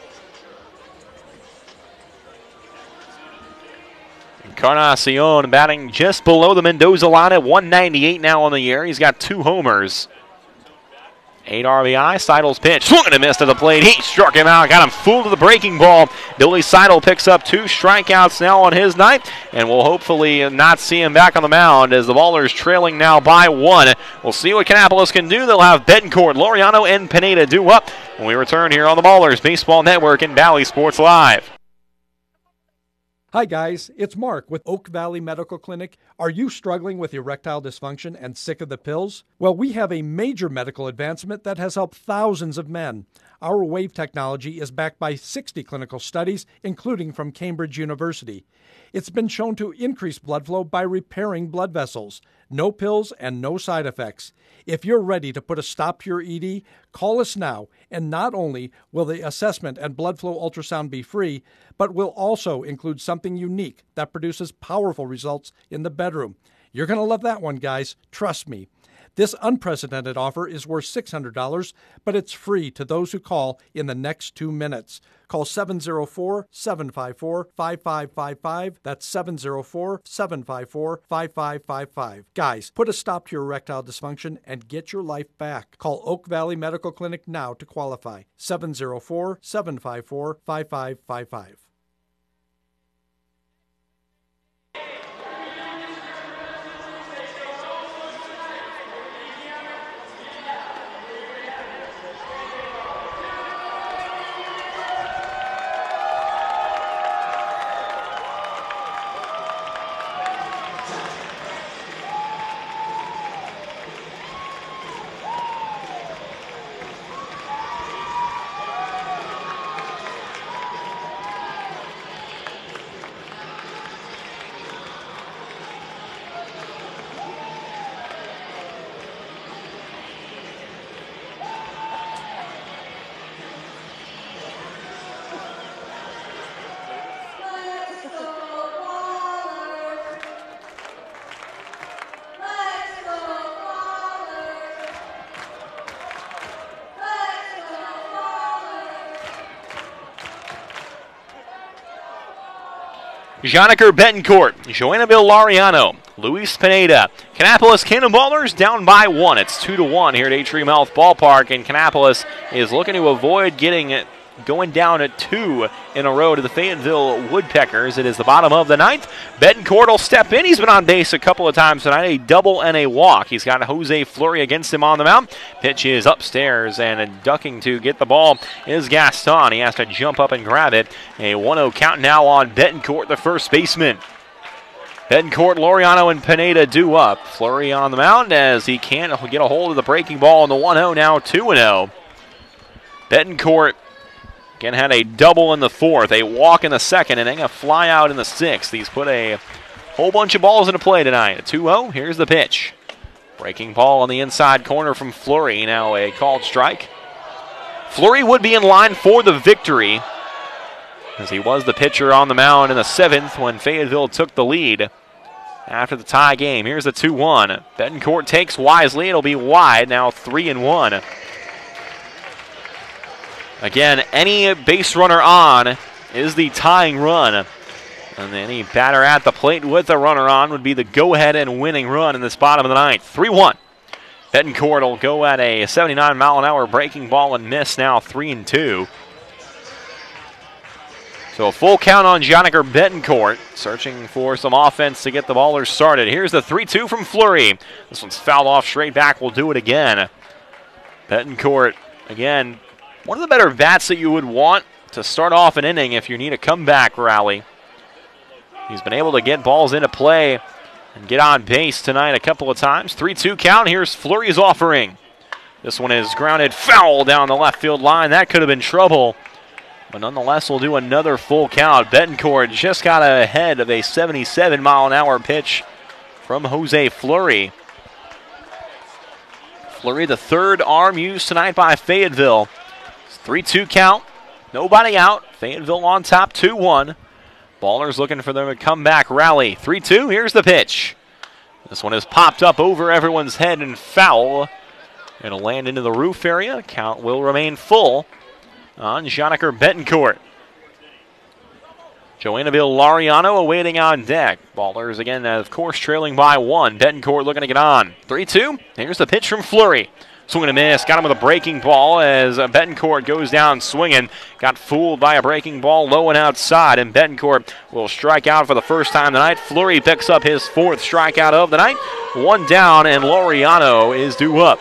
Encarnacion batting just below the Mendoza line at one ninety-eight now on the year. He's got two homers. Eight R B I. Seidel's pitch. Swung and a miss to the plate. He struck him out. Got him fooled to the breaking ball. Billy Seidel picks up two strikeouts now on his night, and we'll hopefully not see him back on the mound as the Ballers trailing now by one. We'll see what Kannapolis can do. They'll have Betancourt, Laureano, and Pineda due up when we return here on the Ballers Baseball Network and Valley Sports Live. Hi guys, it's Mark with Oak Valley Medical Clinic. Are you struggling with erectile dysfunction and sick of the pills? Well, we have a major medical advancement that has helped thousands of men. Our wave technology is backed by sixty clinical studies, including from Cambridge University. It's been shown to increase blood flow by repairing blood vessels. No pills and no side effects. If you're ready to put a stop to your E D, call us now, and not only will the assessment and blood flow ultrasound be free, but will also include something unique that produces powerful results in the bedroom. You're going to love that one, guys. Trust me. This unprecedented offer is worth six hundred dollars, but it's free to those who call in the next two minutes. Call seven oh four, seven five four, five five five five. That's seven oh four, seven five four, five five five five. Guys, put a stop to your erectile dysfunction and get your life back. Call Oak Valley Medical Clinic now to qualify. seven oh four, seven five four, five five five five. Joniker Betancourt, Joannaville Laureano, Luis Pineda. Kannapolis Cannonballers down by one. It's two to one here at Atrium Health Ballpark, and Kannapolis is looking to avoid getting it going down at two in a row to the Fayetteville Woodpeckers. It is the bottom of the ninth. Betancourt will step in. He's been on base a couple of times tonight, a double and a walk. He's got Jose Fleury against him on the mound. Pitch is upstairs, and ducking to get the ball is Gaston. He has to jump up and grab it. A one oh count now on Betancourt, the first baseman. Betancourt, Laureano, and Pineda due up. Fleury on the mound as he can't get a hold of the breaking ball on the one oh, now two oh. Betancourt again had a double in the fourth, a walk in the second, and then a fly out in the sixth. He's put a whole bunch of balls into play tonight. A two oh, here's the pitch. Breaking ball on the inside corner from Fleury, now a called strike. Fleury would be in line for the victory, as he was the pitcher on the mound in the seventh when Fayetteville took the lead after the tie game. Here's the two one. Betancourt takes wisely. It'll be wide, now three and one. Again, any base runner on is the tying run. And any batter at the plate with a runner on would be the go-ahead and winning run in this bottom of the ninth. three one. Betancourt will go at a seventy-nine mile an hour breaking ball and miss, now three and two. So a full count on Joniker Betancourt, searching for some offense to get the ballers started. Here's the three two from Fleury. This one's fouled off straight back. We'll do it again. Betancourt, again, one of the better bats that you would want to start off an inning if you need a comeback rally. He's been able to get balls into play and get on base tonight a couple of times. three two count. Here's Fleury's offering. This one is grounded foul down the left field line. That could have been trouble. But nonetheless, we'll do another full count. Betancourt just got ahead of a seventy-seven mile an hour pitch from Jose Fleury. Fleury, the third arm used tonight by Fayetteville. three two count. Nobody out. Fayetteville on top, two one. Ballers looking for them to come back rally. three two, here's the pitch. This one is popped up over everyone's head and foul. It'll land into the roof area. Count will remain full on Joniker Betancourt. Joannaville Laureano awaiting on deck. Ballers again, of course, trailing by one. Betancourt looking to get on. three two, here's the pitch from Fleury. Swing and a miss. Got him with a breaking ball as Betancourt goes down swinging. Got fooled by a breaking ball low and outside, and Betancourt will strike out for the first time tonight. Fleury picks up his fourth strikeout of the night. One down, and Laureano is due up.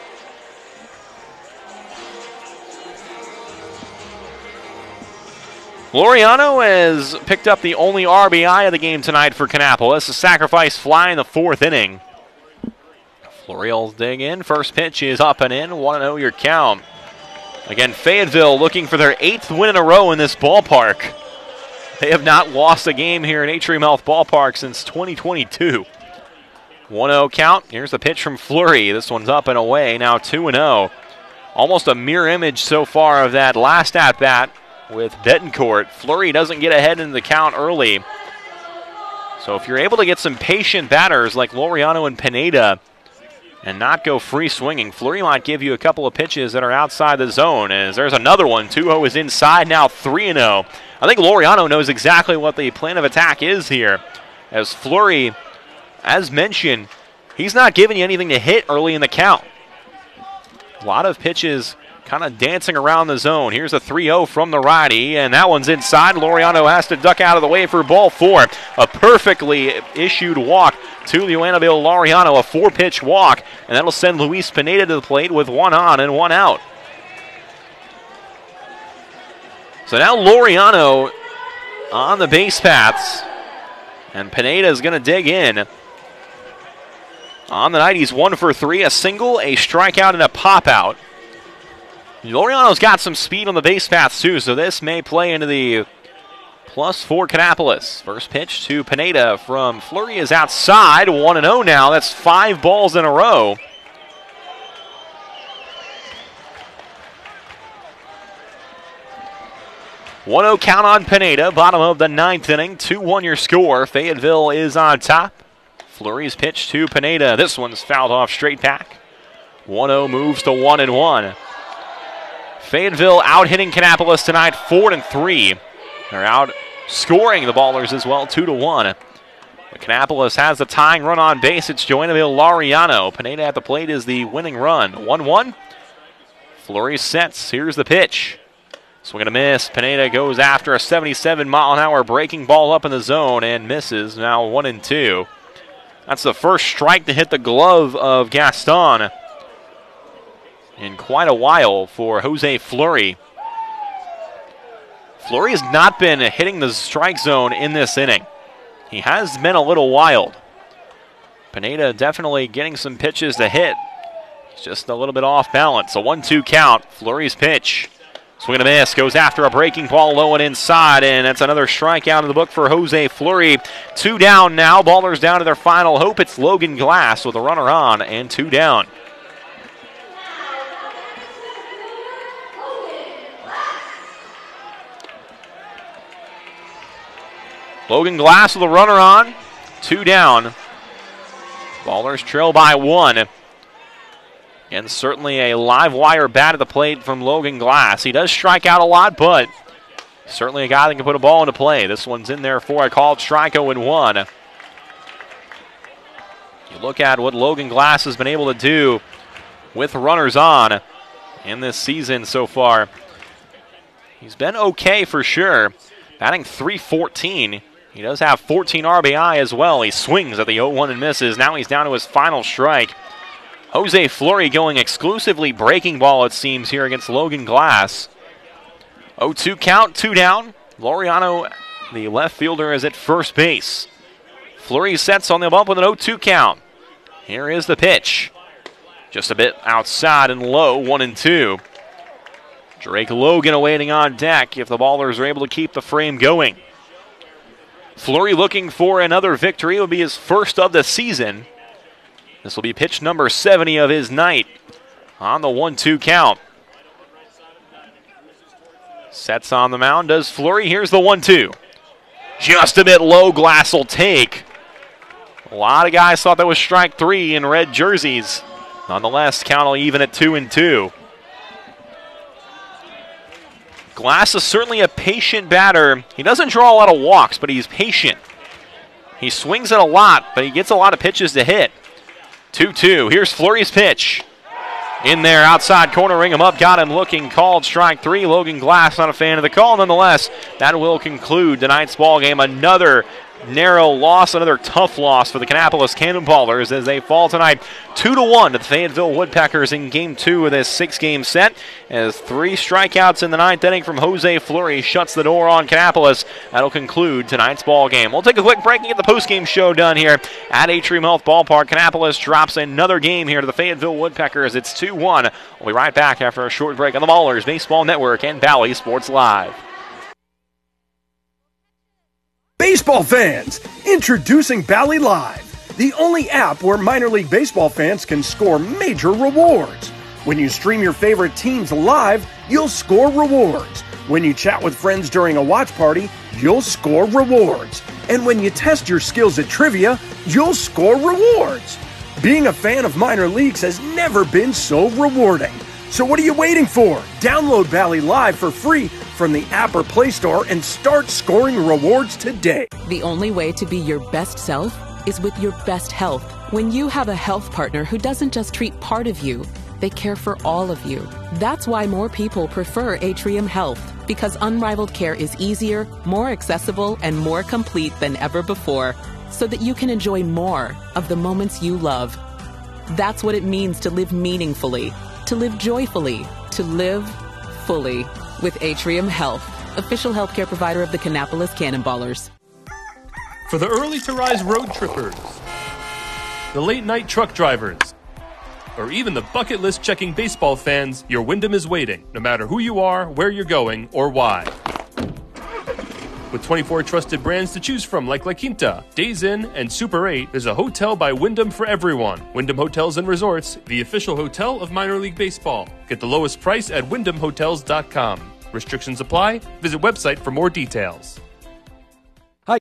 Laureano has picked up the only R B I of the game tonight for Kannapolis. A sacrifice fly in the fourth inning. Fleury will dig in. First pitch is up and in. one oh your count. Again, Fayetteville looking for their eighth win in a row in this ballpark. They have not lost a game here at Atrium Health Ballpark since twenty twenty-two. one oh count. Here's the pitch from Fleury. This one's up and away. Now two and oh. Almost a mirror image so far of that last at-bat with Betancourt. Fleury doesn't get ahead in the count early. So if you're able to get some patient batters like Laureano and Pineda and not go free swinging, Fleury might give you a couple of pitches that are outside the zone. As there's another one. two oh is inside, now three and oh. I think Laureano knows exactly what the plan of attack is here. As Fleury, as mentioned, he's not giving you anything to hit early in the count. A lot of pitches kind of dancing around the zone. Here's a three oh from the righty, and that one's inside. Laureano has to duck out of the way for ball four. A perfectly issued walk to Joannaville Laureano, a four-pitch walk, and that'll send Luis Pineda to the plate with one on and one out. So now Laureano on the base paths, and Pineda is going to dig in. On the night, he's one for three, a single, a strikeout, and a pop-out. Laureano's got some speed on the base paths, too, so this may play into the plus four Kannapolis. First pitch to Pineda from Fleury is outside, one and oh now. That's five balls in a row. one oh count on Pineda, bottom of the ninth inning, two one your score. Fayetteville is on top. Fleury's pitch to Pineda. This one's fouled off straight back. one oh moves to one and one. Fayetteville out hitting Kannapolis tonight, four and three. They're out scoring the Ballers as well, two to one. But Kannapolis has the tying run on base. It's Joannaville Laureano. Pineda at the plate is the winning run. one one. Fleury sets. Here's the pitch. Swing and a miss. Pineda goes after a seventy-seven mile an hour breaking ball up in the zone and misses. Now one and two. That's the first strike to hit the glove of Gaston in quite a while for Jose Fleury. Fleury has not been hitting the strike zone in this inning. He has been a little wild. Pineda definitely getting some pitches to hit. He's just a little bit off balance. A one two count. Fleury's pitch. Swing and a miss. Goes after a breaking ball low and inside, and that's another strikeout in the book for Jose Fleury. Two down now. Ballers down to their final hope. It's Logan Glass with a runner on and two down. Logan Glass with a runner on, two down. Ballers trail by one. And certainly a live wire bat at the plate from Logan Glass. He does strike out a lot, but Certainly a guy that can put a ball into play. This one's in there for a called strike, oh and one. You look at what Logan Glass has been able to do with runners on in this season so far. He's been okay for sure. Batting three fourteen. He does have fourteen R B I as well. He swings at the oh one and misses. Now he's down to his final strike. Jose Fleury going exclusively breaking ball, it seems, here against Logan Glass. oh two count, two down. Laureano, the left fielder, is at first base. Fleury sets on the bump with an oh two count. Here is the pitch. Just a bit outside and low, one and two. Drake Logan awaiting on deck if the Ballers are able to keep the frame going. Fleury looking for another victory. It will be his first of the season. This will be pitch number seventy of his night on the one two count. Sets on the mound, does Fleury. Here's the one two. Just a bit low, Glass will take. A lot of guys thought that was strike three in red jerseys. Nonetheless, count will even at two and two. Glass is certainly a patient batter. He doesn't draw a lot of walks, but he's patient. He swings it a lot, but he gets a lot of pitches to hit. two two. Here's Fleury's pitch. In there, outside corner, ring him up, got him looking, called strike three. Logan Glass not a fan of the call. Nonetheless, that will conclude tonight's ball game. Another narrow loss, another tough loss for the Kannapolis Cannonballers as they fall tonight two to one to the Fayetteville Woodpeckers in game two of this six-game set. As three strikeouts in the ninth inning from Jose Fleury shuts the door on Kannapolis. That'll conclude tonight's ball game. We'll take a quick break and get the postgame show done here at Atrium Health Ballpark. Kannapolis drops another game here to the Fayetteville Woodpeckers. It's two one. We'll be right back after a short break on the Ballers Baseball Network and Valley Sports Live. Baseball fans, introducing Bally Live, the only app where minor league baseball fans can score major rewards. When you stream your favorite teams live, you'll score rewards. When you chat with friends during a watch party, you'll score rewards. And when you test your skills at trivia, you'll score rewards. Being a fan of minor leagues has never been so rewarding. So what are you waiting for? Download Bally Live for free from the app or Play Store and start scoring rewards today. The only way to be your best self is with your best health. When you have a health partner who doesn't just treat part of you, they care for all of you. That's why more people prefer Atrium Health, because unrivaled care is easier, more accessible, and more complete than ever before, so that you can enjoy more of the moments you love. That's what it means to live meaningfully, to live joyfully, to live fully with Atrium Health, official healthcare provider of the Kannapolis Cannonballers. For the early to rise road trippers, the late night truck drivers, or even the bucket list checking baseball fans, your Wyndham is waiting, no matter who you are, where you're going, or why. With twenty-four trusted brands to choose from like La Quinta, Days Inn, and Super eight, there's a hotel by Wyndham for everyone. Wyndham Hotels and Resorts, the official hotel of minor league baseball. Get the lowest price at wyndham hotels dot com. Restrictions apply. Visit website for more details. Hi.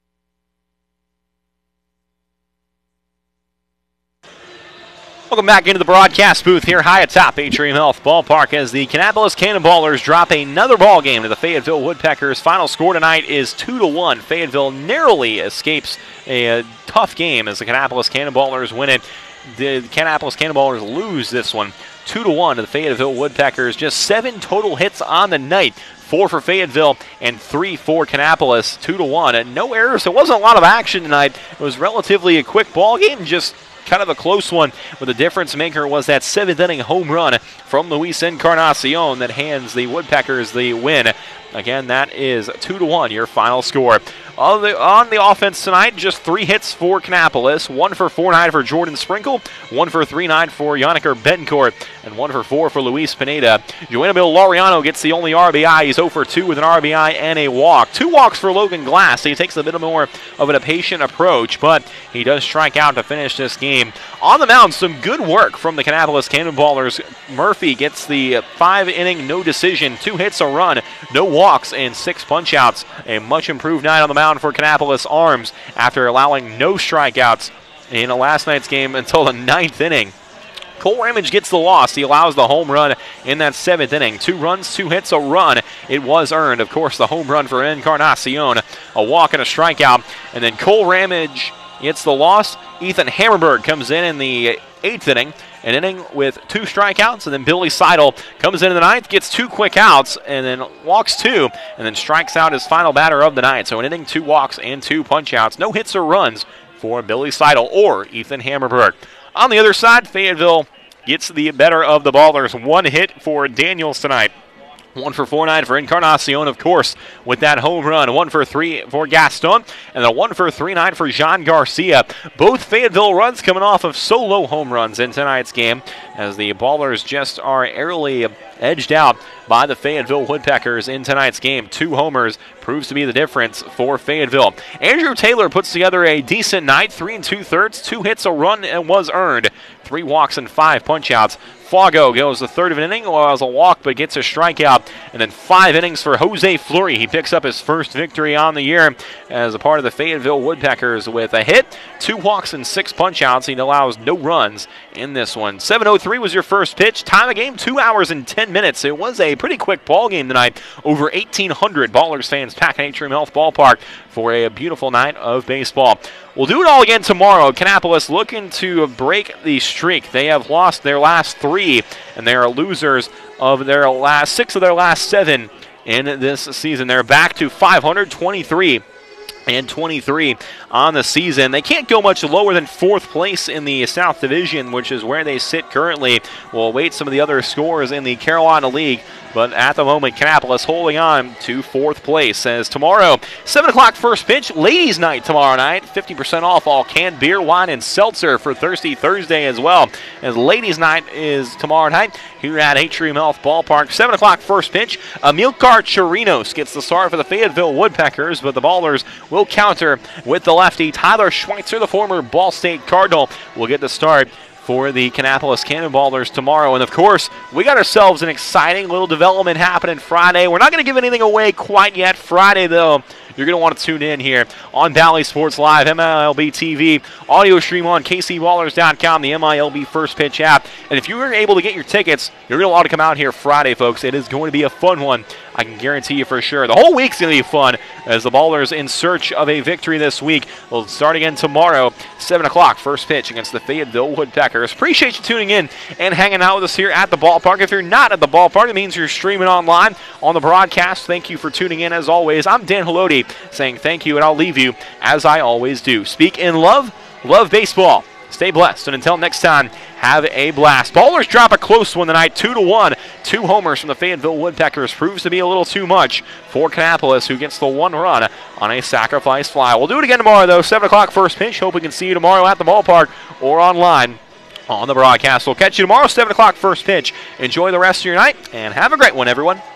Welcome back into the broadcast booth here high atop Atrium Health Ballpark as the Kannapolis Cannonballers drop another ball game to the Fayetteville Woodpeckers. Final score tonight is two to one. Fayetteville narrowly escapes a, a tough game as the Kannapolis Cannonballers win it. The Kannapolis Cannonballers lose this one two to one to the Fayetteville Woodpeckers. Just seven total hits on the night. Four for Fayetteville and three for Kannapolis. Two to one. And no errors. There wasn't a lot of action tonight. It was relatively a quick ball game. Just kind of a close one, where the difference maker was that seventh inning home run from Luis Encarnacion that hands the Woodpeckers the win. Again, that is two to one, your final score. On the, on the offense tonight, just three hits for Kannapolis, one for four nine for Jordan Sprinkle, one for three nine for Yannicker Betancourt, and one for four for Luis Pineda. Joanabel Laureano gets the only R B I. He's zero for two with an R B I and a walk. Two walks for Logan Glass. He takes a bit more of an patient approach, but he does strike out to finish this game. On the mound, some good work from the Kannapolis Cannonballers. Murphy gets the five-inning no decision, two hits, a run, no walks, and six punch-outs. A much improved night on the mound for Kannapolis Arms after allowing no strikeouts in last night's game until the ninth inning. Cole Ramage gets the loss. He allows the home run in that seventh inning. Two runs, two hits, a run. It was earned. Of course, the home run for Encarnacion, a walk and a strikeout. And then Cole Ramage gets the loss. Ethan Hammerberg comes in in the eighth inning, an inning with two strikeouts, and then Billy Seidel comes in in the ninth, gets two quick outs, and then walks two, and then strikes out his final batter of the night. So an inning, two walks, and two punch-outs. No hits or runs for Billy Seidel or Ethan Hammerberg. On the other side, Fayetteville gets the better of the Ballers. One hit for Daniels tonight. One for four nine for Encarnacion, of course, with that home run. One for three for Gaston, and then one for three nine for Jean Garcia. Both Fayetteville runs coming off of solo home runs in tonight's game, as the Ballers just are airily edged out by the Fayetteville Woodpeckers in tonight's game. Two homers proves to be the difference for Fayetteville. Andrew Taylor puts together a decent night, three and two-thirds, two hits, a run, and was earned. Three walks and five punch-outs. Fago goes the third of an inning, well, as a walk, but gets a strikeout. And then five innings for Jose Fleury. He picks up his first victory on the year as a part of the Fayetteville Woodpeckers with a hit, two walks, and six punch-outs. He allows no runs in this one. seven oh three was your first pitch. Time of game, two hours and ten minutes. It was a pretty quick ball game tonight. Over eighteen hundred Ballers fans packed Atrium Health Ballpark for a beautiful night of baseball. We'll do it all again tomorrow. Kannapolis looking to break the streak. They have lost their last three, and they are losers of their last six of their last seven in this season. They're back to five hundred twenty-three and twenty-three on the season. They can't go much lower than fourth place in the South Division, which is where they sit currently. We'll await some of the other scores in the Carolina League, but at the moment, Kannapolis holding on to fourth place. As tomorrow, seven o'clock first pitch, ladies' night tomorrow night. fifty percent off all canned beer, wine, and seltzer for Thirsty Thursday as well. As ladies' night is tomorrow night here at Atrium Health Ballpark. seven o'clock first pitch, Amilcar Chirinos gets the start for the Fayetteville Woodpeckers, but the Ballers will counter with the lefty. Tyler Schweitzer, the former Ball State Cardinal, will get the start for the Kannapolis Cannonballers tomorrow. And of course, we got ourselves an exciting little development happening Friday. We're not going to give anything away quite yet. Friday, though, you're going to want to tune in here on Valley Sports Live, M I L B T V, audio stream on K C Ballers dot com, the M I L B First Pitch app. And if you were able to get your tickets, you're going to want to come out here Friday, folks. It is going to be a fun one. I can guarantee you for sure. The whole week's going to be fun as the Ballers in search of a victory this week. We'll start again tomorrow, seven o'clock, first pitch against the Fayetteville Woodpeckers. Appreciate you tuning in and hanging out with us here at the ballpark. If you're not at the ballpark, it means you're streaming online on the broadcast. Thank you for tuning in as always. I'm Dan Haloti saying thank you, and I'll leave you as I always do. Speak in love, love baseball. Stay blessed, and until next time, have a blast. Ballers drop a close one tonight, two to one. Two homers from the Fayetteville Woodpeckers proves to be a little too much for Kannapolis, who gets the one run on a sacrifice fly. We'll do it again tomorrow, though. seven o'clock first pitch. Hope we can see you tomorrow at the ballpark or online on the broadcast. We'll catch you tomorrow, seven o'clock first pitch. Enjoy the rest of your night, and have a great one, everyone.